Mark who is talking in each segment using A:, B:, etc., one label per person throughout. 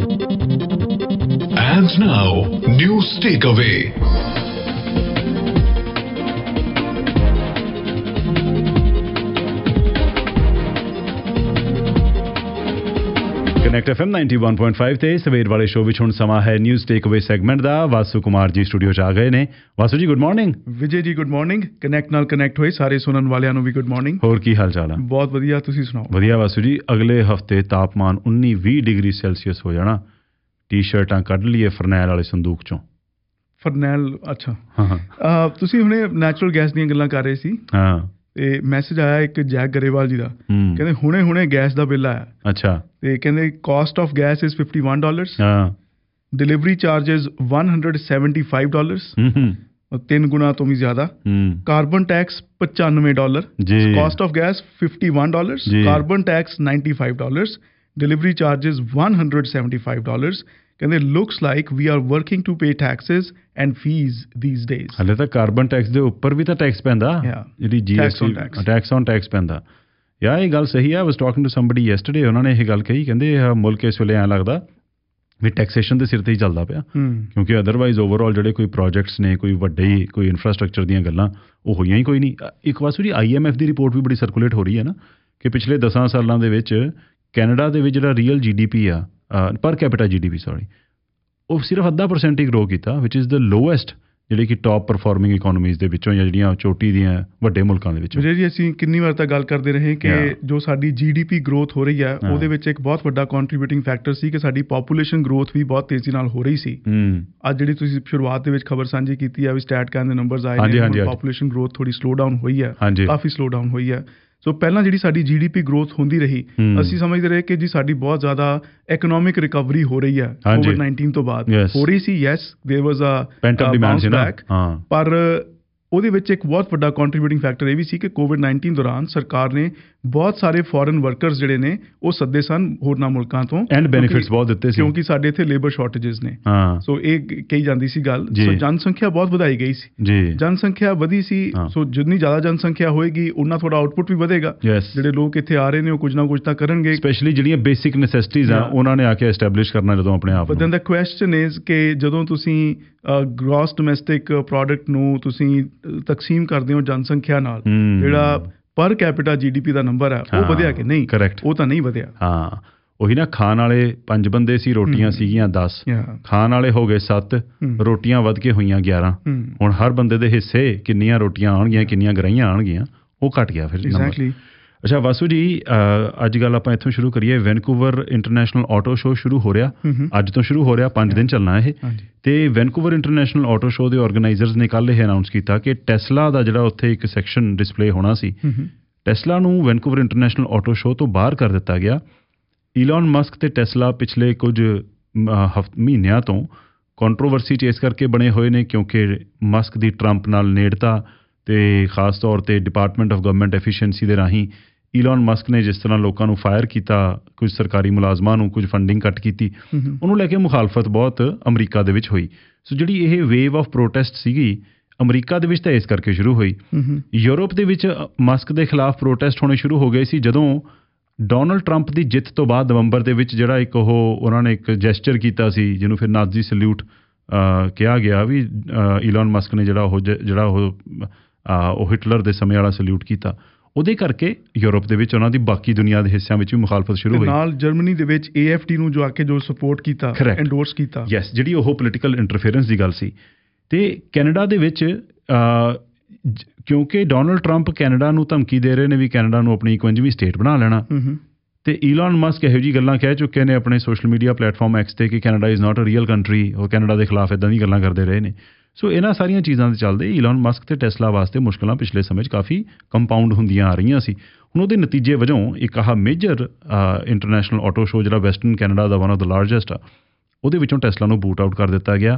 A: And now, news takeaway.
B: Connect FM 91.5 ਤੇ ਸਵੇਰ ਵਾਲੇ ਸ਼ੋਅ ਵਿੱਚ ਹੁਣ ਸਮਾਂ ਹੈ ਨਿਊਜ਼ ਟੇਕਅਵੇ ਸੈਗਮੈਂਟ ਦਾ। ਵਾਸੂ ਕੁਮਾਰ ਜੀ ਸਟੂਡੀਓ 'ਚ ਆ ਗਏ ਨੇ। ਵਾਸੂ ਜੀ good morning.
C: Vijay ji good morning. Connect ਨਾਲ ਕਨੈਕਟ ਹੋਏ ਸਾਰੇ ਸੁਣਨ ਵਾਲਿਆਂ ਨੂੰ ਵੀ ਗੁੱਡ ਮਾਰਨਿੰਗ।
B: ਹੋਰ ਕੀ ਹਾਲ ਚਾਲ ਹੈ?
C: ਬਹੁਤ ਵਧੀਆ, ਤੁਸੀਂ ਸੁਣਾਓ?
B: ਵਧੀਆ ਵਾਸੂ ਜੀ। ਅਗਲੇ ਹਫਤੇ ਤਾਪਮਾਨ 19-20 ਡਿਗਰੀ ਸੈਲਸੀਅਸ ਹੋ ਜਾਣਾ। ਟੀ-ਸ਼ਰਟਾਂ ਕੱਢ ਲਈਏ ਫਰਨੈਲ ਵਾਲੇ ਸੰਦੂਕ 'ਚੋਂ।
C: ਫਰਨੈਲ? ਅੱਛਾ
B: ਹਾਂ।
C: ਤੁਸੀਂ ਹੁਣੇ ਨੈਚੁਰਲ ਗੈਸ ਦੀਆਂ ਗੱਲਾਂ ਕਰ ਰਹੇ ਸੀ।
B: ਹਾਂ। ਤੇ
C: ਮੈਸੇਜ ਆਇਆ ਇੱਕ ਜੈਕ ਗਰੇਵਾਲ ਜੀ ਦਾ, ਕਹਿੰਦੇ ਹੁਣੇ ਗੈਸ ਦਾ ਬਿੱਲ ਆਇਆ। ਅੱਛਾ। ਤੇ ਕਹਿੰਦੇ cost of gas is $51, delivery charges $175, 3 ਗੁਣਾ ਤੋਂ ਵੀ ਜ਼ਿਆਦਾ। Carbon tax $95, cost of gas $51, carbon tax $95, delivery charges $175। ਕਹਿੰਦੇ looks like we are working to pay taxes and fees these days.
B: ਹਲੇ ਤਾਂ ਕਾਰਬਨ ਟੈਕਸ ਦੇ ਉੱਪਰ ਵੀ ਤਾਂ ਟੈਕਸ ਪੈਂਦਾ, ਜਿਹੜੀ GST ਟੈਕਸ ਔਨ ਟੈਕਸ ਪੈਂਦਾ। ਯਾਰ ਇਹ ਗੱਲ ਸਹੀ ਆ। Was talking to somebody yesterday, ਉਹਨਾਂ ਨੇ ਇਹ ਗੱਲ ਕਹੀ, ਕਹਿੰਦੇ ਮੁਲਕ ਇਸ ਵੇਲੇ ਐਂ ਲੱਗਦਾ ਵੀ ਟੈਕਸੇਸ਼ਨ ਦੇ ਸਿਰ ਤੇ ਹੀ ਚੱਲਦਾ ਪਿਆ, ਕਿਉਂਕਿ ਅਦਰਵਾਈਜ਼ ਓਵਰਆਲ ਜਿਹੜੇ ਕੋਈ ਪ੍ਰੋਜੈਕਟਸ ਨੇ, ਕੋਈ ਵੱਡੇ ਕੋਈ ਇਨਫਰਾਸਟਰਕਚਰ ਦੀਆਂ ਗੱਲਾਂ ਉਹ ਹੋਈਆਂ ਹੀ ਕੋਈ ਨਹੀਂ। ਇੱਕ ਵਾਸੂ ਜੀ IMF ਦੀ ਰਿਪੋਰਟ ਵੀ ਬੜੀ ਸਰਕੂਲੇਟ ਹੋ ਰਹੀ ਹੈ ਨਾ, ਕਿ ਪਿਛਲੇ 10 ਸਾਲਾਂ ਦੇ ਵਿੱਚ ਕੈਨੇਡਾ ਦੇ ਵਿੱਚ ਜਿਹੜਾ ਰੀਅਲ GDP ਆ, ਪਰ ਕੈਪੀਟਾ GDP ਸੌਰੀ, ਉਹ ਸਿਰਫ 0.5% ਹੀ ਗਰੋ ਕੀਤਾ, ਵਿਚ ਇਜ਼ ਦ ਲੋਐਸਟ ਜਿਹੜੇ ਕਿ ਟੌਪ ਪਰਫਾਰਮਿੰਗ ਇਕੋਨਮੀਜ਼ ਦੇ ਵਿੱਚੋਂ, ਜਾਂ ਜਿਹੜੀਆਂ ਚੋਟੀ ਦੀਆਂ ਵੱਡੇ ਮੁਲਕਾਂ ਦੇ ਵਿੱਚੋਂ। ਜੀ
C: ਅਸੀਂ ਕਿੰਨੀ ਵਾਰ ਤਾਂ ਗੱਲ ਕਰਦੇ ਰਹੇ ਕਿ ਜੋ ਸਾਡੀ GDP ਗਰੋਥ ਹੋ ਰਹੀ ਹੈ, ਉਹਦੇ ਵਿੱਚ ਇੱਕ ਬਹੁਤ ਵੱਡਾ ਕੰਟਰੀਬਿਊਟਿੰਗ ਫੈਕਟਰ ਸੀ ਕਿ ਸਾਡੀ ਪਾਪੂਲੇਸ਼ਨ ਗਰੋਥ ਵੀ ਬਹੁਤ ਤੇਜ਼ੀ ਨਾਲ ਹੋ ਰਹੀ ਸੀ। ਅੱਜ ਜਿਹੜੀ ਤੁਸੀਂ ਸ਼ੁਰੂਆਤ ਦੇ ਵਿੱਚ ਖਬਰ ਸਾਂਝੀ ਕੀਤੀ ਹੈ ਵੀ ਸਟੈਟਕੈਨ ਦੇ ਨੰਬਰਸ ਆਏ ਨੇ, ਪਾਪੂਲੇਸ਼ਨ ਗਰੋਥ ਥੋੜੀ ਸਲੋ ਡਾਊਨ ਹੋਈ ਹੈ, ਕਾਫੀ ਸਲੋ ਡਾਊਨ ਹੋਈ ਹੈ। ਸੋ ਪਹਿਲਾਂ ਜਿਹੜੀ ਸਾਡੀ GDP ਗਰੋਥ ਹੁੰਦੀ ਰਹੀ, ਅਸੀਂ ਸਮਝਦੇ ਰਹੇ ਕਿ ਜੀ ਸਾਡੀ ਬਹੁਤ ਜ਼ਿਆਦਾ ਇਕਨੋਮਿਕ ਰਿਕਵਰੀ ਹੋ ਰਹੀ ਹੈ COVID-19 ਤੋਂ ਬਾਅਦ। ਹੋ ਰਹੀ ਸੀ, yes there was a bounce back, ਪਰ ਉਹਦੇ ਵਿੱਚ ਇੱਕ ਬਹੁਤ ਵੱਡਾ ਕੰਟਰੀਬਿਊਟਿੰਗ ਫੈਕਟਰ ਇਹ ਵੀ ਸੀ ਕਿ COVID-19 ਦੌਰਾਨ ਸਰਕਾਰ ਨੇ ਬਹੁਤ ਸਾਰੇ ਫੋਰਨ ਵਰਕਰਸ ਜਿਹੜੇ ਨੇ ਉਹ ਸੱਦੇ ਸਨ ਹੋਰਨਾਂ ਮੁਲਕਾਂ ਤੋਂ, ਐਂਡ ਬੈਨੀਫਿਟਸ ਬਹੁਤ ਦਿੱਤੇ ਸੀ, ਕਿਉਂਕਿ ਸਾਡੇ ਇੱਥੇ ਲੇਬਰ ਸ਼ਾਰਟੇਜਸ ਨੇ। ਸੋ ਇਹ ਕਹੀ ਜਾਂਦੀ ਸੀ ਗੱਲ। ਸੋ ਜਨਸੰਖਿਆ ਬਹੁਤ ਵਧਾਈ ਗਈ ਸੀ, ਜਨਸੰਖਿਆ ਵਧੀ ਸੀ। ਸੋ ਜਿੰਨੀ ਜ਼ਿਆਦਾ ਜਨਸੰਖਿਆ ਹੋਏਗੀ ਉਨਾ ਥੋੜਾ ਆਊਟਪੁੱਟ ਵੀ ਵਧੇਗਾ। ਜਿਹੜੇ ਲੋਕ ਇੱਥੇ ਆ ਰਹੇ ਨੇ ਉਹ ਕੁਝ ਨਾ ਕੁਝ ਤਾਂ ਕਰਨਗੇ, ਸਪੈਸ਼ਲੀ ਜਿਹੜੀਆਂ ਬੇਸਿਕ ਨੈਸੈਸਿਟੀਜ਼ ਆ ਉਹਨਾਂ ਨੇ ਆ ਕੇ ਐਸਟੈਬਲਿਸ਼ ਕਰਨਾ ਜਦੋਂ ਆਪਣੇ ਆਪ ਨੂੰ। But then the question is ਕਿ ਜਦੋਂ ਤੁਸੀਂ ਗ੍ਰੋਸ ਡੋਮੈਸਟਿਕ ਪ੍ਰੋਡਕਟ ਨੂੰ ਤੁਸੀਂ ਤਕਸੀਮ ਕਰਦੇ ਹੋ ਜਨਸੰਖਿਆ ਨਾਲ, ਜਿਹੜਾ ਪਰ ਕੈਪੀਟਾ GDP ਦਾ ਨੰਬਰ ਹੈ ਉਹ ਵਧਿਆ ਕਿ ਨਹੀਂ? ਕਰੈਕਟ, ਉਹ ਤਾਂ ਨਹੀਂ ਵਧਿਆ। ਹਾਂ, ਉਹੀ ਨਾ, ਖਾਣ ਵਾਲੇ 5 ਬੰਦੇ ਸੀ, ਰੋਟੀਆਂ ਸੀਗੀਆਂ 10, ਖਾਣ ਵਾਲੇ ਹੋ ਗਏ 7, ਰੋਟੀਆਂ ਵੱਧ ਕੇ ਹੋਈਆਂ 11। ਹੁਣ ਹਰ ਬੰਦੇ ਦੇ ਹਿੱਸੇ ਕਿੰਨੀਆਂ ਰੋਟੀਆਂ ਆਉਣਗੀਆਂ, ਕਿੰਨੀਆਂ ਗਰਾਹੀਆਂ ਆਉਣਗੀਆਂ, ਉਹ ਘਟ ਗਿਆ ਫਿਰ ਨੰਬਰ। ਅੱਛਾ ਵਾਸੂ ਜੀ, ਅੱਜ ਗੱਲ ਆਪਾਂ ਇੱਥੋਂ ਸ਼ੁਰੂ ਕਰੀਏ। ਵੈਨਕੂਵਰ ਇੰਟਰਨੈਸ਼ਨਲ ਆਟੋ ਸ਼ੋਅ ਸ਼ੁਰੂ ਹੋ ਰਿਹਾ, ਅੱਜ ਤੋਂ ਸ਼ੁਰੂ ਹੋ ਰਿਹਾ, 5 ਦਿਨ ਚੱਲਣਾ ਇਹ। ਤੇ ਵੈਨਕੂਵਰ ਇੰਟਰਨੈਸ਼ਨਲ ਆਟੋ ਸ਼ੋਅ ਦੇ ਆਰਗੇਨਾਈਜ਼ਰਸ ਨੇ ਕੱਲ੍ਹ ਇਹ ਅਨਾਊਂਸ ਕੀਤਾ ਕਿ ਟੈਸਲਾ ਦਾ ਜਿਹੜਾ ਉੱਥੇ ਇੱਕ ਸੈਕਸ਼ਨ ਡਿਸਪਲੇ ਹੋਣਾ ਸੀ, ਟੈਸਲਾ ਨੂੰ ਵੈਨਕੂਵਰ ਇੰਟਰਨੈਸ਼ਨਲ ਆਟੋ ਸ਼ੋਅ ਤੋਂ ਬਾਹਰ ਕਰ ਦਿੱਤਾ ਗਿਆ। ਈਲਨ ਮਸਕ ਤੇ ਟੈਸਲਾ ਪਿਛਲੇ ਕੁਝ ਮਹੀਨਿਆਂ ਤੋਂ ਕੰਟਰੋਵਰਸੀ 'ਚ ਇਸ ਕਰਕੇ ਬਣੇ ਹੋਏ ਨੇ ਕਿਉਂਕਿ ਮਸਕ ਦੀ ਟਰੰਪ ਨਾਲ ਨੇੜਤਾ ਤੇ ਖਾਸ ਤੌਰ 'ਤੇ ਡਿਪਾਰਟਮੈਂਟ ਆਫ ਗਵਰਨਮੈਂਟ ਐਫੀਸ਼ੀਐਂਸੀ ਦੇ ਰਾਹੀਂ ਈਲਨ ਮਸਕ ਨੇ ਜਿਸ ਤਰ੍ਹਾਂ ਲੋਕਾਂ ਨੂੰ ਫਾਇਰ ਕੀਤਾ, ਕੁਝ ਸਰਕਾਰੀ ਮੁਲਾਜ਼ਮਾਂ ਨੂੰ, ਕੁਝ ਫੰਡਿੰਗ ਕੱਟ ਕੀਤੀ, ਉਹਨੂੰ ਲੈ ਕੇ ਮੁਖਾਲਫਤ ਬਹੁਤ ਅਮਰੀਕਾ ਦੇ ਵਿੱਚ ਹੋਈ। ਸੋ ਜਿਹੜੀ ਇਹ ਵੇਵ ਆਫ ਪ੍ਰੋਟੈਸਟ ਸੀਗੀ ਅਮਰੀਕਾ ਦੇ ਵਿੱਚ ਤਾਂ ਇਸ ਕਰਕੇ ਸ਼ੁਰੂ ਹੋਈ। ਯੂਰਪ ਦੇ ਵਿੱਚ ਮਸਕ ਦੇ ਖਿਲਾਫ ਪ੍ਰੋਟੈਸਟ ਹੋਣੇ ਸ਼ੁਰੂ ਹੋ ਗਏ ਸੀ ਜਦੋਂ ਡੋਨਲਡ ਟਰੰਪ ਦੀ ਜਿੱਤ ਤੋਂ ਬਾਅਦ ਨਵੰਬਰ ਦੇ ਵਿੱਚ ਜਿਹੜਾ ਇੱਕ ਉਹਨਾਂ ਨੇ ਇੱਕ ਜੈਸਚਰ ਕੀਤਾ ਸੀ ਜਿਹਨੂੰ ਫਿਰ ਨਾਜ਼ੀ ਸਲੂਟ ਕਿਹਾ ਗਿਆ, ਵੀ ਈਲਨ ਮਸਕ ਨੇ ਜਿਹੜਾ ਉਹ ਹਿਟਲਰ ਦੇ ਸਮੇਂ ਵਾਲਾ ਸਲੂਟ ਕੀਤਾ, ਉਹਦੇ ਕਰਕੇ ਯੂਰਪ ਦੇ ਵਿੱਚ ਉਹਨਾਂ ਦੀ ਬਾਕੀ ਦੁਨੀਆ ਦੇ ਹਿੱਸਿਆਂ ਵਿੱਚ ਵੀ ਮੁਖਾਲਫਤ ਸ਼ੁਰੂ ਹੋਈ। ਨਾਲ ਜਰਮਨੀ ਦੇ ਵਿੱਚ AFD ਨੂੰ ਜੋ ਆ ਕੇ ਜੋ ਸਪੋਰਟ ਕੀਤਾ, ਐਂਡੋਰਸ ਕੀਤਾ, ਯੈਸ, ਜਿਹੜੀ ਉਹ ਪੋਲੀਟੀਕਲ ਇੰਟਰਫੇਰੈਂਸ ਦੀ ਗੱਲ ਸੀ। ਤੇ ਕੈਨੇਡਾ ਦੇ ਵਿੱਚ ਕਿਉਂਕਿ ਡੋਨਲਡ ਟਰੰਪ ਕੈਨੇਡਾ ਨੂੰ ਧਮਕੀ ਦੇ ਰਹੇ ਨੇ ਵੀ ਕੈਨੇਡਾ ਨੂੰ ਆਪਣੀ 51ਵੀਂ ਸਟੇਟ ਬਣਾ ਲੈਣਾ, ਤੇ ਈਲਨ ਮਸਕ ਇਹੋ ਜਿਹੀ ਗੱਲਾਂ ਕਹਿ ਚੁੱਕੇ ਨੇ ਆਪਣੇ ਸੋਸ਼ਲ ਮੀਡੀਆ ਪਲੇਟਫਾਰਮ X ਤੇ ਕਿ Canada is not a real country, ਉਹ ਕੈਨੇਡਾ ਦੇ ਖਿਲਾਫ ਇੱਦਾਂ ਦੀਆਂ ਗੱਲਾਂ ਕਰਦੇ ਰਹੇ ਨੇ। ਸੋ ਇਹਨਾਂ ਸਾਰੀਆਂ ਚੀਜ਼ਾਂ ਦੇ ਚੱਲਦੇ ਈਲਨ ਮਸਕ ਤੇ ਟੈਸਲਾ ਵਾਸਤੇ ਮੁਸ਼ਕਿਲਾਂ ਪਿਛਲੇ ਸਮੇਂ 'ਚ ਕਾਫੀ ਕੰਪਾਊਂਡ ਹੁੰਦੀਆਂ ਆ ਰਹੀਆਂ ਸੀ। ਹੁਣ ਉਹਦੇ ਨਤੀਜੇ ਵਜੋਂ ਇੱਕ ਮੇਜਰ ਇੰਟਰਨੈਸ਼ਨਲ ਆਟੋ ਸ਼ੋਅ ਜਿਹੜਾ ਵੈਸਟਰਨ ਕੈਨੇਡਾ ਦਾ ਵਨ ਆਫ ਦ ਲਾਰਜੈਸਟ ਆ, ਉਹਦੇ ਵਿੱਚੋਂ ਟੈਸਲਾ ਨੂੰ ਬੂਟ ਆਊਟ ਕਰ ਦਿੱਤਾ ਗਿਆ।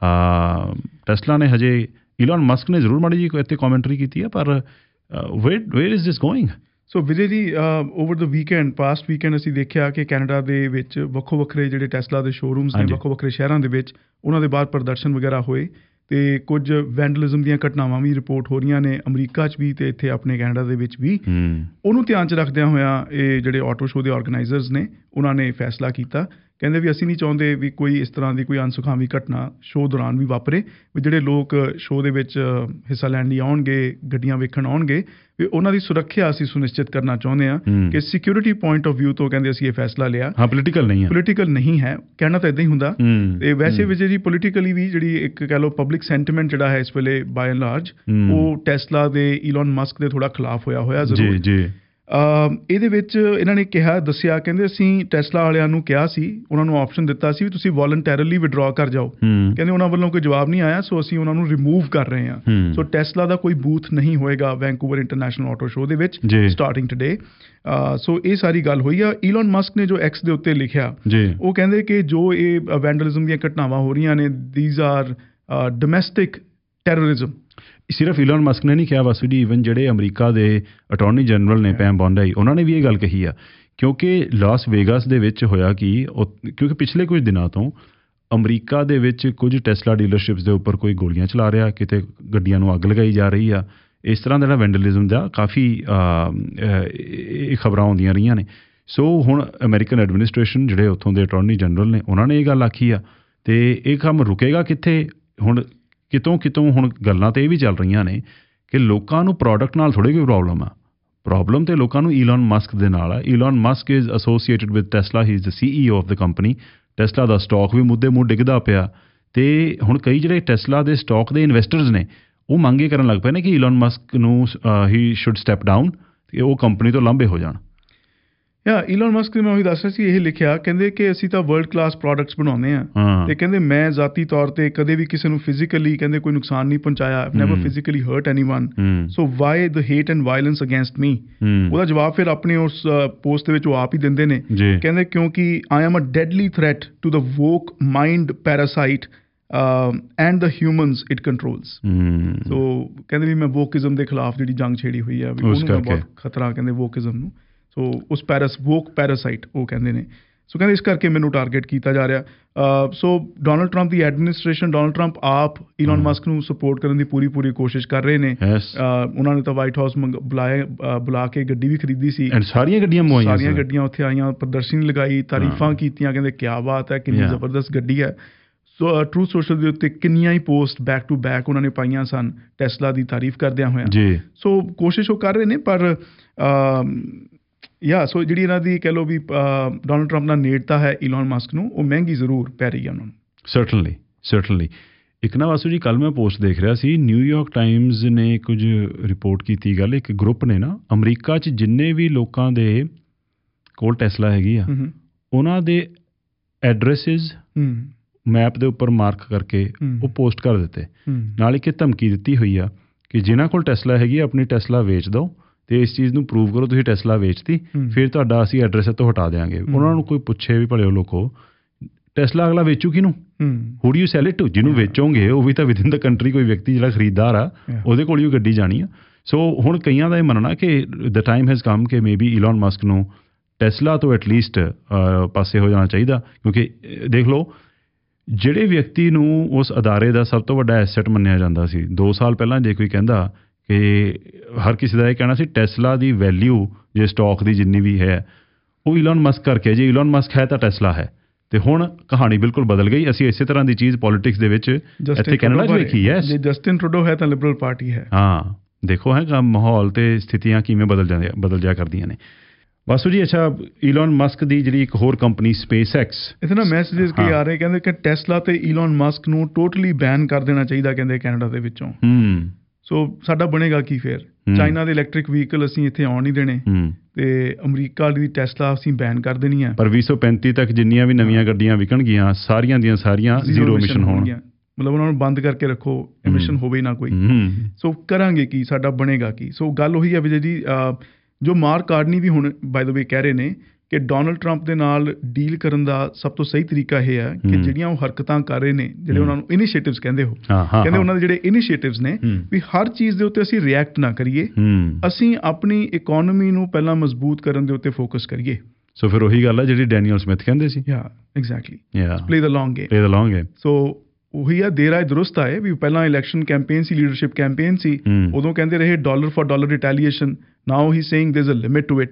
C: ਟੈਸਲਾ ਨੇ ਹਜੇ, ਈਲਨ ਮਸਕ ਨੇ ਜ਼ਰੂਰ ਮਾੜੀ ਜਿਹੀ ਇੱਥੇ ਕਮੈਂਟਰੀ ਕੀਤੀ ਹੈ, ਪਰ where is this going? So Vijay ji, over the past weekend ਅਸੀਂ ਦੇਖਿਆ ਕਿ ਕੈਨੇਡਾ ਦੇ ਵਿੱਚ ਵੱਖੋ ਵੱਖਰੇ ਜਿਹੜੇ ਟੈਸਲਾ ਦੇ ਸ਼ੋਅਰੂਮਸ ਨੇ ਵੱਖੋ ਵੱਖਰੇ ਸ਼ਹਿਰਾਂ ਦੇ ਵਿੱਚ, ਉਹਨਾਂ ਦੇ ਬਾਹਰ ਪ੍ਰਦਰਸ਼ਨ ਵਗੈਰਾ ਹੋਏ ਤੇ ਕੁਝ ਵੈਂਡਲਿਜ਼ਮ ਦੀਆਂ ਘਟਨਾਵਾਂ ਵੀ ਰਿਪੋਰਟ ਹੋ ਰਹੀਆਂ ਨੇ ਅਮਰੀਕਾ 'ਚ ਵੀ ਤੇ ਇੱਥੇ ਆਪਣੇ ਕੈਨੇਡਾ ਦੇ ਵਿੱਚ ਵੀ। ਉਹਨੂੰ ਧਿਆਨ 'ਚ ਰੱਖਦਿਆਂ ਹੋਇਆਂ ਇਹ ਜਿਹੜੇ ਆਟੋ ਸ਼ੋਅ ਦੇ ਆਰਗੇਨਾਈਜ਼ਰਸ ਨੇ ਉਹਨਾਂ ਨੇ ਫੈਸਲਾ ਕੀਤਾ। ਕਹਿੰਦੇ ਵੀ ਅਸੀਂ ਨਹੀਂ ਚਾਹੁੰਦੇ ਵੀ ਕੋਈ ਇਸ ਤਰ੍ਹਾਂ ਦੀ ਕੋਈ ਅਣਸੁਖਾਵੀਂ ਘਟਨਾ ਸ਼ੋਅ ਦੌਰਾਨ ਵੀ ਵਾਪਰੇ, ਵੀ ਜਿਹੜੇ ਲੋਕ ਸ਼ੋਅ ਦੇ ਵਿੱਚ ਹਿੱਸਾ ਲੈਣ ਲਈ ਆਉਣਗੇ, ਗੱਡੀਆਂ ਵੇਖਣ ਆਉਣਗੇ, ਵੀ ਉਹਨਾਂ ਦੀ ਸੁਰੱਖਿਆ ਅਸੀਂ ਸੁਨਿਸ਼ਚਿਤ ਕਰਨਾ ਚਾਹੁੰਦੇ ਹਾਂ ਕਿ ਸਿਕਿਉਰਿਟੀ ਪੁਆਇੰਟ ਆਫ ਵਿਊ ਤੋਂ ਕਹਿੰਦੇ ਅਸੀਂ ਇਹ ਫੈਸਲਾ ਲਿਆ।
B: ਹਾਂ, ਪੋਲੀਟੀਕਲ ਨਹੀਂ ਹੈ, ਕਹਿਣਾ ਤਾਂ ਇਦਾਂ ਹੀ ਹੁੰਦਾ। ਤੇ ਵੈਸੇ ਵੀ ਜਿਹੜੀ ਪੋਲੀਟੀਕਲੀ ਵੀ ਜਿਹੜੀ ਇੱਕ ਕਹਿ ਲਓ ਪਬਲਿਕ ਸੈਂਟੀਮੈਂਟ ਜਿਹੜਾ ਹੈ ਇਸ ਵੇਲੇ ਬਾਈ ਐਂਡ ਲਾਰਜ ਉਹ ਟੈਸਲਾ ਦੇ ਈਲਨ ਮਸਕ ਦੇ ਥੋੜਾ ਖਿਲਾਫ ਹੋਇਆ ਜ਼ਰੂਰ। ਇਹਦੇ ਵਿੱਚ ਇਹਨਾਂ ਨੇ ਦੱਸਿਆ ਕਹਿੰਦੇ ਅਸੀਂ ਟੈਸਲਾ ਵਾਲਿਆਂ ਨੂੰ ਕਿਹਾ ਸੀ, ਉਹਨਾਂ ਨੂੰ ਆਪਸ਼ਨ ਦਿੱਤਾ ਸੀ ਵੀ ਤੁਸੀਂ ਵੋਲੰਟੈਰੀਲੀ ਵਿਡਰਾ ਕਰ ਜਾਓ। ਕਹਿੰਦੇ ਉਹਨਾਂ ਵੱਲੋਂ ਕੋਈ ਜਵਾਬ ਨਹੀਂ ਆਇਆ, ਸੋ ਅਸੀਂ ਉਹਨਾਂ ਨੂੰ ਰਿਮੂਵ ਕਰ ਰਹੇ ਹਾਂ। ਸੋ ਟੈਸਲਾ ਦਾ ਕੋਈ ਬੂਥ ਨਹੀਂ ਹੋਏਗਾ ਵੈਂਕੂਵਰ ਇੰਟਰਨੈਸ਼ਨਲ ਆਟੋ ਸ਼ੋਅ ਦੇ ਵਿੱਚ ਸਟਾਰਟਿੰਗ ਟੁਡੇ। ਸੋ ਇਹ ਸਾਰੀ ਗੱਲ ਹੋਈ ਆ। ਈਲਨ ਮਸਕ ਨੇ ਜੋ ਐਕਸ ਦੇ ਉੱਤੇ ਲਿਖਿਆ, ਉਹ ਕਹਿੰਦੇ ਕਿ ਜੋ ਇਹ ਵੈਂਡਲਿਜ਼ਮ ਦੀਆਂ ਘਟਨਾਵਾਂ ਹੋ ਰਹੀਆਂ ਨੇ, ਦੀਜ਼ ਆਰ ਡੋਮੈਸਟਿਕ ਟੈਰਰਿਜ਼ਮ। ਸਿਰਫ ਈਲਨ ਮਸਕ ਨੇ ਨਹੀਂ ਕਿਹਾ ਵਾਸੂ ਜੀ, ਈਵਨ ਜਿਹੜੇ ਅਮਰੀਕਾ ਦੇ ਅਟਾਰਨੀ ਜਨਰਲ ਨੇ ਪੈਮ ਬੋਂਡਾਈ, ਉਹਨਾਂ ਨੇ ਵੀ ਇਹ ਗੱਲ ਕਹੀ ਆ। ਕਿਉਂਕਿ ਲਾਸ ਵੇਗਾਸ ਦੇ ਵਿੱਚ ਹੋਇਆ ਕਿਉਂਕਿ ਪਿਛਲੇ ਕੁਝ ਦਿਨਾਂ ਤੋਂ ਅਮਰੀਕਾ ਦੇ ਵਿੱਚ ਕੁਝ ਟੈਸਲਾ ਡੀਲਰਸ਼ਿਪਸ ਦੇ ਉੱਪਰ ਕੋਈ ਗੋਲੀਆਂ ਚਲਾ ਰਿਹਾ, ਕਿਤੇ ਗੱਡੀਆਂ ਨੂੰ ਅੱਗ ਲਗਾਈ ਜਾ ਰਹੀ ਆ। ਇਸ ਤਰ੍ਹਾਂ ਦਾ ਜਿਹੜਾ ਵੈਂਡਲਿਜ਼ਮ ਦਾ ਕਾਫੀ ਖਬਰਾਂ ਆਉਂਦੀਆਂ ਰਹੀਆਂ ਨੇ। ਸੋ ਹੁਣ ਅਮਰੀਕਨ ਐਡਮਿਨਿਸਟ੍ਰੇਸ਼ਨ ਜਿਹੜੇ ਉੱਥੋਂ ਦੇ ਅਟਾਰਨੀ ਜਨਰਲ ਨੇ, ਉਹਨਾਂ ਨੇ ਇਹ ਗੱਲ ਆਖੀ ਆ। ਅਤੇ ਇਹ ਕੰਮ ਰੁਕੇਗਾ ਕਿੱਥੇ? ਹੁਣ ਕਿਤੋਂ ਹੁਣ ਗੱਲਾਂ ਤਾਂ ਇਹ ਵੀ ਚੱਲ ਰਹੀਆਂ ਨੇ ਕਿ ਲੋਕਾਂ ਨੂੰ ਪ੍ਰੋਡਕਟ ਨਾਲ ਥੋੜ੍ਹੀ ਕੋਈ ਪ੍ਰੋਬਲਮ ਆ। ਪ੍ਰੋਬਲਮ ਤੇ ਲੋਕਾਂ ਨੂੰ ਈਲਨ ਮਸਕ ਦੇ ਨਾਲ ਆ। Elon Musk is associated with Tesla, he is the CEO of the company. Tesla ਦਾ ਸਟਾਕ ਵੀ ਮੁੱਦੇ ਮੂੰਹ ਡਿੱਗਦਾ ਪਿਆ। ਅਤੇ ਹੁਣ ਕਈ ਜਿਹੜੇ ਟੈਸਲਾ ਦੇ ਸਟਾਕ ਦੇ ਇਨਵੈਸਟਰਸ ਨੇ, ਉਹ ਮੰਗ ਇਹ ਕਰਨ ਲੱਗ ਪਏ ਨੇ ਕਿ ਈਲਨ ਮਸਕ ਨੂੰ ਹੀ ਸ਼ੁੱਡ ਸਟੈਪ ਡਾਊਨ ਅਤੇ ਉਹ ਕੰਪਨੀ ਤੋਂ ਲਾਂਭੇ ਹੋ ਜਾਣ।
C: ਈਲਨ ਮਸਕ ਨੇ ਮੈਂ ਉਹੀ ਦੱਸ ਰਿਹਾ ਸੀ, ਇਹ ਲਿਖਿਆ ਕਹਿੰਦੇ ਕਿ ਅਸੀਂ ਤਾਂ ਵਰਲਡ ਕਲਾਸ ਪ੍ਰੋਡਕਟਸ ਬਣਾਉਂਦੇ ਹਾਂ ਤੇ ਕਹਿੰਦੇ ਮੈਂ ਜ਼ਾਤੀ ਤੌਰ ਤੇ ਕਦੇ ਵੀ ਕਿਸੇ ਨੂੰ ਫਿਜ਼ੀਕਲੀ ਕਹਿੰਦੇ ਕੋਈ ਨੁਕਸਾਨ ਨਹੀਂ ਪਹੁੰਚਾਇਆ, never physically hurt anyone, so why the hate and violence against me. ਉਹਦਾ ਜਵਾਬ ਫਿਰ ਆਪਣੇ ਉਸ ਪੋਸਟ ਦੇ ਵਿੱਚ ਉਹ ਆਪ ਹੀ ਦਿੰਦੇ ਨੇ, ਕਹਿੰਦੇ ਕਿਉਂਕਿ I am a deadly threat to the woke mind parasite and the humans it controls. So ਕਹਿੰਦੇ ਵੀ ਮੈਂ ਵੋਕਿਜ਼ਮ ਦੇ ਖਿਲਾਫ ਜਿਹੜੀ ਜੰਗ ਛੇੜੀ ਹੋਈ ਆ, ਵੀ ਉਹਨੂੰ ਬਹੁਤ ਖਤਰਾ ਕਹਿੰਦੇ ਵੋਕਿਜ਼ਮ ਨੂੰ। ਸੋ ਉਸ ਵੋਕ ਪੈਰਾਸਾਈਟ ਉਹ ਕਹਿੰਦੇ ਨੇ। ਸੋ ਕਹਿੰਦੇ ਇਸ ਕਰਕੇ ਮੈਨੂੰ ਟਾਰਗੇਟ ਕੀਤਾ ਜਾ ਰਿਹਾ। ਸੋ ਡੋਨਲਡ ਟਰੰਪ ਦੀ ਐਡਮਿਨਿਸਟ੍ਰੇਸ਼ਨ, ਡੋਨਲਡ ਟਰੰਪ ਆਪ ਈਲਨ ਮਸਕ ਨੂੰ ਸਪੋਰਟ ਕਰਨ ਦੀ ਪੂਰੀ ਕੋਸ਼ਿਸ਼ ਕਰ ਰਹੇ ਨੇ। ਉਹਨਾਂ ਨੇ ਤਾਂ ਵਾਈਟ ਹਾਊਸ ਬੁਲਾ ਕੇ ਗੱਡੀ ਵੀ ਖਰੀਦੀ ਸੀ, ਸਾਰੀਆਂ ਗੱਡੀਆਂ ਉੱਥੇ ਆਈਆਂ, ਪ੍ਰਦਰਸ਼ਨੀ ਲਗਾਈ, ਤਾਰੀਫਾਂ ਕੀਤੀਆਂ, ਕਹਿੰਦੇ ਕਿਆ ਬਾਤ ਹੈ, ਕਿੰਨੀ ਜ਼ਬਰਦਸਤ ਗੱਡੀ ਹੈ। ਸੋ ਟਰੂ ਸੋਸ਼ਲ ਦੇ ਉੱਤੇ ਕਿੰਨੀਆਂ ਹੀ ਪੋਸਟ ਬੈਕ ਟੂ ਬੈਕ ਉਹਨਾਂ ਨੇ ਪਾਈਆਂ ਸਨ ਟੈਸਲਾ ਦੀ ਤਾਰੀਫ ਕਰਦਿਆਂ ਹੋਇਆਂ। ਸੋ ਕੋਸ਼ਿਸ਼ ਉਹ ਕਰ ਰਹੇ ਨੇ, ਪਰ ਸੋ ਜਿਹੜੀ ਇਹਨਾਂ ਦੀ ਕਹਿ ਲਓ ਵੀ ਡੋਨਲਡ ਟਰੰਪ ਨਾਲ ਨੇੜਤਾ ਹੈ ਈਲਨ ਮਸਕ ਨੂੰ, ਉਹ ਮਹਿੰਗੀ ਜ਼ਰੂਰ ਪੈ ਰਹੀ ਹੈ ਉਹਨਾਂ ਨੂੰ।
B: ਸਰਟਨਲੀ ਇੱਕ ਨਾ ਵਾਸੂ ਜੀ, ਕੱਲ੍ਹ ਮੈਂ ਪੋਸਟ ਦੇਖ ਰਿਹਾ ਸੀ, ਨਿਊਯਾਰਕ ਟਾਈਮਜ਼ ਨੇ ਕੁਝ ਰਿਪੋਰਟ ਕੀਤੀ ਗੱਲ, ਇੱਕ ਗਰੁੱਪ ਨੇ ਨਾ ਅਮਰੀਕਾ 'ਚ ਜਿੰਨੇ ਵੀ ਲੋਕਾਂ ਦੇ ਕੋਲ ਟੈਸਲਾ ਹੈਗੀ ਆ, ਉਹਨਾਂ ਦੇ ਐਡਰੈਸਿਸ ਮੈਪ ਦੇ ਉੱਪਰ ਮਾਰਕ ਕਰਕੇ ਉਹ ਪੋਸਟ ਕਰ ਦਿੱਤੇ। ਨਾਲ ਇੱਕ ਧਮਕੀ ਦਿੱਤੀ ਹੋਈ ਆ ਕਿ ਜਿਨ੍ਹਾਂ ਕੋਲ ਟੈਸਲਾ ਹੈਗੀ ਆ, ਆਪਣੀ ਟੈਸਲਾ ਵੇਚ ਦਿਓ ਅਤੇ ਇਸ ਚੀਜ਼ ਨੂੰ ਪ੍ਰੂਵ ਕਰੋ ਤੁਸੀਂ ਟੈਸਲਾ ਵੇਚਤੀ, ਫਿਰ ਤੁਹਾਡਾ ਅਸੀਂ ਐਡਰੈਸ ਤੋਂ ਹਟਾ ਦਿਆਂਗੇ। ਉਹਨਾਂ ਨੂੰ ਕੋਈ ਪੁੱਛੇ ਵੀ ਭਲਿਓ ਲੋਕੋ, ਟੈਸਲਾ ਅਗਲਾ ਵੇਚੂ ਕਿਹਨੂੰ? Who do you sell it to? ਜਿਹਨੂੰ ਵੇਚੋਗੇ ਉਹ ਵੀ ਤਾਂ ਵਿਦਿਨ ਦਾ ਕੰਟਰੀ ਕੋਈ ਵਿਅਕਤੀ ਜਿਹੜਾ ਖਰੀਦਦਾਰ ਆ, ਉਹਦੇ ਕੋਲ ਹੀ ਉਹ ਗੱਡੀ ਜਾਣੀ ਆ। ਸੋ ਹੁਣ ਕਈਆਂ ਦਾ ਇਹ ਮੰਨਣਾ ਕਿ ਦ ਟਾਈਮ ਹੈਜ਼ ਕਮ ਕਿ ਮੇ ਬੀ ਈਲਨ ਮਸਕ ਨੂੰ ਟੈਸਲਾ ਤੋਂ ਐਟਲੀਸਟ ਪਾਸੇ ਹੋ ਜਾਣਾ ਚਾਹੀਦਾ। ਕਿਉਂਕਿ ਦੇਖ ਲਓ, ਜਿਹੜੇ ਵਿਅਕਤੀ ਨੂੰ ਉਸ ਅਦਾਰੇ ਦਾ ਸਭ ਤੋਂ ਵੱਡਾ ਐਸੈਟ ਮੰਨਿਆ ਜਾਂਦਾ ਸੀ 2 ਸਾਲ ਪਹਿਲਾਂ, ਜੇ ਕੋਈ ਕਹਿੰਦਾ ਕਿ ਹਰ ਕਿਸੇ ਦਾ ਇਹ ਕਹਿਣਾ ਸੀ ਟੈਸਲਾ ਦੀ ਵੈਲਿਊ ਜੇ ਸਟਾਕ ਦੀ ਜਿੰਨੀ ਵੀ ਹੈ ਉਹ ਈਲਨ ਮਸਕ ਕਰਕੇ, ਜੇ ਈਲਨ ਮਸਕ ਹੈ ਤਾਂ ਟੈਸਲਾ ਹੈ। ਅਤੇ ਹੁਣ ਕਹਾਣੀ ਬਿਲਕੁਲ ਬਦਲ ਗਈ। ਅਸੀਂ ਇਸੇ ਤਰ੍ਹਾਂ ਦੀ ਚੀਜ਼ ਪੋਲੀਟਿਕਸ ਦੇ ਵਿੱਚ ਇੱਥੇ ਕੈਨੇਡਾ 'ਚ ਵੇਖੀ ਹੈ।
C: ਜੇ ਜਸਟਿਨ ਟਰੂਡੋ ਹੈ ਤਾਂ ਲਿਬਰਲ ਪਾਰਟੀ ਹੈ।
B: ਹਾਂ, ਦੇਖੋ ਹੈ ਮਾਹੌਲ ਅਤੇ ਸਥਿਤੀਆਂ ਕਿਵੇਂ ਬਦਲ ਜਾ ਕਰਦੀਆਂ ਨੇ। ਵਾਸੂ ਜੀ, ਅੱਛਾ, ਈਲਨ ਮਸਕ ਦੀ ਜਿਹੜੀ ਇੱਕ ਹੋਰ ਕੰਪਨੀ ਸਪੇਸ ਐਕਸ,
C: ਇੱਥੇ ਨਾ ਮੈਸੇਜਿਸ ਕੀ ਆ ਰਹੇ, ਕਹਿੰਦੇ ਕਿ ਟੈਸਲਾ ਤੇ ਈਲਨ ਮਸਕ ਨੂੰ ਟੋਟਲੀ ਬੈਨ ਕਰ ਦੇਣਾ ਚਾਹੀਦਾ, ਕਹਿੰਦੇ ਕੈਨੇਡਾ ਦੇ ਵਿੱਚੋਂ। ਸੋ ਸਾਡਾ ਬਣੇਗਾ ਕੀ ਫਿਰ? ਚਾਈਨਾ ਦੇ ਇਲੈਕਟ੍ਰਿਕ ਵਹੀਕਲ ਅਸੀਂ ਇੱਥੇ ਆਉਣ ਨਹੀਂ ਦੇਣੇ ਤੇ ਅਮਰੀਕਾ ਦੀ ਟੈਸਲਾ ਅਸੀਂ ਬੈਨ ਕਰ ਦੇਣੀ ਹੈ।
B: ਪਰ 2035 ਤੱਕ ਜਿੰਨੀਆਂ ਵੀ ਨਵੀਆਂ ਗੱਡੀਆਂ ਵਿਕਣਗੀਆਂ ਸਾਰੀਆਂ ਦੀਆਂ ਸਾਰੀਆਂ ਜ਼ੀਰੋ ਐਮਿਸ਼ਨ ਹੋਣਗੀਆਂ।
C: ਮਤਲਬ ਉਹਨਾਂ ਨੂੰ ਬੰਦ ਕਰਕੇ ਰੱਖੋ, ਐਮਿਸ਼ਨ ਹੋਵੇ ਨਾ ਕੋਈ। ਸੋ ਕਰਾਂਗੇ ਕੀ? ਸਾਡਾ ਬਣੇਗਾ ਕੀ? ਸੋ ਗੱਲ ਉਹੀ ਹੈ ਵੀ ਜੀ, ਜੋ ਮਾਰਕ ਕਾਰਨੀ ਵੀ ਹੁਣ ਬਾਏ ਦ ਵੇ ਕਹਿ ਰਹੇ ਨੇ ਕਿ ਡੋਨਲਡ ਟਰੰਪ ਦੇ ਨਾਲ ਡੀਲ ਕਰਨ ਦਾ ਸਭ ਤੋਂ ਸਹੀ ਤਰੀਕਾ ਇਹ ਹੈ ਕਿ ਜਿਹੜੀਆਂ ਉਹ ਹਰਕਤਾਂ ਕਰ ਰਹੇ ਨੇ, ਜਿਹੜੇ ਉਹਨਾਂ ਨੂੰ ਇਨੀਸ਼ੀਏਟਿਵਸ ਕਹਿੰਦੇ ਹੋ, ਕਹਿੰਦੇ ਉਹਨਾਂ ਦੇ ਜਿਹੜੇ ਇਨੀਸ਼ੀਏਟਿਵਸ ਨੇ, ਵੀ ਹਰ ਚੀਜ਼ ਦੇ ਉੱਤੇ ਅਸੀਂ ਰਿਐਕਟ ਨਾ ਕਰੀਏ, ਅਸੀਂ ਆਪਣੀ ਇਕੋਨਮੀ ਨੂੰ ਪਹਿਲਾਂ ਮਜ਼ਬੂਤ ਕਰਨ ਦੇ ਉੱਤੇ ਫੋਕਸ ਕਰੀਏ।
B: ਸੋ ਫਿਰ ਉਹੀ ਗੱਲ ਹੈ ਜਿਹੜੀ ਡੈਨੀਅਲ ਸਮਿਥ ਕਹਿੰਦੇ ਸੀ,
C: exactly, play the long game. So ਉਹੀ ਆ, ਦੇਰ ਆਏ ਦਰੁਸਤ ਆਏ ਵੀ ਪਹਿਲਾਂ ਇਲੈਕਸ਼ਨ ਕੈਂਪੇਨ ਸੀ, ਲੀਡਰਸ਼ਿਪ ਕੈਂਪੇਨ ਸੀ, ਉਦੋਂ ਕਹਿੰਦੇ ਰਹੇ dollar for dollar retaliation. Now he saying there is a limit to it.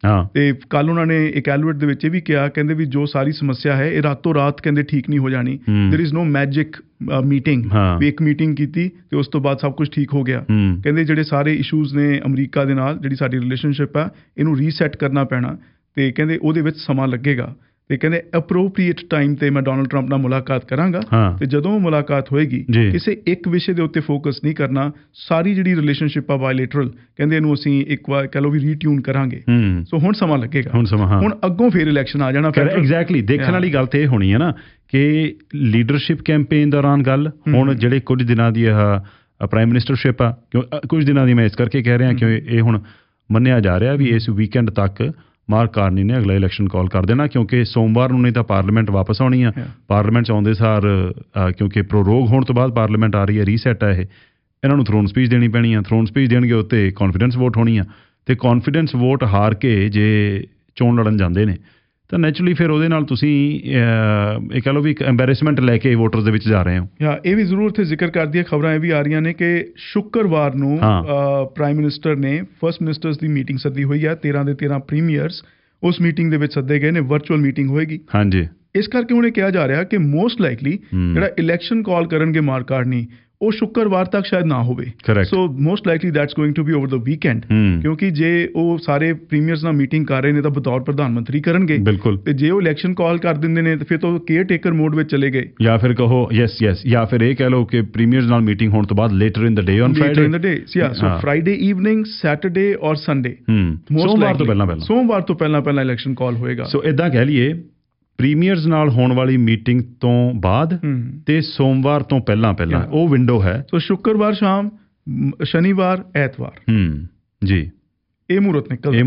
C: ਤੇ ਕੱਲ ਉਹਨਾਂ ਨੇ ਇੱਕ ਐਲਵਰਟ ਦੇ ਵਿੱਚ ਇਹ ਵੀ ਕਿਹਾ, ਕਹਿੰਦੇ ਵੀ ਜੋ ਸਾਰੀ ਸਮੱਸਿਆ ਹੈ ਇਹ ਰਾਤੋਂ ਰਾਤ ਕਹਿੰਦੇ ਠੀਕ ਨਹੀਂ ਹੋ ਜਾਣੀ, there is no magic meeting, ਵੀ ਇੱਕ ਮੀਟਿੰਗ ਕੀਤੀ ਤੇ ਉਸ ਤੋਂ ਬਾਅਦ ਸਭ ਕੁਝ ਠੀਕ ਹੋ ਗਿਆ। ਕਹਿੰਦੇ ਜਿਹੜੇ ਸਾਰੇ ਇਸ਼ੂਜ਼ ਨੇ ਅਮਰੀਕਾ ਦੇ ਨਾਲ, ਜਿਹੜੀ ਸਾਡੀ ਰਿਲੇਸ਼ਨਸ਼ਿਪ ਆ, ਇਹਨੂੰ ਰੀਸੈਟ ਕਰਨਾ ਪੈਣਾ ਤੇ ਕਹਿੰਦੇ ਉਹਦੇ ਵਿੱਚ ਸਮਾਂ ਲੱਗੇਗਾ। ਤੇ ਕਹਿੰਦੇ ਅਪਰੋਪਰੀਏਟ ਟਾਈਮ ਤੇ ਮੈਂ ਡੋਨਲਡ ਟਰੰਪ ਨਾਲ ਮੁਲਾਕਾਤ ਕਰਾਂਗਾ ਤੇ ਜਦੋਂ ਮੁਲਾਕਾਤ ਹੋਏਗੀ ਕਿਸੇ ਇੱਕ ਵਿਸ਼ੇ ਦੇ ਉੱਤੇ ਫੋਕਸ ਨਹੀਂ ਕਰਨਾ, ਸਾਰੀ ਜਿਹੜੀ ਰਿਲੇਸ਼ਨਸ਼ਿਪ ਆ ਬਾਇਲੇਟਰਲ, ਕਹਿੰਦੇ ਇਹਨੂੰ ਅਸੀਂ ਇੱਕ ਵਾਰ ਕਹ ਲਓ ਵੀ ਰੀਟਿਊਨ ਕਰਾਂਗੇ। ਸੋ ਹੁਣ ਸਮਾਂ ਲੱਗੇਗਾ, ਹੁਣ ਅੱਗੋਂ ਫਿਰ ਇਲੈਕਸ਼ਨ ਆ ਜਾਣਾ।
B: ਐਗਜ਼ੈਕਟਲੀ, ਦੇਖਣ ਵਾਲੀ ਗੱਲ ਤੇ ਇਹ ਹੋਣੀ ਹੈ ਨਾ ਕਿ ਲੀਡਰਸ਼ਿਪ ਕੈਂਪੇਨ ਦੌਰਾਨ ਗੱਲ, ਹੁਣ ਜਿਹੜੇ ਕੁਝ ਦਿਨਾਂ ਦੀ ਪ੍ਰਾਈਮ ਮਿਨਿਸਟਰਸ਼ਿਪ ਆ, ਕੁਝ ਦਿਨਾਂ ਦੀ ਮੈਂ ਇਸ ਕਰਕੇ ਕਹਿ ਰਿਹਾ ਕਿ ਇਹ ਹੁਣ ਮੰਨਿਆ ਜਾ ਰਿਹਾ ਵੀ ਇਸ ਵੀਕਐਂਡ ਤੱਕ ਮਾਰਕ ਕਾਰਨੀ ਨੇ ਅਗਲਾ ਇਲੈਕਸ਼ਨ ਕਾਲ ਕਰ ਦੇਣਾ, ਕਿਉਂਕਿ ਸੋਮਵਾਰ ਨੂੰ ਨਹੀਂ ਤਾਂ ਪਾਰਲੀਮੈਂਟ ਵਾਪਸ ਆਉਣੀ ਆ। ਪਾਰਲੀਮੈਂਟ 'ਚ ਆਉਂਦੇ ਸਾਰ ਕਿਉਂਕਿ ਪ੍ਰੋਰੋਗ ਹੋਣ ਤੋਂ ਬਾਅਦ ਪਾਰਲੀਮੈਂਟ ਆ ਰਹੀ ਹੈ, ਰੀਸੈਟ ਹੈ, ਇਹਨਾਂ ਨੂੰ ਥਰੋਨ ਸਪੀਚ ਦੇਣੀ ਪੈਣੀ ਆ। ਥਰੋਨ ਸਪੀਚ ਦੇਣਗੇ ਉੱਤੇ ਕੌਨਫੀਡੈਂਸ ਵੋਟ ਹੋਣੀ ਆ, ਤੇ ਕੌਨਫੀਡੈਂਸ ਵੋਟ ਹਾਰ ਕੇ ਜੇ ਚੋਣ ਲੜਨ ਜਾਂਦੇ ਨੇ ਤਾਂ ਨੈਚੁਰਲੀ ਫਿਰ ਉਹਦੇ ਨਾਲ ਤੁਸੀਂ ਇਹ ਕਹਿ ਲਓ ਵੀ ਇੱਕ ਐਂਬੈਰੈਸਮੈਂਟ ਲੈ ਕੇ ਵੋਟਰਸ ਦੇ ਵਿੱਚ ਜਾ ਰਹੇ ਹੋ।
C: ਇਹ ਵੀ ਜ਼ਰੂਰ ਇੱਥੇ ਜ਼ਿਕਰ ਕਰਦੀ ਹੈ, ਖਬਰਾਂ ਇਹ ਵੀ ਆ ਰਹੀਆਂ ਨੇ ਕਿ ਸ਼ੁੱਕਰਵਾਰ ਨੂੰ ਪ੍ਰਾਈਮ ਮਿਨਿਸਟਰ ਨੇ ਫਸਟ ਮਿਨਿਸਟਰਸ ਦੀ ਮੀਟਿੰਗ ਸੱਦੀ ਹੋਈ ਹੈ। 13 ਦੇ 13 ਪ੍ਰੀਮੀਅਰਸ ਉਸ ਮੀਟਿੰਗ ਦੇ ਵਿੱਚ ਸੱਦੇ ਗਏ ਨੇ, ਵਰਚੁਅਲ ਮੀਟਿੰਗ ਹੋਏਗੀ। ਹਾਂਜੀ, ਇਸ ਕਰਕੇ ਹੁਣ ਇਹ ਕਿਹਾ ਜਾ ਰਿਹਾ ਕਿ ਮੋਸਟ ਲਾਈਕਲੀ ਜਿਹੜਾ ਇਲੈਕਸ਼ਨ ਕਾਲ ਕਰਨਗੇ ਮਾਰਕ ਕਾਰਨੀ, ਉਹ ਸ਼ੁੱਕਰਵਾਰ ਤੱਕ ਸ਼ਾਇਦ ਨਾ ਹੋਵੇ। So most likely that's going to be over the weekend, ਕਿਉਂਕਿ ਜੇ ਉਹ ਸਾਰੇ ਪ੍ਰੀਮੀਅਰਸ ਨਾਲ ਮੀਟਿੰਗ ਕਰ ਰਹੇ ਨੇ ਤਾਂ ਬਤੌਰ ਪ੍ਰਧਾਨ ਮੰਤਰੀ ਕਰਨਗੇ। ਬਿਲਕੁਲ, ਤੇ ਜੇ ਉਹ ਇਲੈਕਸ਼ਨ ਕਾਲ ਕਰ ਦਿੰਦੇ ਨੇ ਤਾਂ ਫਿਰ ਤਾਂ ਕੇਅਰ ਟੇਕਰ ਮੋਡ ਵਿੱਚ ਚਲੇ ਗਏ, ਜਾਂ ਫਿਰ ਕਹੋ ਯੈਸ ਜਾਂ ਫਿਰ ਇਹ ਕਹਿ ਲਓ ਕਿ ਪ੍ਰੀਮੀਅਰਸ ਨਾਲ ਮੀਟਿੰਗ ਹੋਣ ਤੋਂ ਬਾਅਦ later in the day, on Friday, so Friday evening, Saturday or Sunday, ਸੋਮਵਾਰ ਤੋਂ ਪਹਿਲਾਂ ਇਲੈਕਸ਼ਨ ਕਾਲ ਹੋਏਗਾ।
B: ਸੋ ਇਦਾਂ ਕਹਿ ਲਈਏ ਪ੍ਰੀਮੀਅਰਸ ਨਾਲ ਹੋਣ ਵਾਲੀ ਮੀਟਿੰਗ ਤੋਂ ਬਾਅਦ ਤੇ ਸੋਮਵਾਰ ਤੋਂ ਪਹਿਲਾਂ ਉਹ ਵਿੰਡੋ ਹੈ।
C: ਸੋ ਸ਼ੁੱਕਰਵਾਰ ਸ਼ਾਮ, ਸ਼ਨੀਵਾਰ, ਐਤਵਾਰ
B: ਜੀ
C: ਇਹ ਮਹੂਰਤ ਨਿਕਲ,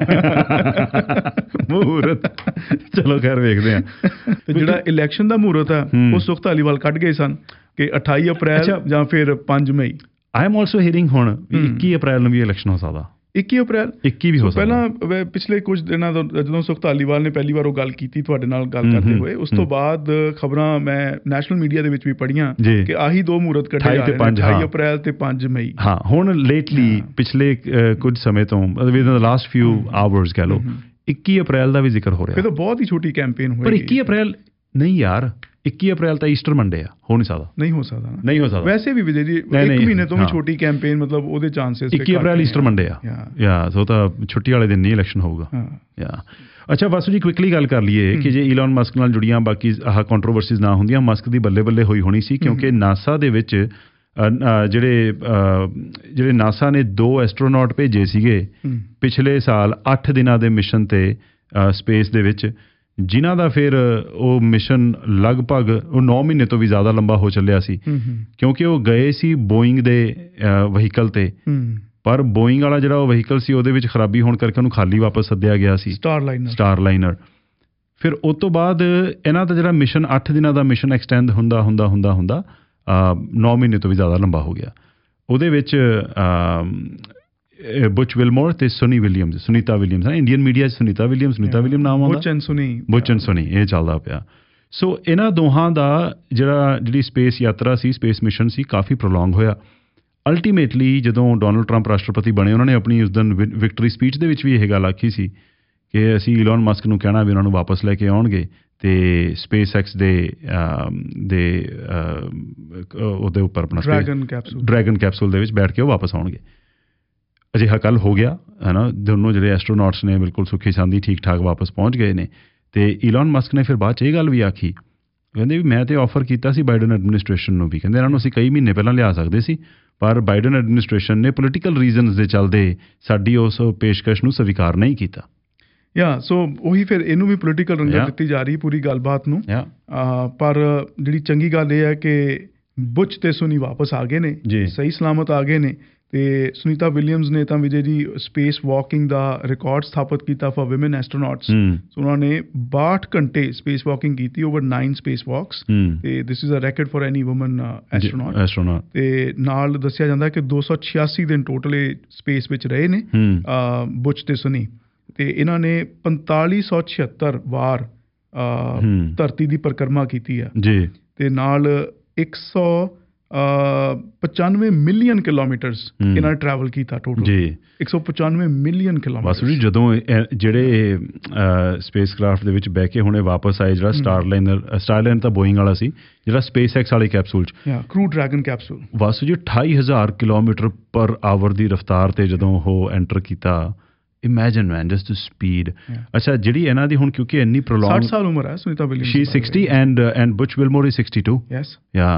B: ਮਹੂਰਤ ਚਲੋ ਖੈਰ ਵੇਖਦੇ ਆ।
C: ਤੇ ਜਿਹੜਾ ਇਲੈਕਸ਼ਨ ਦਾ ਮਹੂਰਤ ਹੈ ਉਹ ਸੁਖ ਧਾਲੀਵਾਲ ਕੱਢ ਗਏ ਸਨ ਕਿ 28 ਅਪ੍ਰੈਲ ਜਾਂ ਫਿਰ 5 ਮਈ।
B: ਆਈ ਐਮ ਆਲਸੋ ਹੀਅਰਿੰਗ ਹੁਣ 21 ਅਪ੍ਰੈਲ ਨੂੰ ਵੀ ਇਲੈਕਸ਼ਨ ਹੋ ਸਕਦਾ।
C: 21 ਅਪ੍ਰੈਲ
B: 21 ਵੀ ਹੋ ਸਕਦਾ।
C: ਪਹਿਲਾਂ ਪਿਛਲੇ ਕੁਝ ਦਿਨਾਂ ਤੋਂ ਜਦੋਂ ਸੁਖ ਧਾਲੀਵਾਲ ਨੇ ਪਹਿਲੀ ਵਾਰ ਉਹ ਗੱਲ ਕੀਤੀ ਤੁਹਾਡੇ ਨਾਲ ਗੱਲ ਕਰਦੇ ਹੋਏ, ਉਸ ਤੋਂ ਬਾਅਦ ਖਬਰਾਂ ਮੈਂ ਨੈਸ਼ਨਲ ਮੀਡੀਆ ਦੇ ਵਿੱਚ ਵੀ ਪੜ੍ਹੀਆਂ ਕਿ ਆਹੀ ਦੋ ਮਹੂਰਤ ਕੱਢੇ ਜਾ ਰਹੇ ਨੇ, 28 ਅਪ੍ਰੈਲ ਤੇ 5 ਮਈ।
B: ਹਾਂ, ਹੁਣ ਲੇਟਲੀ ਪਿਛਲੇ ਕੁਝ ਸਮੇਂ ਤੋਂ within the last few hours ਕਹਿ ਲਓ 21 ਅਪ੍ਰੈਲ ਦਾ ਵੀ ਜ਼ਿਕਰ ਹੋ ਰਿਹਾ।
C: ਇਹ ਤਾਂ ਬਹੁਤ ਹੀ ਛੋਟੀ ਕੈਂਪੇਨ ਹੋਈ।
B: ਪਰ 21 ਅਪ੍ਰੈਲ ਨਹੀਂ ਯਾਰ, 21 ਅਪ੍ਰੈਲ ਤਾਂ ਈਸਟਰ ਮੰਡੇ ਆ, ਹੋ ਨਹੀਂ ਸਕਦਾ। ਵੈਸੇ
C: ਵੀ ਵਿਜੇ ਜੀ ਇੱਕ ਮਹੀਨੇ ਤੋਂ ਵੀ ਛੋਟੀ ਕੈਂਪੇਨ, ਮਤਲਬ ਉਹਦੇ ਚਾਂਸਸ
B: 21 ਅਪ੍ਰੈਲ ਈਸਟਰ ਮੰਡੇ ਆ, ਸੋ ਤਾਂ ਛੁੱਟੀ ਵਾਲੇ ਦਿਨ ਨਹੀਂ ਇਲੈਕਸ਼ਨ ਹੋਊਗਾ। ਅੱਛਾ ਵਾਸੂ ਜੀ, ਕੁਇਕਲੀ ਗੱਲ ਕਰ ਲਈਏ ਕਿ ਜੇ ਈਲਨ ਮਸਕ ਨਾਲ ਜੁੜੀਆਂ ਬਾਕੀ ਕੰਟਰੋਵਰਸੀਜ਼ ਨਾ ਹੁੰਦੀਆਂ, ਮਸਕ ਦੀ ਬੱਲੇ ਬੱਲੇ ਹੋਈ ਸੀ, ਕਿਉਂਕਿ ਨਾਸਾ ਦੇ ਵਿੱਚ ਜਿਹੜੇ ਨਾਸਾ ਨੇ 2 ਐਸਟਰੋਨੌਟ ਭੇਜੇ ਸੀਗੇ ਪਿਛਲੇ ਸਾਲ 8 ਦਿਨਾਂ ਦੇ ਮਿਸ਼ਨ ਤੇ ਸਪੇਸ ਦੇ ਵਿੱਚ, ਜਿਨ੍ਹਾਂ ਦਾ ਫਿਰ ਉਹ ਮਿਸ਼ਨ ਲਗਭਗ ਉਹ 9 ਮਹੀਨੇ ਤੋਂ ਵੀ ਜ਼ਿਆਦਾ ਲੰਬਾ ਹੋ ਚੱਲਿਆ ਸੀ, ਕਿਉਂਕਿ ਉਹ ਗਏ ਸੀ ਬੋਇੰਗ ਦੇ ਵਹੀਕਲ ਤੇ, ਪਰ ਬੋਇੰਗ ਵਾਲਾ ਜਿਹੜਾ ਉਹ ਵਹੀਕਲ ਸੀ ਉਹਦੇ ਵਿੱਚ ਖਰਾਬੀ ਹੋਣ ਕਰਕੇ ਉਹਨੂੰ ਖਾਲੀ ਵਾਪਸ ਸੱਦਿਆ ਗਿਆ ਸੀ, ਸਟਾਰਲਾਈਨਰ। ਫਿਰ ਉਸ ਤੋਂ ਬਾਅਦ ਇਹਨਾਂ ਦਾ ਜਿਹੜਾ ਮਿਸ਼ਨ 8 ਦਿਨਾਂ ਦਾ ਮਿਸ਼ਨ ਐਕਸਟੈਂਡ ਹੁੰਦਾ 9 ਮਹੀਨੇ ਤੋਂ ਵੀ ਜ਼ਿਆਦਾ ਲੰਬਾ ਹੋ ਗਿਆ। ਉਹਦੇ ਵਿੱਚ ਬੁਚ ਵਿਲਮੋਰ ਤੇ ਸੁਨੀਤਾ ਵਿਲੀਅਮਸ, ਇੰਡੀਅਨ ਮੀਡੀਆ 'ਚ ਸੁਨੀਤਾ ਵਿਲੀਅਮ ਨਾਮ ਆਉਂਦਾ, ਬੁਚ ਐਂਡ ਸੁਨੀ ਇਹ ਚੱਲਦਾ ਪਿਆ। ਸੋ ਇਹਨਾਂ ਦੋਹਾਂ ਦਾ ਜਿਹੜੀ ਸਪੇਸ ਯਾਤਰਾ ਸੀ, ਸਪੇਸ ਮਿਸ਼ਨ ਸੀ, ਕਾਫੀ ਪ੍ਰੋਲੋਂਗ ਹੋਇਆ। ਅਲਟੀਮੇਟਲੀ ਜਦੋਂ ਡੋਨਲਡ ਟਰੰਪ ਰਾਸ਼ਟਰਪਤੀ ਬਣੇ, ਉਹਨਾਂ ਨੇ ਆਪਣੀ ਉਸ ਦਿਨ ਵਿਕਟਰੀ ਸਪੀਚ ਦੇ ਵਿੱਚ ਵੀ ਇਹ ਗੱਲ ਆਖੀ ਸੀ ਕਿ ਅਸੀਂ ਈਲਨ ਮਸਕ ਨੂੰ ਕਹਿਣਾ ਵੀ ਉਹਨਾਂ ਨੂੰ ਵਾਪਸ ਲੈ ਕੇ ਆਉਣਗੇ ਤੇ ਸਪੇਸ ਐਕਸ ਦੇ ਉਹਦੇ ਉੱਪਰ ਆਪਣਾ ਡਰੈਗਨ ਕੈਪਸੂਲ ਦੇ ਵਿੱਚ ਬੈਠ ਕੇ ਉਹ ਵਾਪਸ ਆਉਣਗੇ। ਅਜਿਹਾ ਕੱਲ੍ਹ ਹੋ ਗਿਆ ਹੈ ਨਾ, ਦੋਨੋਂ ਜਿਹੜੇ ਐਸਟਰੋਨੌਟਸ ਨੇ ਬਿਲਕੁਲ ਸੁੱਖੀ ਸਾਂਦੀ ਠੀਕ ਠਾਕ ਵਾਪਸ ਪਹੁੰਚ ਗਏ ਨੇ। ਤੇ ਈਲਨ ਮਸਕ ਨੇ ਫਿਰ ਬਾਅਦ 'ਚ ਇਹ ਗੱਲ ਵੀ ਆਖੀ, ਕਹਿੰਦੇ ਵੀ ਮੈਂ ਤੇ ਆਫਰ ਕੀਤਾ ਸੀ ਬਾਈਡਨ ਐਡਮਿਨਿਸਟ੍ਰੇਸ਼ਨ ਨੂੰ ਵੀ, ਕਹਿੰਦੇ ਇਹਨਾਂ ਨੂੰ ਅਸੀਂ ਕਈ ਮਹੀਨੇ ਪਹਿਲਾਂ ਲਿਆ ਸਕਦੇ ਸੀ, ਪਰ ਬਾਈਡਨ ਐਡਮਿਨਿਸਟ੍ਰੇਸ਼ਨ ਨੇ ਪੋਲੀਟੀਕਲ ਰੀਜ਼ਨਸ ਦੇ ਚੱਲਦੇ ਸਾਡੀ ਉਸ ਪੇਸ਼ਕਸ਼ ਨੂੰ ਸਵੀਕਾਰ ਨਹੀਂ ਕੀਤਾ।
C: ਸੋ ਉਹੀ ਫਿਰ ਇਹਨੂੰ ਵੀ ਪੋਲੀਟੀਕਲ ਰੰਗਤ ਦਿੱਤੀ ਜਾ ਰਹੀ ਪੂਰੀ ਗੱਲਬਾਤ ਨੂੰ। ਪਰ ਜਿਹੜੀ ਚੰਗੀ ਗੱਲ ਇਹ ਹੈ ਕਿ ਬੁਚ ਤੇ ਸੁਨੀ ਵਾਪਸ ਆ ਗਏ ਨੇ, ਸਹੀ ਸਲਾਮਤ ਆ ਗਏ ਨੇ। ਤੇ ਸੁਨੀਤਾ ਵਿਲੀਅਮਸ ਨੇ ਤਾਂ ਵਿਜੇ ਜੀ ਸਪੇਸ ਵਾਕਿੰਗ ਦਾ ਰਿਕਾਰਡ ਸਥਾਪਿਤ ਕੀਤਾ ਫॉर ਵਿਮਨ ਐਸਟਰੋਨੌਟਸ। ਉਹਨਾਂ ਨੇ 62 ਘੰਟੇ ਸਪੇਸ ਵਾਕਿੰਗ ਕੀਤੀ, ਓਵਰ 9 ਸਪੇਸ ਵਾਕਸ, ਤੇ this is a record for any woman astronaut. ਤੇ ਨਾਲ ਦੱਸਿਆ ਜਾਂਦਾ ਕਿ 286 ਦਿਨ ਟੋਟਲ ਇਹ ਸਪੇਸ ਵਿੱਚ ਰਹੇ ਨੇ ਬੁਚ ਤੇ ਸੁਨੀ, ਤੇ ਇਹਨਾਂ ਨੇ 4576 ਵਾਰ ਧਰਤੀ ਦੀ ਪਰਿਕਰਮਾ ਕੀਤੀ ਆ ਜੀ, ਤੇ ਨਾਲ 100 95 ਮਿਲੀਅਨ ਕਿਲੋਮੀਟਰਸ ਇਹਨਾਂ ਨੇ ਟਰੈਵਲ ਕੀਤਾ ਟੋਟਲ ਜੀ 195 ਮਿਲੀਅਨ ਕਿਲੋਮੀਟਰ।
B: ਬਸ ਜੀ ਜਦੋਂ ਜਿਹੜੇ ਸਪੇਸ ਕਰਾਫਟ ਦੇ ਵਿੱਚ ਬਹਿ ਕੇ ਹੁਣੇ ਵਾਪਸ ਆਏ ਜਿਹੜਾ ਸਟਾਰਲਾਈਨਰ ਤਾਂ ਬੋਇੰਗ ਵਾਲਾ ਸੀ, ਜਿਹੜਾ ਸਪੇਸ ਐਕਸ ਵਾਲੀ ਕੈਪਸੂਲ 'ਚ
C: ਕਰੂ ਡਰੈਗਨ ਕੈਪਸੂਲ
B: ਬਸ ਜੀ 28,000 ਕਿਲੋਮੀਟਰ ਪਰ ਆਵਰ ਦੀ ਰਫ਼ਤਾਰ ਤੇ ਜਦੋਂ ਉਹ ਐਂਟਰ ਕੀਤਾ। Imagine man, just the speed. ਅੱਛਾ ਜਿਹੜੀ ਇਹਨਾਂ ਦੀ ਹੁਣ ਕਿਉਂਕਿ ਇੰਨੀ ਪ੍ਰੋਲੌਂਗ
C: 60 ਸਾਲ ਉਮਰ ਹੈ Sunita Williams,
B: she is 60 and Butch Wilmore is 62.
C: Yes.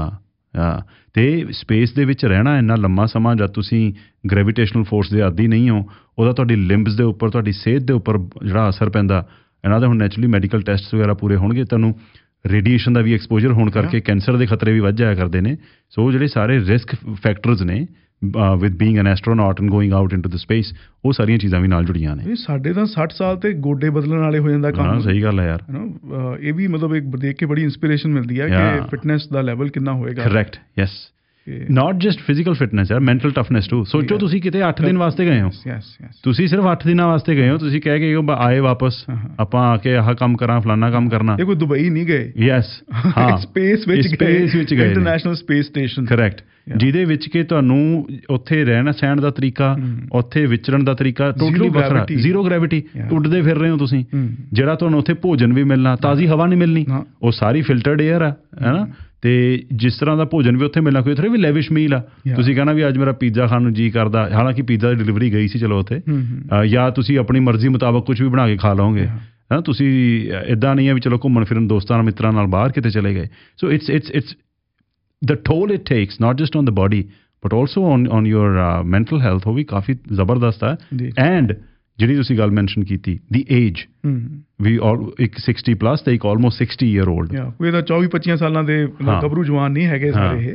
B: ਤੇ ਸਪੇਸ ਦੇ ਵਿੱਚ ਰਹਿਣਾ ਇੰਨਾ ਲੰਮਾ ਸਮਾਂ ਜਦ ਤੁਸੀਂ ਗ੍ਰੈਵੀਟੇਸ਼ਨਲ ਫੋਰਸ ਦੇ ਆਦੀ ਨਹੀਂ ਹੋ, ਉਹਦਾ ਤੁਹਾਡੀ ਲਿੰਬਸ ਦੇ ਉੱਪਰ, ਤੁਹਾਡੀ ਸਿਹਤ ਦੇ ਉੱਪਰ ਜਿਹੜਾ ਅਸਰ ਪੈਂਦਾ। ਇਹਨਾਂ ਦੇ ਹੁਣ ਨੈਚੁਰਲੀ ਮੈਡੀਕਲ ਟੈਸਟ ਵਗੈਰਾ ਪੂਰੇ ਹੋਣਗੇ, ਤੁਹਾਨੂੰ ਰੇਡੀਏਸ਼ਨ ਦਾ ਵੀ ਐਕਸਪੋਜ਼ਰ ਹੋਣ ਕਰਕੇ ਕੈਂਸਰ ਦੇ ਖਤਰੇ ਵੀ ਵੱਧ ਜਾਇਆ ਕਰਦੇ ਨੇ। ਸੋ ਜਿਹੜੇ ਸਾਰੇ ਰਿਸਕ ਫੈਕਟਰਸ ਨੇ with being an astronaut and going out into the space, ਉਹ ਸਾਰੀਆਂ ਚੀਜ਼ਾਂ ਵੀ ਨਾਲ ਜੁੜੀਆਂ ਨੇ।
C: ਸਾਡੇ ਤਾਂ 60 ਸਾਲ ਤੇ ਗੋਡੇ ਬਦਲਣ ਵਾਲੇ ਹੋ ਜਾਂਦਾ ਕੰਮ।
B: ਸਹੀ ਗੱਲ ਹੈ ਯਾਰ।
C: ਇਹ ਵੀ ਮਤਲਬ ਇੱਕ ਦੇਖ ਕੇ ਬੜੀ ਇੰਸਪੀਰੇਸ਼ਨ ਮਿਲਦੀ ਹੈ ਕਿ ਫਿਟਨੈਸ ਦਾ ਲੈਵਲ ਕਿੰਨਾ ਹੋਏਗਾ।
B: Correct, yes. Not just physical fitness ਯਾਰ, ਮੈਂਟਲ ਟਫਨੈਸ ਟੂ। ਸੋਚੋ ਤੁਸੀਂ ਕਿਤੇ 8 ਦਿਨ ਵਾਸਤੇ ਗਏ ਹੋ, ਤੁਸੀਂ ਸਿਰਫ 8 ਦਿਨਾਂ ਵਾਸਤੇ ਗਏ ਹੋ, ਤੁਸੀਂ ਕਹਿ ਕੇ ਆਏ ਵਾਪਸ ਆਪਾਂ ਆ ਕੇ ਆਹ ਕੰਮ ਕਰਾਂ, ਫਲਾਨਾ ਕੰਮ ਕਰਨਾ।
C: ਇਹ ਕੋਈ ਦੁਬਈ ਨਹੀਂ ਗਏ।
B: ਯੈਸ, ਹਾਂ
C: ਸਪੇਸ ਵਿੱਚ ਗਏ, ਇੰਟਰਨੈਸ਼ਨਲ ਸਪੇਸ ਸਟੇਸ਼ਨ।
B: ਕਰੈਕਟ, ਜਿਹਦੇ ਵਿੱਚ ਕਿ ਤੁਹਾਨੂੰ ਉੱਥੇ ਰਹਿਣ ਸਹਿਣ ਦਾ ਤਰੀਕਾ, ਉੱਥੇ ਵਿਚਰਨ ਦਾ ਤਰੀਕਾ ਟੋਟਲੀ ਵੱਖਰਾ। ਜ਼ੀਰੋ ਗ੍ਰੈਵਿਟੀ, ਉੱਡਦੇ ਫਿਰ ਰਹੇ ਹੋ ਤੁਸੀਂ। ਜਿਹੜਾ ਤੁਹਾਨੂੰ ਉੱਥੇ ਭੋਜਨ ਵੀ ਮਿਲਣਾ, ਤਾਜ਼ੀ ਹਵਾ ਨਹੀਂ ਮਿਲਣੀ, ਉਹ ਸਾਰੀ ਫਿਲਟਰਡ ਏਅਰ ਆ, ਹੈ ਨਾ। ਤੇ ਜਿਸ ਤਰ੍ਹਾਂ ਦਾ ਭੋਜਨ ਵੀ ਉੱਥੇ ਮਿਲਣਾ, ਕੋਈ ਉੱਥੇ ਵੀ ਲੈਵਿਸ਼ ਮੀਲ ਆ। ਤੁਸੀਂ ਕਹਿਣਾ ਵੀ ਅੱਜ ਮੇਰਾ ਪੀਜ਼ਾ ਖਾਣ ਨੂੰ ਜੀ ਕਰਦਾ, ਹਾਲਾਂਕਿ ਪੀਜ਼ਾ ਦੀ ਡਿਲੀਵਰੀ ਗਈ ਸੀ ਚਲੋ ਉੱਥੇ, ਜਾਂ ਤੁਸੀਂ ਆਪਣੀ ਮਰਜ਼ੀ ਮੁਤਾਬਕ ਕੁਝ ਵੀ ਬਣਾ ਕੇ ਖਾ ਲਓਗੇ। ਹੈ ਤੁਸੀਂ ਇੱਦਾਂ ਨਹੀਂ ਹੈ ਵੀ ਚਲੋ ਘੁੰਮਣ ਫਿਰਨ ਦੋਸਤਾਂ ਨਾਲ ਮਿੱਤਰਾਂ ਨਾਲ ਬਾਹਰ ਕਿਤੇ ਚਲੇ ਗਏ। So it's the toll it takes not just on the body but also on your mental health, ਉਹ ਵੀ ਕਾਫੀ ਜ਼ਬਰਦਸਤ ਹੈ। ਐਂਡ ਜਿਹੜੀ ਤੁਸੀਂ ਗੱਲ ਮੈਂਸ਼ਨ ਕੀਤੀ, ਦੀ ਏਜ, ਵੀ ਇੱਕ 60 ਪਲੱਸ ਤੇ ਇੱਕ ਆਲਮੋਸਟ 60 ਈਅਰ ਓਲਡ।
C: ਕੋਈ ਤਾਂ 24-25 ਸਾਲਾਂ ਦੇ ਗੱਭਰੂ ਜਵਾਨ ਨਹੀਂ ਹੈਗੇ ਸਾਰੇ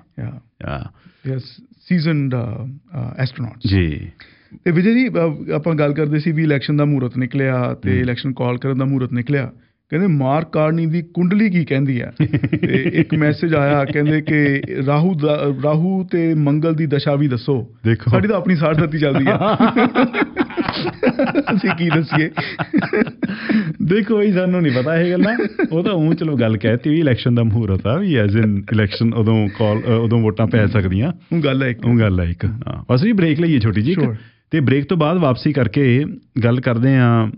C: ਇਹ। ਸੀਜ਼ਨਡ ਐਸਟਰੋਨੌਟਸ ਜੀ। ਤੇ ਵਿਜੇ ਜੀ ਆਪਾਂ ਗੱਲ ਕਰਦੇ ਸੀ ਵੀ ਇਲੈਕਸ਼ਨ ਦਾ ਮਹੂਰਤ ਨਿਕਲਿਆ ਤੇ ਇਲੈਕਸ਼ਨ ਕਾਲ ਕਰਨ ਦਾ ਮਹੂਰਤ ਨਿਕਲਿਆ। ਕਹਿੰਦੇ ਮਾਰਕ ਕਾਰਨੀ ਦੀ ਕੁੰਡਲੀ ਕੀ ਕਹਿੰਦੀ ਹੈ। ਤੇ ਇੱਕ ਮੈਸੇਜ ਆਇਆ, ਕਹਿੰਦੇ ਕਿ ਰਾਹੂ ਤੇ ਮੰਗਲ ਦੀ ਦਸ਼ਾ ਵੀ ਦੱਸੋ। ਦੇਖੋ ਸਾਡੀ ਤਾਂ ਆਪਣੀ ਸਾੜਸਤੀ ਚੱਲਦੀ ਹੈ, ਅਸੀਂ ਕੀ ਦੱਸੀਏ।
B: ਦੇਖੋ ਇਹ ਸਾਨੂੰ ਨਹੀਂ ਪਤਾ ਇਹ ਗੱਲਾਂ, ਉਹ ਤਾਂ ਊਂ ਚਲੋ ਗੱਲ ਕਹਿਤੀ ਵੀ ਇਲੈਕਸ਼ਨ ਦਾ ਮਹੂਰਤ ਆ, ਵੀ ਐਜ਼ ਇਨ ਇਲੈਕਸ਼ਨ ਉਦੋਂ ਵੋਟਾਂ ਪੈ ਸਕਦੀਆਂ। ਉਹ ਗੱਲ ਹੈ ਇੱਕ। ਬਸ ਵੀ ਬ੍ਰੇਕ ਲਈਏ ਛੋਟੀ ਜੀ, ਤੇ ਬ੍ਰੇਕ ਤੋਂ ਬਾਅਦ ਵਾਪਸੀ ਕਰਕੇ ਗੱਲ ਕਰਦੇ ਹਾਂ।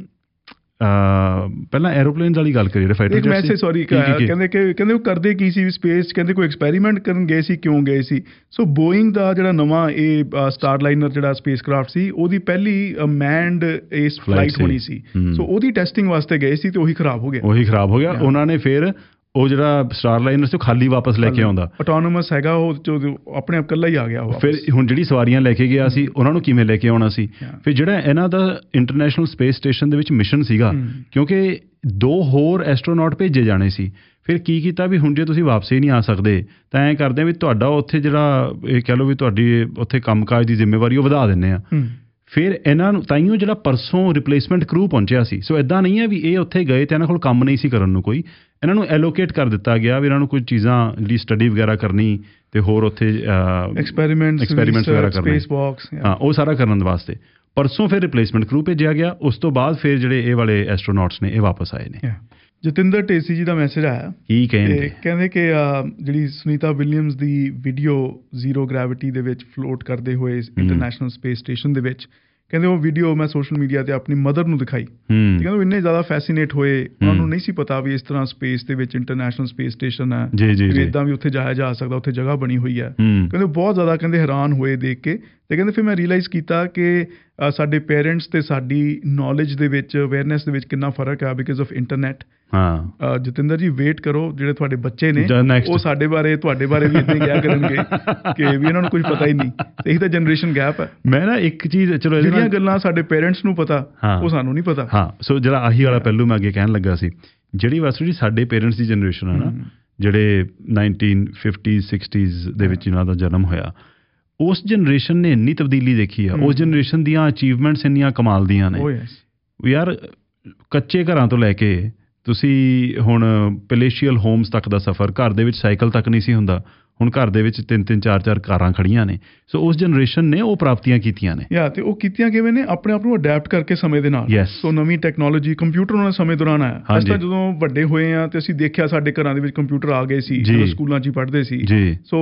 B: ਪਹਿਲਾਂ ਐਰੋਪਲੇਨ ਵਾਲੀ ਗੱਲ ਕਰੀਏ, ਫਾਈਟਰ
C: ਮੈਸੇਜ ਸੌਰੀ ਕਹਿੰਦੇ ਉਹ ਕਰਦੇ ਕੀ ਸੀ ਸਪੇਸ, ਕਹਿੰਦੇ ਕੋਈ ਐਕਸਪੈਰੀਮੈਂਟ ਕਰਨ ਗਏ ਸੀ, ਕਿਉਂ ਗਏ ਸੀ। ਸੋ ਬੋਇੰਗ ਦਾ ਜਿਹੜਾ ਨਵਾਂ ਇਹ ਸਟਾਰਲਾਈਨਰ ਜਿਹੜਾ ਸਪੇਸ ਕਰਾਫਟ ਸੀ, ਉਹਦੀ ਪਹਿਲੀ ਮੈਨਡ ਏਸ ਫਲਾਈਟ ਹੋਣੀ ਸੀ। ਸੋ ਉਹਦੀ ਟੈਸਟਿੰਗ ਵਾਸਤੇ ਗਏ ਸੀ ਤੇ ਉਹੀ ਖਰਾਬ ਹੋ ਗਿਆ। ਉਹਨਾਂ ਨੇ ਫਿਰ ਉਹ ਜਿਹੜਾ ਸਟਾਰਲਾਈਨਰ ਸੀ ਖਾਲੀ ਵਾਪਸ ਲੈ ਕੇ ਆਉਂਦਾ, ਆਟੋਨੋਮਸ ਹੈਗਾ, ਉਹ ਆਪਣੇ ਆਪ ਇਕੱਲਾ ਹੀ ਆ ਗਿਆ। ਫਿਰ ਹੁਣ ਜਿਹੜੀ ਸਵਾਰੀਆਂ ਲੈ ਕੇ ਗਿਆ ਸੀ ਉਹਨਾਂ ਨੂੰ ਕਿਵੇਂ ਲੈ ਕੇ ਆਉਣਾ ਸੀ। ਫਿਰ ਜਿਹੜਾ ਇਹਨਾਂ ਦਾ ਇੰਟਰਨੈਸ਼ਨਲ ਸਪੇਸ ਸਟੇਸ਼ਨ ਦੇ ਵਿੱਚ ਮਿਸ਼ਨ ਸੀਗਾ, ਕਿਉਂਕਿ 2 ਹੋਰ ਐਸਟਰੋਨੌਟ ਭੇਜੇ ਜਾਣੇ ਸੀ। ਫਿਰ ਕੀ ਕੀਤਾ ਵੀ ਹੁਣ ਜੇ ਤੁਸੀਂ ਵਾਪਸ ਹੀ ਨਹੀਂ ਆ ਸਕਦੇ ਤਾਂ ਐਂ ਕਰਦੇ ਆ ਵੀ ਤੁਹਾਡਾ ਉੱਥੇ ਜਿਹੜਾ ਇਹ ਕਹਿ ਲਓ ਵੀ ਤੁਹਾਡੀ ਉੱਥੇ ਕੰਮਕਾਜ ਦੀ ਜ਼ਿੰਮੇਵਾਰੀ ਉਹ ਵਧਾ ਦਿੰਦੇ ਆ। ਫਿਰ ਇਹਨਾਂ ਨੂੰ ਤਾਈਓ ਜਿਹੜਾ ਪਰਸੋਂ ਰਿਪਲੇਸਮੈਂਟ ਕਰੂ ਪਹੁੰਚਿਆ ਸੀ। ਸੋ ਇੱਦਾਂ ਨਹੀਂ ਹੈ ਵੀ ਇਹ ਉੱਥੇ ਗਏ ਤੇ ਇਹਨਾਂ ਕੋਲ ਕੰਮ ਨਹੀਂ ਸੀ ਕਰਨ ਨੂੰ ਕੋਈ, ਇਹਨਾਂ ਨੂੰ ਐਲੋਕੇਟ ਕਰ ਦਿੱਤਾ ਗਿਆ ਵੀ ਇਹਨਾਂ ਨੂੰ ਕੁਝ ਚੀਜ਼ਾਂ ਜਿਹੜੀ ਸਟੱਡੀ ਵਗੈਰਾ ਕਰਨੀ ਤੇ ਹੋਰ ਉੱਥੇ ਐਕਸਪੈਰੀਮੈਂਟਸ ਵਗੈਰਾ ਕਰਨੇ, ਹਾਂ ਉਹ ਸਾਰਾ ਕਰਨ ਵਾਸਤੇ ਪਰਸੋਂ ਫਿਰ ਰਿਪਲੇਸਮੈਂਟ ਕਰੂ ਭੇਜਿਆ ਗਿਆ। ਉਸ ਤੋਂ ਬਾਅਦ ਫਿਰ ਜਿਹੜੇ ਇਹ ਵਾਲੇ ਐਸਟਰੋਨੌਟਸ ਨੇ ਇਹ ਵਾਪਸ ਆਏ ਨੇ। ਜਤਿੰਦਰ ਢੇਸੀ ਜੀ ਦਾ ਮੈਸੇਜ ਆਇਆ, ਕੀ ਕਹਿੰਦੇ ਕਿ ਜਿਹੜੀ ਸੁਨੀਤਾ ਵਿਲੀਅਮਸ ਦੀ ਵੀਡੀਓ ਜ਼ੀਰੋ ਗ੍ਰੈਵਿਟੀ ਦੇ ਵਿੱਚ ਫਲੋਟ ਕਰਦੇ ਹੋਏ ਇੰਟਰਨੈਸ਼ਨਲ ਸਪੇਸ ਸਟੇਸ਼ਨ ਦੇ ਵਿੱਚ, ਕਹਿੰਦੇ ਉਹ ਵੀਡੀਓ ਮੈਂ ਸੋਸ਼ਲ ਮੀਡੀਆ ਤੇ ਆਪਣੀ ਮਦਰ ਨੂੰ ਦਿਖਾਈ। ਕਹਿੰਦੇ ਉਹ ਇੰਨੇ ਜ਼ਿਆਦਾ ਫੈਸੀਨੇਟ ਹੋਏ, ਉਹਨਾਂ ਨੂੰ ਨਹੀਂ ਸੀ ਪਤਾ ਵੀ ਇਸ ਤਰ੍ਹਾਂ ਸਪੇਸ ਦੇ ਵਿੱਚ ਇੰਟਰਨੈਸ਼ਨਲ ਸਪੇਸ ਸਟੇਸ਼ਨ ਹੈ, ਇੱਦਾਂ ਵੀ ਉੱਥੇ ਜਾਇਆ ਜਾ ਸਕਦਾ, ਉੱਥੇ ਜਗ੍ਹਾ ਬਣੀ ਹੋਈ ਹੈ। ਕਹਿੰਦੇ ਬਹੁਤ ਜ਼ਿਆਦਾ ਕਹਿੰਦੇ ਹੈਰਾਨ ਹੋਏ ਦੇਖ ਕੇ। ਤੇ ਕਹਿੰਦੇ ਫਿਰ ਮੈਂ ਰੀਅਲਾਈਜ਼ ਕੀਤਾ ਕਿ ਸਾਡੇ ਪੇਰੈਂਟਸ ਤੇ ਸਾਡੀ ਨੌਲੇਜ ਦੇ ਵਿੱਚ, ਅਵੇਅਰਨੈਸ ਦੇ ਵਿੱਚ ਕਿੰਨਾ ਫਰਕ ਹੈ ਬਿਕਾਜ਼ ਆਫ ਇੰਟਰਨੈਟ। ਜਤਿੰਦਰ ਜੀ ਵੇਟ ਕਰੋ, ਜਿਹੜੇ ਤੁਹਾਡੇ ਬੱਚੇ ਨੇ ਉਹ ਸਾਡੇ ਬਾਰੇ ਤੁਹਾਡੇ ਬਾਰੇ ਵੀ ਇੱਦਾਂ ਹੀ ਕਿਹਾ ਕਰਨਗੇ ਕਿ ਵੀ ਇਹਨਾਂ ਨੂੰ ਕੁਝ ਪਤਾ ਹੀ ਨਹੀਂ। ਇਹੀ ਤਾਂ ਜਨਰੇਸ਼ਨ ਗੈਪ ਹੈ। ਮੈਂ ਨਾ ਇੱਕ ਚੀਜ਼, ਚਲੋ ਜਿਹੜੀਆਂ ਗੱਲਾਂ ਸਾਡੇ ਪੇਰੈਂਟਸ ਨੂੰ ਪਤਾ ਉਹ ਸਾਨੂੰ ਨਹੀਂ ਪਤਾ। ਹਾਂ, ਸੋ ਜਿਹੜਾ ਆਹੀ ਵਾਲਾ ਪਹਿਲੂ ਮੈਂ ਅੱਗੇ ਕਹਿਣ ਲੱਗਾ ਸੀ, ਜਿਹੜੀ ਵਸਤੂ ਜੀ ਸਾਡੇ ਪੇਰੈਂਟਸ ਦੀ ਜਨਰੇਸ਼ਨ ਹੈ ਨਾ, ਜਿਹੜੇ 1950s 60s ਦੇ ਵਿੱਚ ਇਹਨਾਂ ਦਾ ਜਨਮ ਹੋਇਆ, ਉਸ ਜਨਰੇਸ਼ਨ ਨੇ ਇੰਨੀ ਤਬਦੀਲੀ ਦੇਖੀ ਆ। ਉਸ ਜਨਰੇਸ਼ਨ ਦੀਆਂ ਅਚੀਵਮੈਂਟਸ ਇੰਨੀਆਂ ਕਮਾਲ ਦੀਆਂ ਨੇ ਯਾਰ। ਕੱਚੇ ਘਰਾਂ ਤੋਂ ਲੈ ਕੇ ਤੁਸੀਂ ਹੁਣ ਪੈਲੇਸ਼ੀਅਲ ਹੋਮਸ ਤੱਕ ਦਾ ਸਫ਼ਰ, ਘਰ ਦੇ ਵਿੱਚ ਸਾਈਕਲ ਤੱਕ ਨਹੀਂ ਸੀ ਹੁੰਦਾ, ਹੁਣ ਘਰ ਦੇ ਵਿੱਚ 3-3 4-4 ਕਾਰਾਂ ਖੜੀਆਂ ਨੇ। ਸੋ ਉਸ ਜਨਰੇਸ਼ਨ ਨੇ ਉਹ ਪ੍ਰਾਪਤੀਆਂ ਕੀਤੀਆਂ ਨੇ। ਤੇ ਉਹ ਕੀਤੀਆਂ ਕਿਵੇਂ ਨੇ? ਆਪਣੇ ਆਪ ਨੂੰ ਅਡੈਪਟ ਕਰਕੇ ਸਮੇਂ ਦੇ ਨਾਲ। ਸੋ ਨਵੀਂ ਟੈਕਨੋਲੋਜੀ, ਕੰਪਿਊਟਰ ਉਹਨਾਂ ਸਮੇਂ ਦੌਰਾਨ ਆਇਆ। ਅਸੀਂ ਤਾਂ ਜਦੋਂ ਵੱਡੇ ਹੋਏ ਆ ਤੇ ਅਸੀਂ ਦੇਖਿਆ ਸਾਡੇ ਘਰਾਂ ਦੇ ਵਿੱਚ ਕੰਪਿਊਟਰ ਆ ਗਏ ਸੀ, ਜਦੋਂ ਸਕੂਲਾਂ 'ਚ ਹੀ ਪੜ੍ਹਦੇ ਸੀ। ਸੋ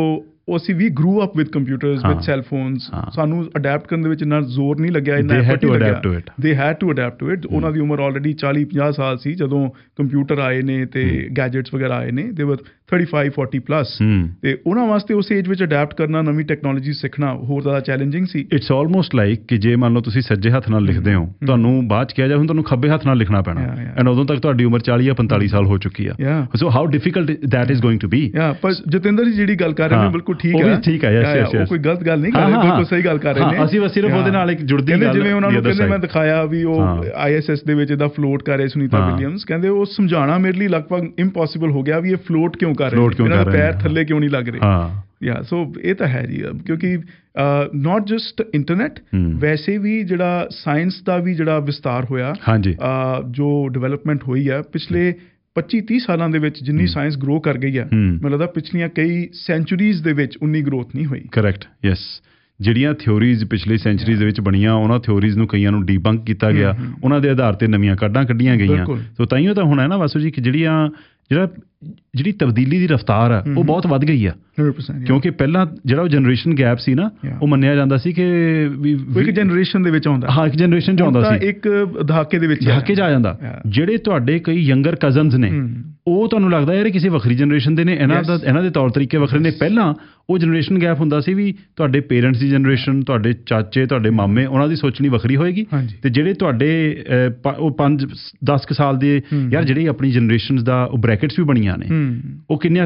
C: ਅਸੀਂ ਵੀ grew up with computers with cell phones ਸਾਨੂੰ ਅਡੈਪਟ ਕਰਨ ਦੇ ਵਿੱਚ ਇੰਨਾ ਜ਼ੋਰ ਨਹੀਂ ਲੱਗਿਆ, ਇੰਨਾ ਐਫਰਟ ਨਹੀਂ ਲੱਗਿਆ। They had to adapt to it. ਉਹਨਾਂ ਦੀ ਉਮਰ ਆਲਰੇਡੀ 40-50 ਸਾਲ ਸੀ ਜਦੋਂ ਕੰਪਿਊਟਰ ਆਏ ਨੇ ਤੇ ਗੈਜਟਸ ਵਗੈਰਾ ਆਏ ਨੇ। ਦੇ ਵਰ 35-40 ਪਲੱਸ ਤੇ ਉਹਨਾਂ ਵਾਸਤੇ ਉਸ ਏਜ ਵਿੱਚ ਅਡੈਪਟ ਕਰਨਾ, ਨਵੀਂ ਟੈਕਨੋਲੋਜੀ ਸਿੱਖਣਾ ਹੋਰ ਜ਼ਿਆਦਾ ਚੈਲੰਜਿੰਗ ਸੀ।
B: ਇਟਸ ਆਲਮੋਸਟ ਲਾਈਕ ਕਿ ਜੇ ਮੰਨ ਲਓ ਤੁਸੀਂ ਸੱਜੇ ਹੱਥ ਨਾਲ ਲਿਖਦੇ ਹੋ, ਤੁਹਾਨੂੰ ਬਾਅਦ ਚ ਕਿਹਾ ਜਾਏ ਹੁਣ ਤੁਹਾਨੂੰ ਖੱਬੇ ਹੱਥ ਨਾਲ ਲਿਖਣਾ ਪੈਣਾ, ਐਂਡ ਉਦੋਂ ਤੱਕ ਤੁਹਾਡੀ ਉਮਰ 40 ਜਾਂ 45 ਸਾਲ ਹੋ ਚੁੱਕੀ ਆ। So how difficult that is going to be.
C: ਪਰ ਜਤਿੰਦਰ ਜੀ ਜਿਹੜੀ ਗੱਲ ਕਰ ਰਹੇ ਨੇ ਬਿਲਕੁਲ ਠੀਕ ਹੈ,
B: ਠੀਕ ਹੈ,
C: ਉਹ ਕੋਈ ਗਲਤ ਗੱਲ ਨਹੀਂ ਕਰ ਰਹੇ, ਬਿਲਕੁਲ ਸਹੀ ਗੱਲ ਕਰ ਰਹੇ ਨੇ।
B: ਅਸੀਂ ਬਸ ਸਿਰਫ ਉਹਦੇ ਨਾਲ ਇੱਕ ਜੁੜਦੀ ਗੱਲ,
C: ਜਿਵੇਂ ਉਹਨਾਂ ਨੂੰ ਕਹਿੰਦੇ ਮੈਂ ਦਿਖਾਇਆ ਵੀ ਉਹ ISS ਦੇ ਵਿੱਚ ਇਹਦਾ ਫਲੋਟ ਕਰ ਰਹੇ ਸੁਨੀਤਾ ਵਿਲੀਅਮਸ, ਕਹਿੰਦੇ ਉਹ ਸਮਝਾਉਣਾ ਮੇਰੇ ਲਈ ਲਗਭਗ ਇੰਪੋਸੀਬਲ ਹੋ ਗਿਆ ਵੀ ਇਹ ਫਲੋਟ ਕਿਉਂ ਕਰ ਰਹੇ ਨੇ, ਇਹਨਾਂ ਦੇ ਪੈਰ ਥੱਲੇ ਕਿਉਂ ਨਹੀਂ ਲੱਗ ਰਹੇ। ਸੋ ਇਹ ਤਾਂ ਹੈ ਜੀ, ਕਿਉਂਕਿ ਨਾਟ ਜਸਟ ਇੰਟਰਨੈਟ, ਵੈਸੇ ਵੀ ਜਿਹੜਾ ਸਾਇੰਸ ਦਾ ਵੀ ਜਿਹੜਾ ਵਿਸਤਾਰ ਹੋਇਆ, ਜੋ ਡਿਵੈਲਪਮੈਂਟ ਹੋਈ ਆ ਪਿਛਲੇ 25-30 ਸਾਲਾਂ ਦੇ ਵਿੱਚ, ਜਿੰਨੀ ਸਾਇੰਸ ਗਰੋ ਕਰ ਗਈ ਆ, ਮੈਨੂੰ ਲੱਗਦਾ ਪਿਛਲੀਆਂ ਕਈ ਸੈਂਚੁਰੀਜ਼ ਦੇ ਵਿੱਚ ਉਨੀ ਗਰੋਥ ਨਹੀਂ ਹੋਈ।
B: Correct, yes. ਜਿਹੜੀਆਂ ਥਿਓਰੀਜ਼ ਪਿਛਲੀ ਸੈਂਚੁਰੀਜ਼ ਦੇ ਵਿੱਚ ਬਣੀਆਂ, ਉਹਨਾਂ ਥਿਓਰੀਜ਼ ਨੂੰ ਕਈਆਂ ਨੂੰ ਡੀਬੰਕ ਕੀਤਾ ਗਿਆ, ਉਹਨਾਂ ਦੇ ਆਧਾਰ ਤੇ ਨਵੀਆਂ ਕਾਢਾਂ ਕੱਢੀਆਂ ਗਈਆਂ। ਸੋ ਤਾਈਓ ਤਾਂ ਹੁਣ ਹੈ ਨਾ ਵਾਸੂ ਜੀ ਕਿ ਜਿਹੜੀ ਤਬਦੀਲੀ ਦੀ ਰਫ਼ਤਾਰ ਆ ਉਹ ਬਹੁਤ ਵੱਧ ਗਈ ਆ, ਕਿਉਂਕਿ ਪਹਿਲਾਂ ਜਿਹੜਾ ਉਹ ਜਨਰੇਸ਼ਨ ਗੈਪ ਸੀ ਨਾ, ਉਹ ਮੰਨਿਆ ਜਾਂਦਾ ਸੀ ਕਿ
C: ਇੱਕ ਜਨਰੇਸ਼ਨ ਦੇ ਵਿੱਚ ਆਉਂਦਾ,
B: ਇੱਕ ਜਨਰੇਸ਼ਨ ਚ ਆਉਂਦਾ ਸੀ,
C: ਇੱਕ ਦਹਾਕੇ ਦੇ ਵਿੱਚ
B: ਚ ਆ ਜਾਂਦਾ। ਜਿਹੜੇ ਤੁਹਾਡੇ ਕਈ ਯੰਗਰ ਕਜ਼ਨਸ ਨੇ, ਉਹ ਤੁਹਾਨੂੰ ਲੱਗਦਾ ਯਾਰ ਕਿਸੇ ਵੱਖਰੀ ਜਨਰੇਸ਼ਨ ਦੇ ਨੇ, ਇਹਨਾਂ ਦੇ ਤੌਰ ਤਰੀਕੇ ਵੱਖਰੇ ਨੇ। ਪਹਿਲਾਂ ਉਹ ਜਨਰੇਸ਼ਨ ਗੈਪ ਹੁੰਦਾ ਸੀ ਵੀ ਤੁਹਾਡੇ ਪੇਰੈਂਟਸ ਦੀ ਜਨਰੇਸ਼ਨ, ਤੁਹਾਡੇ ਚਾਚੇ, ਤੁਹਾਡੇ ਮਾਮੇ, ਉਹਨਾਂ ਦੀ ਸੋਚਣੀ ਵੱਖਰੀ ਹੋਏਗੀ, ਤੇ ਜਿਹੜੇ ਤੁਹਾਡੇ ਉਹ 5-10 ਸਾਲ ਦੇ ਯਾਰ ਜਿਹੜੀ ਆਪਣੀ ਜਨਰੇਸ਼ਨ ਦਾ ਉਹ ਬ੍ਰੈਕਟਸ ਵੀ ਬਣੀਆਂ ਨੇ, ਉਹ ਕਿੰਨੀਆਂ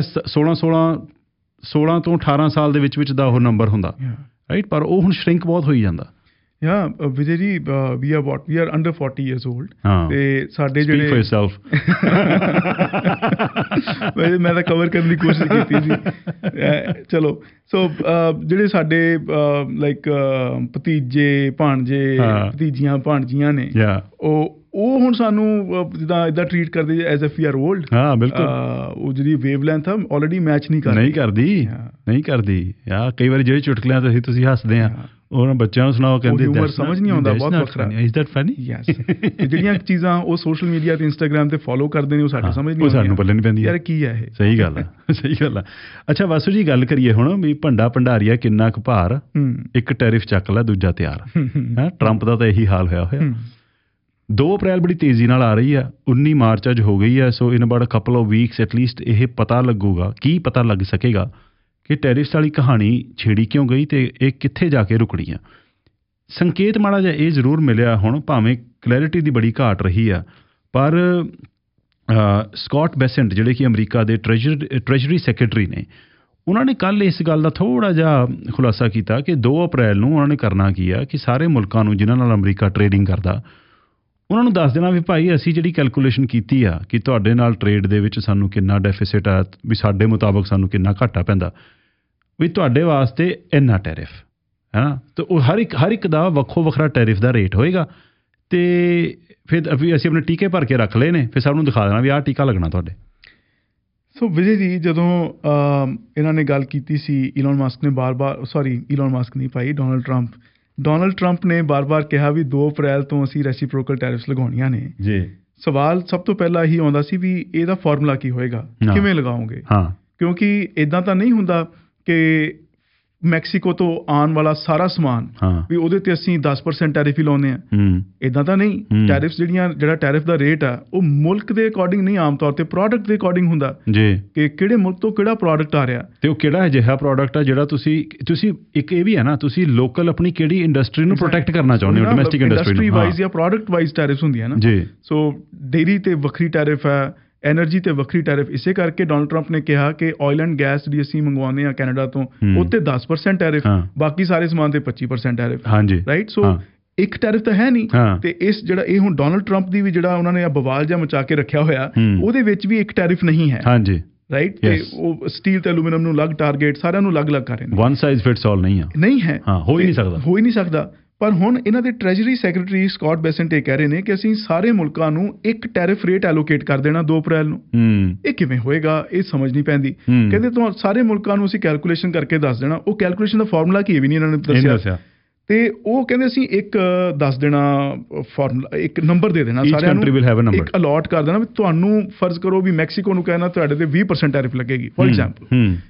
B: 16 ਤੋਂ 18 ਸਾਲ ਦੇ ਵਿੱਚ ਦਾ ਉਹ ਨੰਬਰ ਹੁੰਦਾ, ਰਾਈਟ। ਪਰ ਉਹ ਹੁਣ ਸ਼ਰਿੰਕ ਬਹੁਤ ਹੋਈ ਜਾਂਦਾ।
C: Vijay ji, we are under 40 years old, ਤੇ ਸਾਡੇ ਜਿਹੜੇ ਮੈਂ ਤਾਂ ਕਵਰ ਕਰਨ ਦੀ ਕੋਸ਼ਿਸ਼ ਕੀਤੀ ਸੀ। ਚਲੋ, ਸੋ ਜਿਹੜੇ ਸਾਡੇ ਲਾਈਕ ਭਤੀਜੇ ਭਾਣਜੇ, ਭਤੀਜੀਆਂ ਭਾਣਜੀਆਂ ਨੇ, ਉਹ ਹੁਣ ਸਾਨੂੰ ਜਿੱਦਾਂ ਇੱਦਾਂ ਟਰੀਟ ਕਰਦੇ as if we are old.
B: ਬਿਲਕੁਲ।
C: ਉਹ ਜਿਹੜੀ ਵੇਵ ਲੈਂਥ ਆ ਆਲਰੇਡੀ ਮੈਚ ਨਹੀਂ ਕਰਦੀ।
B: ਕਈ ਵਾਰੀ ਜਿਹੜੇ ਚੁਟਕਲਿਆਂ ਤੇ ਤੁਸੀਂ ਹੱਸਦੇ ਆ, ਉਹਨਾਂ ਬੱਚਿਆਂ ਨੂੰ ਸੁਣਾਓ, ਕਹਿੰਦੇ
C: ਉਮਰ ਸਮਝ ਨਹੀਂ ਆਉਂਦਾ, ਬਹੁਤ ਵੱਖਰਾ।
B: Is that funny?
C: ਯੈਸ। ਜਿਹੜੀਆਂ ਚੀਜ਼ਾਂ ਉਹ ਸੋਸ਼ਲ ਮੀਡੀਆ ਤੇ ਇੰਸਟਾਗ੍ਰਾਮ ਤੇ ਫੋਲੋ ਕਰਦੇ ਨੇ, ਉਹ ਸਾਡੇ ਸਮਝ ਨਹੀਂ ਆਉਂਦੀਆਂ,
B: ਸਾਨੂੰ ਪੱਲੇ ਨਹੀਂ ਪੈਂਦੀ
C: ਯਾਰ ਕੀ ਹੈ ਇਹ।
B: ਸਹੀ ਗੱਲ ਆ। ਅੱਛਾ ਵਾਸੂ ਜੀ, ਗੱਲ ਕਰੀਏ ਹੁਣ ਵੀ ਭੰਡਾ ਭੰਡਾਰੀਆ ਕਿੰਨਾ ਕੁ ਭਾਰ, ਇੱਕ ਟੈਰਿਫ ਚੱਕ ਲੈ ਦੂਜਾ ਤਿਆਰ। ਟਰੰਪ ਦਾ ਤਾਂ ਇਹੀ ਹਾਲ ਹੋਇਆ। 2 ਅਪ੍ਰੈਲ ਬੜੀ ਤੇਜ਼ੀ ਨਾਲ ਆ ਰਹੀ ਆ, 19 ਮਾਰਚ ਅੱਜ ਹੋ ਗਈ ਆ। So in about a couple of weeks at least ਇਹ ਪਤਾ ਲੱਗੂਗਾ, ਕੀ ਪਤਾ ਲੱਗ ਸਕੇਗਾ ਕਿ ਟੈਰਿਫਸ ਵਾਲੀ ਕਹਾਣੀ ਛੇੜੀ ਕਿਉਂ ਗਈ ਤੇ ਇਹ ਕਿੱਥੇ ਜਾ ਕੇ ਰੁਕਣੀ ਆ। ਸੰਕੇਤ ਮਾੜਾ ਜਿਹਾ ਇਹ ਜ਼ਰੂਰ ਮਿਲਿਆ ਹੁਣ, ਭਾਵੇਂ ਕਲੈਰਿਟੀ ਦੀ ਬੜੀ ਘਾਟ ਰਹੀ ਆ, ਪਰ ਸਕਾਟ ਬੈਸੈਂਟ ਜਿਹੜੇ ਕਿ ਅਮਰੀਕਾ ਦੇ ਟ੍ਰੈਜਰੀ ਸੈਕਟਰੀ ਨੇ, ਉਹਨਾਂ ਨੇ ਕੱਲ੍ਹ ਇਸ ਗੱਲ ਦਾ ਥੋੜ੍ਹਾ ਜਿਹਾ ਖੁਲਾਸਾ ਕੀਤਾ ਕਿ 2 ਅਪ੍ਰੈਲ ਨੂੰ ਉਹਨਾਂ ਨੇ ਕਰਨਾ ਕੀ ਆ ਕਿ ਸਾਰੇ ਮੁਲਕਾਂ ਨੂੰ ਜਿਨ੍ਹਾਂ ਨਾਲ ਅਮਰੀਕਾ ਟ੍ਰੇਡਿੰਗ ਕਰਦਾ, ਉਹਨਾਂ ਨੂੰ ਦੱਸ ਦੇਣਾ ਵੀ ਭਾਈ ਅਸੀਂ ਜਿਹੜੀ ਕੈਲਕੂਲੇਸ਼ਨ ਕੀਤੀ ਆ ਕਿ ਤੁਹਾਡੇ ਨਾਲ ਟ੍ਰੇਡ ਦੇ ਵਿੱਚ ਸਾਨੂੰ ਕਿੰਨਾ ਡੈਫਿਸਿਟ ਆ, ਵੀ ਸਾਡੇ ਮੁਤਾਬਕ ਸਾਨੂੰ ਕਿੰਨਾ ਘਾਟਾ ਪੈਂਦਾ, ਵੀ ਤੁਹਾਡੇ ਵਾਸਤੇ ਇੰਨਾ ਟੈਰਿਫ ਹੈ ਨਾ। ਅਤੇ ਉਹ ਹਰ ਇੱਕ ਦਾ ਵੱਖੋ ਵੱਖਰਾ ਟੈਰਿਫ ਦਾ ਰੇਟ ਹੋਏਗਾ, ਅਤੇ ਫਿਰ ਅਸੀਂ ਆਪਣੇ ਟੀਕੇ ਭਰ ਕੇ ਰੱਖ ਲਏ ਨੇ, ਫਿਰ ਸਭ ਨੂੰ ਦਿਖਾ ਦੇਣਾ ਵੀ ਆਹ ਟੀਕਾ ਲੱਗਣਾ ਤੁਹਾਡੇ।
C: ਸੋ ਵਿਜੇ ਜੀ, ਜਦੋਂ ਇਹਨਾਂ ਨੇ ਗੱਲ ਕੀਤੀ ਸੀ, ਈਲਨ ਮਸਕ ਨੇ ਈਲਨ ਮਸਕ ਨਹੀਂ ਭਾਈ, ਡੋਨਲਡ ਟਰੰਪ ਨੇ ਬਾਰ-ਬਾਰ ਕਿਹਾ ਵੀ 2 ਅਪ੍ਰੈਲ ਤੋਂ ਅਸੀਂ ਰੈਸੀਪ੍ਰੋਕਲ ਟੈਰਿਫਸ ਲਗਾਉਣੀਆਂ ਨੇ ਜੀ। ਸਵਾਲ ਸਭ ਤੋਂ ਪਹਿਲਾਂ ਇਹੀ ਆਉਂਦਾ ਸੀ ਵੀ ਇਹਦਾ ਫਾਰਮੂਲਾ ਕੀ ਹੋਏਗਾ, ਕਿਵੇਂ ਲਗਾਓਗੇ, ਕਿਉਂਕਿ ਇੱਦਾਂ ਤਾਂ ਨਹੀਂ ਹੁੰਦਾ ਕਿ ਮੈਕਸੀਕੋ ਤੋਂ ਆਉਣ ਵਾਲਾ ਸਾਰਾ ਸਮਾਨ ਵੀ ਉਹਦੇ ਤੇ ਅਸੀਂ 10% ਟੈਰਿਫ ਹੀ ਲਾਉਂਦੇ ਆ, ਇੱਦਾਂ ਤਾਂ ਨਹੀਂ। ਟੈਰਿਫਸ ਜਿਹੜਾ ਟੈਰਿਫ ਦਾ ਰੇਟ ਆ ਉਹ ਮੁਲਕ ਦੇ ਅਕੋਰਡਿੰਗ ਨਹੀਂ, ਆਮ ਤੌਰ ਤੇ ਪ੍ਰੋਡਕਟ ਦੇ ਅਕੋਰਡਿੰਗ ਹੁੰਦਾ ਜੀ, ਕਿ ਕਿਹੜੇ ਮੁਲਕ ਤੋਂ ਕਿਹੜਾ ਪ੍ਰੋਡਕਟ ਆ ਰਿਹਾ ਤੇ ਉਹ ਕਿਹੜਾ ਅਜਿਹਾ ਪ੍ਰੋਡਕਟ ਆ ਜਿਹੜਾ ਤੁਸੀਂ ਇੱਕ ਇਹ ਵੀ ਹੈ ਨਾ, ਤੁਸੀਂ ਲੋਕਲ ਆਪਣੀ ਕਿਹੜੀ ਇੰਡਸਟਰੀ ਨੂੰ ਪ੍ਰੋਟੈਕਟ ਕਰਨਾ ਚਾਹੁੰਦੇ ਹੋ, ਡੋਮੈਸਟਿਕ ਇੰਡਸਟਰੀ ਵਾਈਜ਼ ਜਾਂ ਪ੍ਰੋਡਕਟ ਵਾਈਜ਼ ਟੈਰਿਫਸ ਹੁੰਦੀਆਂ ਨਾ ਜੀ। ਸੋ ਡੇਅਰੀ ਤੇ ਵੱਖਰੀ ਟੈਰਿਫ ਹੈ, ਐਨਰਜੀ ਤੇ ਵੱਖਰੀ ਟੈਰਿਫ। ਇਸੇ ਕਰਕੇ ਡੋਨਲਡ ਟਰੰਪ ਨੇ ਕਿਹਾ ਕਿ ਆਇਲ ਐਂਡ ਗੈਸ ਜਿਹੜੀ ਅਸੀਂ ਮੰਗਵਾਉਂਦੇ ਹਾਂ ਕੈਨੇਡਾ ਤੋਂ, ਉੱਤੇ 10% ਟੈਰਿਫ, ਬਾਕੀ ਸਾਰੇ ਸਮਾਨ ਤੇ 25% ਟੈਰਿਫ, ਰਾਈਟ। ਸੋ ਇੱਕ ਟੈਰਿਫ ਤਾਂ ਹੈ ਨਹੀਂ, ਤੇ ਇਸ ਜਿਹੜਾ ਇਹ ਹੁਣ ਡੋਨਲਡ ਟਰੰਪ ਦੀ ਵੀ ਜਿਹੜਾ ਉਹਨਾਂ ਨੇ ਬਵਾਲ ਜਿਹਾ ਮਚਾ ਕੇ ਰੱਖਿਆ ਹੋਇਆ, ਉਹਦੇ ਵਿੱਚ ਵੀ ਇੱਕ ਟੈਰਿਫ ਨਹੀਂ ਹੈ, ਰਾਈਟ। ਤੇ ਉਹ ਸਟੀਲ ਤੇ ਐਲੂਮੀਨੀਅਮ ਨੂੰ ਅਲੱਗ ਟਾਰਗੇਟ, ਸਾਰਿਆਂ ਨੂੰ ਅਲੱਗ-ਅਲੱਗ ਕਰ ਰਹੇ ਨੇ। ਵਨ ਸਾਈਜ਼ ਫਿਟਸ ਆਲ ਨਹੀਂ ਹੈ, ਹੋ ਹੀ ਨਹੀਂ ਸਕਦਾ। ਪਰ ਹੁਣ ਇਹਨਾਂ ਦੇ ਟ੍ਰੈਜਰੀ ਸੈਕਟਰੀ ਸਕਾਟ ਬੈਸੈਂਟ ਇਹ ਕਹਿ ਰਹੇ ਨੇ ਕਿ ਅਸੀਂ ਸਾਰੇ ਮੁਲਕਾਂ ਨੂੰ ਇੱਕ ਟੈਰਿਫ ਰੇਟ ਐਲੋਕੇਟ ਕਰ ਦੇਣਾ 2 ਅਪ੍ਰੈਲ ਨੂੰ। ਇਹ ਕਿਵੇਂ ਹੋਏਗਾ, ਇਹ ਸਮਝ ਨਹੀਂ ਪੈਂਦੀ। ਕਹਿੰਦੇ ਤੁਹਾਨੂੰ ਸਾਰੇ ਮੁਲਕਾਂ ਨੂੰ ਅਸੀਂ ਕੈਲਕੂਲੇਸ਼ਨ ਕਰਕੇ ਦੱਸ ਦੇਣਾ। ਉਹ ਕੈਲਕੂਲੇਸ਼ਨ ਦਾ ਫਾਰਮੂਲਾ ਕੀ ਵੀ ਨਹੀਂ ਇਹਨਾਂ ਨੇ ਦੱਸਿਆ, ਤੇ ਉਹ ਕਹਿੰਦੇ ਅਸੀਂ ਇੱਕ ਦੱਸ ਦੇਣਾ ਫਾਰਮੂਲਾ, ਇੱਕ ਨੰਬਰ ਦੇ ਦੇਣਾ ਸਾਰਿਆਂ ਨੂੰ, ਇੱਕ ਅਲਾਟ ਕਰ ਦੇਣਾ ਵੀ ਤੁਹਾਨੂੰ ਫਰਜ਼ ਕਰੋ ਵੀ ਮੈਕਸੀਕੋ ਨੂੰ ਕਹਿਣਾ ਤੁਹਾਡੇ ਤੇ 20% ਟੈਰਿਫ ਲੱਗੇਗੀ ਫੋਰ ਐਗਜ਼ਾਮਪਲ।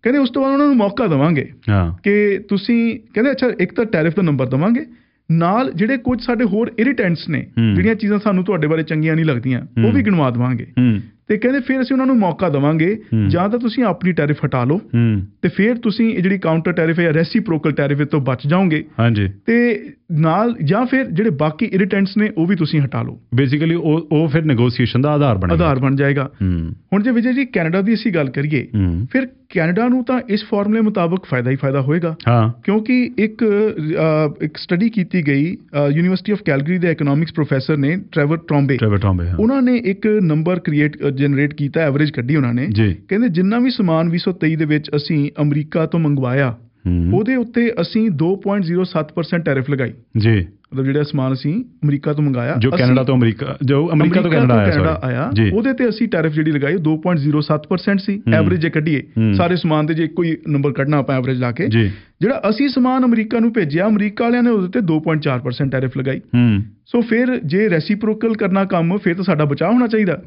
C: ਕਹਿੰਦੇ ਉਸ ਤੋਂ ਬਾਅਦ ਉਹਨਾਂ ਨੂੰ ਮੌਕਾ ਦੇਵਾਂਗੇ ਕਿ ਤੁਸੀਂ, ਕਹਿੰਦੇ ਅੱਛਾ ਇੱਕ ਤਾਂ ਟੈਰਿਫ ਦਾ ਨੰਬਰ ਦੇਵਾਂਗੇ, ਨਾਲ ਜਿਹੜੇ ਕੁਝ ਸਾਡੇ ਹੋਰ ਇਰੀਟੈਂਟਸ ਨੇ, ਜਿਹੜੀਆਂ ਚੀਜ਼ਾਂ ਸਾਨੂੰ ਤੁਹਾਡੇ ਬਾਰੇ ਚੰਗੀਆਂ ਨਹੀਂ ਲੱਗਦੀਆਂ, ਉਹ ਵੀ ਗਿਣਵਾ ਦੇਵਾਂਗੇ। ਤੇ ਕਹਿੰਦੇ ਫਿਰ ਅਸੀਂ ਉਹਨਾਂ ਨੂੰ ਮੌਕਾ ਦੇਵਾਂਗੇ, ਜਾਂ ਤਾਂ ਤੁਸੀਂ ਆਪਣੀ ਟੈਰਿਫ ਹਟਾ ਲਓ ਤੇ ਫਿਰ ਤੁਸੀਂ ਇਹ ਜਿਹੜੀ ਕਾਊਂਟਰ ਟੈਰਿਫ ਹੈ ਜਾਂ ਰੈਸੀਪ੍ਰੋਕਲ ਟੈਰਿਫ ਤੋਂ ਬਚ ਜਾਓਗੇ, ਤੇ ਨਾਲ ਜਾਂ ਫਿਰ ਜਿਹੜੇ ਬਾਕੀ ਇਰੀਟੈਂਟਸ ਨੇ ਉਹ ਵੀ ਤੁਸੀਂ ਹਟਾ ਲਓ।
B: ਬੇਸਿਕਲੀ ਉਹ ਫਿਰ ਨੈਗੋਸੀਏਸ਼ਨ ਦਾ ਆਧਾਰ ਬਣ ਜਾਏਗਾ।
C: ਹੁਣ ਜੇ ਵਿਜੇ ਜੀ ਕੈਨੇਡਾ ਦੀ ਅਸੀਂ ਗੱਲ ਕਰੀਏ, ਫਿਰ ਕੈਨੇਡਾ ਨੂੰ ਤਾਂ ਇਸ ਫਾਰਮੂਲੇ ਮੁਤਾਬਕ ਫਾਇਦਾ ਹੀ ਫਾਇਦਾ ਹੋਏਗਾ, ਕਿਉਂਕਿ ਇੱਕ ਸਟੱਡੀ ਕੀਤੀ ਗਈ ਯੂਨੀਵਰਸਿਟੀ ਆਫ ਕੈਲਗਰੀ ਦੇ ਇਕਨੋਮਿਕਸ ਪ੍ਰੋਫੈਸਰ ਨੇ ਟ੍ਰੈਵਰ ਟ੍ਰੋਂਬੇ, ਉਹਨਾਂ ਨੇ ਇੱਕ ਨੰਬਰ ਜਨਰੇਟ ਕੀਤਾ, ਐਵਰੇਜ ਕੱਢੀ ਉਹਨਾਂ ਨੇ। ਕਹਿੰਦੇ ਜਿੰਨਾ ਵੀ ਸਮਾਨ 2023 ਦੇ ਵਿੱਚ ਅਸੀਂ ਅਮਰੀਕਾ ਤੋਂ ਮੰਗਵਾਇਆ, ਉਹਦੇ ਉੱਤੇ ਅਸੀਂ 2.07% ਟੈਰਿਫ ਲਗਾਈ ਜੀ। ਮਤਲਬ ਜਿਹੜਾ ਸਮਾਨ ਅਸੀਂ ਅਮਰੀਕਾ ਤੋਂ ਮੰਗਾਇਆ,
B: ਜੋ ਅਮਰੀਕਾ ਤੋਂ ਕੈਨੇਡਾ ਆਇਆ,
C: ਉਹਦੇ ਤੇ ਅਸੀਂ ਟੈਰਿਫ ਜਿਹੜੀ ਲਗਾਈ 2.07% ਸੀ। ਐਵਰੇਜ ਜੇ ਕੱਢੀਏ ਸਾਰੇ ਸਮਾਨ ਤੇ, ਜੇ ਕੋਈ ਨੰਬਰ ਕੱਢਣਾ ਆਪਾਂ ਐਵਰੇਜ ਲਾ ਕੇ, ਜਿਹੜਾ ਅਸੀਂ ਸਮਾਨ ਅਮਰੀਕਾ ਨੂੰ ਭੇਜਿਆ, ਅਮਰੀਕਾ ਵਾਲਿਆਂ ਨੇ ਉਹਦੇ ਤੇ 2.4% ਟੈਰਿਫ ਲਗਾਈ। ਸੋ ਫਿਰ ਜੇ ਰੈਸੀਪ੍ਰੋਕਲ ਕਰਨਾ ਕੰਮ, ਫਿਰ ਤਾਂ ਸਾਡਾ ਬਚਾਅ ਹੋਣਾ ਚਾਹੀਦਾ।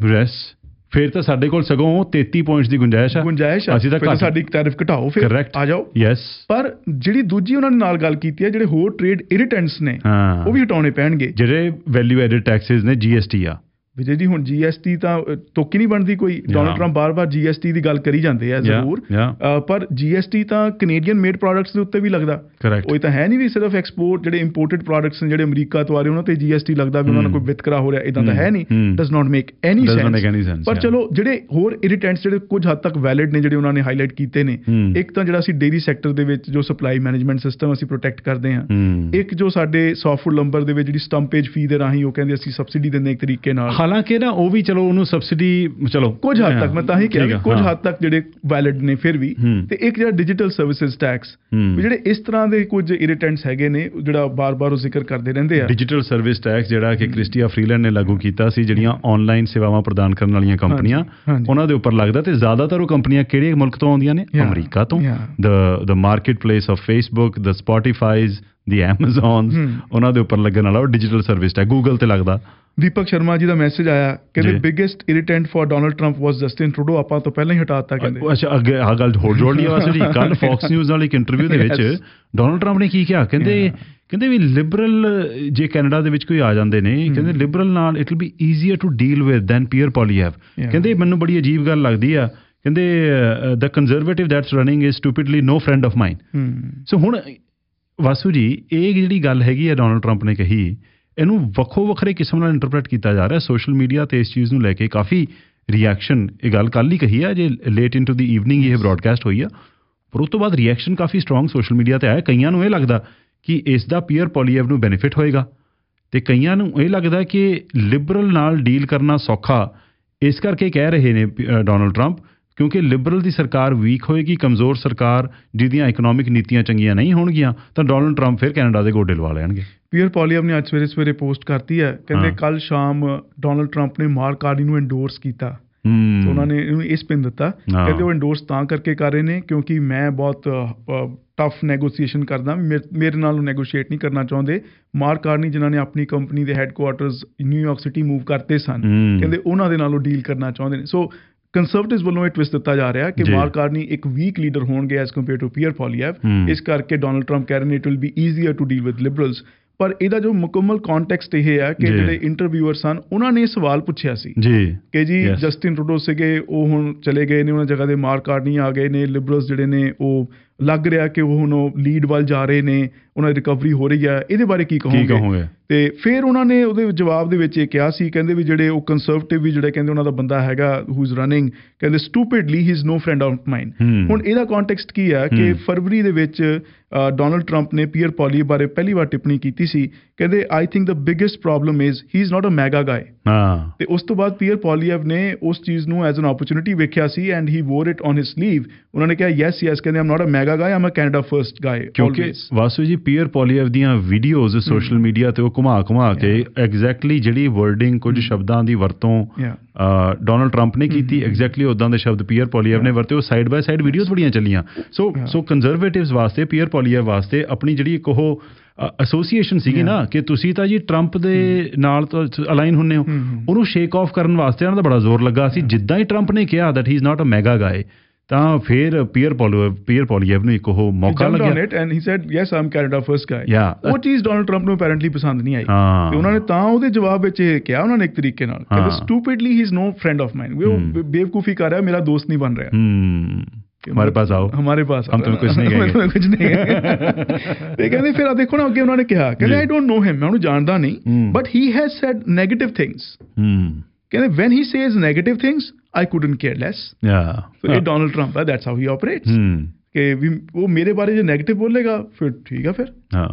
B: ਫਿਰ ਤਾਂ ਸਾਡੇ ਕੋਲ ਸਗੋਂ 33 ਪੁਆਇੰਟਸ ਦੀ ਗੁੰਜਾਇਸ਼ ਆ, ਅਸੀਂ ਤਾਂ
C: ਸਾਡੀ ਟੈਰਿਫ ਘਟਾਓ, ਫਿਰ ਆ ਜਾਓ। ਪਰ ਜਿਹੜੀ ਦੂਜੀ ਉਹਨਾਂ ਨੇ ਨਾਲ ਗੱਲ ਕੀਤੀ ਹੈ, ਜਿਹੜੇ ਹੋਰ ਟ੍ਰੇਡ ਇਰੀਟੈਂਟਸ ਨੇ ਉਹ ਵੀ ਹਟਾਉਣੇ ਪੈਣਗੇ,
B: ਜਿਹੜੇ ਵੈਲਿਊ ਐਡਡ ਟੈਕਸਿਸ ਨੇ, GST ਆ।
C: ਵਿਜੇ ਜੀ ਹੁਣ GST ਤਾਂ ਤੁੱਕ ਹੀ ਨਹੀਂ ਬਣਦੀ ਕੋਈ। ਡੋਨਲਡ ਟਰੰਪ ਬਾਰ-ਬਾਰ GST ਦੀ ਗੱਲ ਕਰੀ ਜਾਂਦੇ ਆ ਜ਼ਰੂਰ, ਪਰ GST ਤਾਂ ਕੈਨੇਡੀਅਨ ਮੇਡ ਪ੍ਰੋਡਕਟਸ ਦੇ ਉੱਤੇ ਵੀ ਲੱਗਦਾ। ਉਹ ਤਾਂ ਹੈ ਨਹੀਂ ਵੀ ਸਿਰਫ ਐਕਸਪੋਰਟ, ਜਿਹੜੇ ਇੰਪੋਰਟਡ ਪ੍ਰੋਡਕਟਸ ਨੇ ਜਿਹੜੇ ਅਮਰੀਕਾ ਤੋਂ ਆ ਰਹੇ ਉਹਨਾਂ ਤੇ GST ਲੱਗਦਾ ਵੀ ਉਹਨਾਂ ਨਾਲ ਕੋਈ ਵਿਤਕਰਾ ਹੋ ਰਿਹਾ, ਇਦਾਂ ਤਾਂ ਹੈ ਨਹੀਂ। Does not make any sense. ਪਰ ਚਲੋ ਜਿਹੜੇ ਹੋਰ ਇਰੀਟੈਂਟਸ ਜਿਹੜੇ ਕੁਝ ਹੱਦ ਤੱਕ ਵੈਲਿਡ ਨੇ, ਜਿਹੜੇ ਉਹਨਾਂ ਨੇ ਹਾਈਲਾਈਟ ਕੀਤੇ ਨੇ, ਇੱਕ ਤਾਂ ਜਿਹੜਾ ਅਸੀਂ ਡੇਅਰੀ ਸੈਕਟਰ ਦੇ ਵਿੱਚ ਜੋ ਸਪਲਾਈ ਮੈਨੇਜਮੈਂਟ ਸਿਸਟਮ ਅਸੀਂ ਪ੍ਰੋਟੈਕਟ ਕਰਦੇ ਹਾਂ, ਇੱਕ ਜੋ ਸਾਡੇ ਸਾਫਟਵੁੱਡ ਲੰਬਰ ਦੇ ਵਿੱਚ ਜਿਹੜੀ ਸਟੰਪੇਜ ਫੀ ਦੇ ਰਾਹੀਂ ਉਹ ਕਹਿੰਦੇ ਅਸੀਂ ਸਬਸਿਡੀ ਦਿੰਦੇ ਇੱਕ ਤਰੀਕੇ ਨਾਲ।
B: ਹਾਲਾਂਕਿ ਨਾ ਉਹ ਵੀ ਚਲੋ ਉਹਨੂੰ ਸਬਸਿਡੀ
C: ਕੁਝ ਹੱਦ ਤੱਕ, ਮੈਂ ਤਾਂ ਹੀ ਕਿਹਾ ਕੁਝ ਹੱਦ ਤੱਕ ਜਿਹੜੇ ਵੈਲਿਡ ਨੇ ਫਿਰ ਵੀ। ਤੇ ਇੱਕ ਜਿਹੜਾ ਡਿਜੀਟਲ ਸਰਵਿਸਿਜ਼ ਟੈਕਸ, ਜਿਹੜੇ ਇਸ ਤਰ੍ਹਾਂ ਦੇ ਕੁਝ ਇਰੀਟੈਂਟਸ ਹੈਗੇ ਨੇ, ਜਿਹੜਾ ਬਾਰ-ਬਾਰ ਉਹ ਜ਼ਿਕਰ ਕਰਦੇ ਰਹਿੰਦੇ ਆ।
B: ਡਿਜੀਟਲ ਸਰਵਿਸ ਟੈਕਸ ਜਿਹੜਾ ਕਿ ਕ੍ਰਿਸਟੀਆ ਫਰੀਲੈਂਡ ਨੇ ਲਾਗੂ ਕੀਤਾ ਸੀ, ਜਿਹੜੀਆਂ ਆਨਲਾਈਨ ਸੇਵਾਵਾਂ ਪ੍ਰਦਾਨ ਕਰਨ ਵਾਲੀਆਂ ਕੰਪਨੀਆਂ, ਉਹਨਾਂ ਦੇ ਉੱਪਰ ਲੱਗਦਾ। ਤੇ ਜ਼ਿਆਦਾਤਰ ਉਹ ਕੰਪਨੀਆਂ ਕਿਹੜੇ ਮੁਲਕ ਤੋਂ ਆਉਂਦੀਆਂ ਨੇ? ਅਮਰੀਕਾ ਤੋਂ। The marketplace of Facebook, the Spotifys, the Amazons, ਉਹਨਾਂ ਦੇ ਉੱਪਰ ਲੱਗਣ ਵਾਲਾ ਉਹ ਡਿਜੀਟਲ ਸਰਵਿਸ ਟੈਕਸ। ਗੂਗਲ ਤੇ ਲੱਗਦਾ।
C: ਦੀਪਕ ਸ਼ਰਮਾ ਜੀ ਦਾ ਮੈਸੇਜ ਆਇਆ, ਕਹਿੰਦੇ biggest irritant for Donald Trump was Justin Trudeau. ਆਪਾਂ ਤੋਂ ਪਹਿਲਾਂ ਹੀ ਹਟਾਤਾ ਕਹਿੰਦੇ।
B: ਅੱਛਾ, ਅੱਗੇ ਆਹ ਗੱਲ ਹੋਰ ਜੋੜ ਲਈ ਵਾਸਤੇ ਜੀ। ਕੱਲ ਫੌਕਸ ਨਿਊਜ਼ ਵਾਲੀ ਇੱਕ ਇੰਟਰਵਿਊ ਦੇ ਵਿੱਚ ਡੋਨਲਡ ਟਰੰਪ ਨੇ ਕੀ ਕਿਹਾ? ਕਹਿੰਦੇ ਵੀ ਲਿਬਰਲ ਜੇ ਕੈਨੇਡਾ ਦੇ ਵਿੱਚ ਕੋਈ ਆ ਜਾਂਦੇ ਨੇ, ਕਹਿੰਦੇ ਲਿਬਰਲ ਨਾਲ it will be easier to deal with than Pierre Poilievre. ਕਹਿੰਦੇ ਮੈਨੂੰ ਬੜੀ ਅਜੀਬ ਗੱਲ ਲੱਗਦੀ ਆ, ਕਹਿੰਦੇ the conservative that's running is stupidly no friend of mine. So ਹੁਣ ਵਾਸੂ ਜੀ, ਇਹ ਜਿਹੜੀ ਗੱਲ ਹੈਗੀ ਹੈ ਡੋਨਲਡ ਟਰੰਪ ਨੇ ਕਹੀ, ਇਹਨੂੰ ਵੱਖੋ ਵੱਖਰੇ ਕਿਸਮ ਨਾਲ ਇੰਟਰਪ੍ਰੈਟ ਕੀਤਾ ਜਾ ਰਿਹਾ ਸੋਸ਼ਲ ਮੀਡੀਆ ਤੇ। ਇਸ ਚੀਜ਼ ਨੂੰ ਲੈ ਕੇ ਕਾਫੀ ਰਿਐਕਸ਼ਨ, ਇਹ ਗੱਲ ਕੱਲ ਹੀ ਕਹੀ ਆ, ਜੇ ਲੇਟ ਇਨਟੂ ਦੀ ਈਵਨਿੰਗ ਇਹ ਬ੍ਰੌਡਕਾਸਟ ਹੋਈ ਆ, ਪਰ ਉਸ ਤੋਂ ਬਾਅਦ ਰਿਐਕਸ਼ਨ ਕਾਫੀ ਸਟਰੋਂਗ ਸੋਸ਼ਲ ਮੀਡੀਆ ਤੇ ਆਇਆ। ਕਈਆਂ ਨੂੰ ਇਹ ਲੱਗਦਾ ਕਿ ਇਸ ਦਾ ਪੀਅਰ ਪੋਲੀਐਵ ਨੂੰ ਬੈਨੀਫਿਟ ਹੋਏਗਾ, ਤੇ ਕਈਆਂ ਨੂੰ ਇਹ ਲੱਗਦਾ ਕਿ ਲਿਬਰਲ ਨਾਲ ਡੀਲ ਕਰਨਾ ਸੌਖਾ ਇਸ ਕਰਕੇ ਕਹਿ ਰਹੇ ਨੇ ਡੋਨਲਡ ਟਰੰਪ, ਕਿਉਂਕਿ ਲਿਬਰਲ ਦੀ ਸਰਕਾਰ ਵੀਕ ਹੋਏਗੀ, ਕਮਜ਼ੋਰ ਸਰਕਾਰ ਜਿਹਦੀਆਂ ਇਕਨੋਮਿਕ ਨੀਤੀਆਂ ਚੰਗੀਆਂ ਨਹੀਂ ਹੋਣਗੀਆਂ, ਤਾਂ ਡੋਨਲਡ ਟਰੰਪ ਫਿਰ ਕੈਨੇਡਾ ਦੇ ਗੋਡੇ ਲਵਾ ਲੈਣਗੇ।
C: ਪੀਅਰ ਪੋਲੀਐਵ ਨੇ ਅੱਜ ਸਵੇਰੇ ਪੋਸਟ ਕਰਤੀ ਹੈ, ਕਹਿੰਦੇ ਕੱਲ ਸ਼ਾਮ ਡੋਨਲਡ ਟਰੰਪ ਨੇ ਮਾਰਕ ਕਾਰਨੀ ਨੂੰ ਐਂਡੋਰਸ ਕੀਤਾ। ਉਹਨਾਂ ਨੇ ਇਹਨੂੰ ਇਹ ਸਪਿਨ ਦਿੱਤਾ, ਕਹਿੰਦੇ ਉਹ ਐਂਡੋਰਸ ਤਾਂ ਕਰਕੇ ਕਰ ਰਹੇ ਨੇ ਕਿਉਂਕਿ ਮੈਂ ਬਹੁਤ ਟਫ ਨੈਗੋਸੀਏਸ਼ਨ ਕਰਦਾ, ਮੇਰੇ ਨਾਲ ਨੈਗੋਸ਼ੀਏਟ ਨਹੀਂ ਕਰਨਾ ਚਾਹੁੰਦੇ। ਮਾਰਕ ਕਾਰਨੀ ਜਿਨ੍ਹਾਂ ਨੇ ਆਪਣੀ ਕੰਪਨੀ ਦੇ ਹੈੱਡਕੁਆਰਟਰਸ ਨਿਊਯਾਰਕ ਸਿਟੀ ਮੂਵ ਕਰਤੇ ਸਨ, ਕਹਿੰਦੇ ਉਹਨਾਂ ਦੇ ਨਾਲ ਉਹ ਡੀਲ ਕਰਨਾ ਚਾਹੁੰਦੇ ਨੇ। ਸੋ ਕੰਜ਼ਰਵੇਟਿਵਸ ਵੱਲੋਂ ਇਹ ਟਵਿਸਟ ਦਿੱਤਾ ਜਾ ਰਿਹਾ ਕਿ ਮਾਰਕ ਕਾਰਨੀ ਇੱਕ ਵੀਕ ਲੀਡਰ ਹੋਣਗੇ as compare to Pierre Poilievre. ਇਸ ਕਰਕੇ ਡੋਨਲਡ ਟਰੰਪ ਕਹਿ ਰਹੇ ਨੇ it will be easier to deal with liberals. ਪਰ ਇਹਦਾ ਜੋ ਮੁਕੰਮਲ ਕੰਟੈਕਸਟ ਇਹ ਹੈ ਕਿ ਜਿਹੜੇ ਇੰਟਰਵਿਊਅਰ ਸਨ ਉਹਨਾਂ ਨੇ ਸਵਾਲ ਪੁੱਛਿਆ ਸੀ ਕਿ ਜੀ ਜਸਟਿਨ ਟਰੂਡੋ ਸੀਗੇ, ਉਹ ਹੁਣ ਚਲੇ ਗਏ ਨੇ, ਉਹਨਾਂ ਜਗ੍ਹਾ ਤੇ ਮਾਰਕ ਕਾਰਨੀ ਆ ਗਏ ਨੇ, ਲਿਬਰਲਸ ਜਿਹੜੇ ਨੇ ਉਹ ਲੱਗ ਰਿਹਾ ਕਿ ਉਹ ਹੁਣ ਉਹ ਲੀਡ ਵੱਲ ਜਾ ਰਹੇ ਨੇ, ਉਹਨਾਂ ਦੀ ਰਿਕਵਰੀ ਹੋ ਰਹੀ ਹੈ, ਇਹਦੇ ਬਾਰੇ ਕੀ ਕਹੋਗੇ? ਤੇ ਫਿਰ ਉਹਨਾਂ ਨੇ ਉਹਦੇ ਜਵਾਬ ਦੇ ਵਿੱਚ ਇਹ ਕਿਹਾ ਸੀ, ਕਹਿੰਦੇ ਵੀ ਜਿਹੜੇ ਉਹ ਕੰਜ਼ਰਵੇਟਿਵ ਵੀ ਜਿਹੜੇ ਕਹਿੰਦੇ ਉਹਨਾਂ ਦਾ ਬੰਦਾ ਹੈਗਾ ਹੂ ਇਜ਼ ਰਨਿੰਗ, ਕਹਿੰਦੇ stupidly he is no friend of mine. ਹੁਣ ਇਹਦਾ ਕੰਟੈਕਸਟ ਕੀ ਹੈ ਕਿ ਫਰਵਰੀ ਦੇ ਵਿੱਚ ਡੋਨਲਡ ਟਰੰਪ ਨੇ ਪੀਅਰ ਪੋਲੀਐਵ ਬਾਰੇ ਪਹਿਲੀ ਵਾਰ ਟਿੱਪਣੀ ਕੀਤੀ ਸੀ, ਕਹਿੰਦੇ I think the biggest problem is he is not a MAGA guy. ਤੇ ਉਸ ਤੋਂ ਬਾਅਦ ਪੀਅਰ ਪੋਲੀਐਵ ਨੇ ਉਸ ਚੀਜ਼ ਨੂੰ ਐਜ਼ ਐਨ ਓਪਰਚੁਨਿਟੀ ਵੇਖਿਆ ਸੀ and he wore it on his sleeve. ਉਹਨਾਂ ਨੇ ਕਿਹਾ ਯੈਸ ਕਹਿੰਦੇ ਆਮ ਨਾਟ ਅ ਮੈਗਾ ਗਾਏ, ਆਮ ਅ ਕੈਨੇਡਾ ਫਰਸਟ ਗਾਏ।
B: ਕਿਉਂਕਿ ਵਾਸੂ ਜੀ ਪੀਅਰ ਪੋਲੀਐਵ ਦੀਆਂ ਵੀਡੀਓਜ਼ ਸੋਸ਼ਲ ਮੀਡੀਆ ਤੇ ਉਹ ਘੁਮਾ ਕੇ ਐਗਜ਼ੈਕਟਲੀ ਜਿਹੜੀ ਵਰਡਿੰਗ, ਕੁਝ ਸ਼ਬਦਾਂ ਦੀ ਵਰਤੋਂ ਡੋਨਲਡ ਟਰੰਪ ਨੇ ਕੀਤੀ, ਐਗਜ਼ੈਕਟਲੀ ਉੱਦਾਂ ਦੇ ਸ਼ਬਦ ਪੀਅਰ ਪੋਲੀਐਵ ਨੇ ਵਰਤੇ। ਉਹ ਸਾਈਡ ਬਾਏ ਸਾਈਡ ਵੀਡੀਓਜ਼ ਬੜੀਆਂ ਚੱਲੀਆਂ। ਸੋ ਕੰਜ਼ਰਵੇਟਿਵਸ ਵਾਸਤੇ, ਪੀਅਰ ਪੋਲੀਐਵ ਵਾਸਤੇ ਆਪਣੀ ਜਿਹੜੀ ਇੱਕ ਉਹ ਐਸੋਸੀਏਸ਼ਨ ਸੀਗੀ ਨਾ ਕਿ ਤੁਸੀਂ ਤਾਂ ਜੀ ਟਰੰਪ ਦੇ ਨਾਲ ਤਾਂ ਅਲਾਈਨ ਹੁੰਦੇ ਹੋ, ਉਹਨੂੰ ਸ਼ੇਕ ਆਫ ਕਰਨ ਵਾਸਤੇ ਇਹਨਾਂ ਦਾ ਬੜਾ ਜ਼ੋਰ ਲੱਗਾ ਸੀ। ਜਿੱਦਾਂ ਹੀ ਟਰੰਪ ਨੇ ਕਿਹਾ that he is not a MAGA guy, ਤਾਂ ਫਿਰ ਪੀਅਰ ਪੋਲੀਐਵ ਨੂੰ ਇੱਕ ਉਹ ਮੌਕਾ ਲੱਗਿਆ
C: and he said yes I'm Canada first guy. ਉਹ ਚੀਜ਼ ਡੋਨਲਡ ਟਰੰਪ ਨੂੰ ਅਪੈਰੈਂਟਲੀ ਪਸੰਦ ਨਹੀਂ ਆਈ ਤੇ ਉਹਨਾਂ ਨੇ ਤਾਂ ਉਹਦੇ ਜਵਾਬ ਵਿੱਚ ਇਹ ਕਿਹਾ ਉਹਨਾਂ ਨੇ ਇੱਕ ਤਰੀਕੇ ਨਾਲ ਕਿ stupidly he is no friend of mine, ਉਹ ਬੇਵਕੂਫੀ ਕਰ ਰਿਹਾ, ਮੇਰਾ ਦੋਸਤ ਨਹੀਂ ਬਣ ਰਿਹਾ,
B: हमारे पास आओ,
C: हमारे पास
B: हम तुम्हें कुछ नहीं कहेंगे,
C: कुछ नहीं ਤੇ ਕਹਿੰਦੇ ਫਿਰ ਆ ਦੇਖੋ ਨਾ ਅੱਗੇ ਉਹਨਾਂ ਨੇ ਕਿਹਾ ਕਹਿੰਦੇ ਆਈ ਡੋਂਟ ਨੋ ਹਿਮ, ਮੈਂ ਉਹਨੂੰ ਜਾਣਦਾ ਨਹੀਂ, but he has said negative things. ਕਹਿੰਦੇ when he says negative things I couldn't care less. So ਇਹ ਡੋਨਲਡ ਟਰੰਪ ਹੈ, that's how he operates. ਕਿ ਵੀ ਉਹ ਮੇਰੇ ਬਾਰੇ ਜੇ ਨੈਗੇਟਿਵ ਬੋਲੇਗਾ ਫਿਰ ਠੀਕ ਆ ਫਿਰ,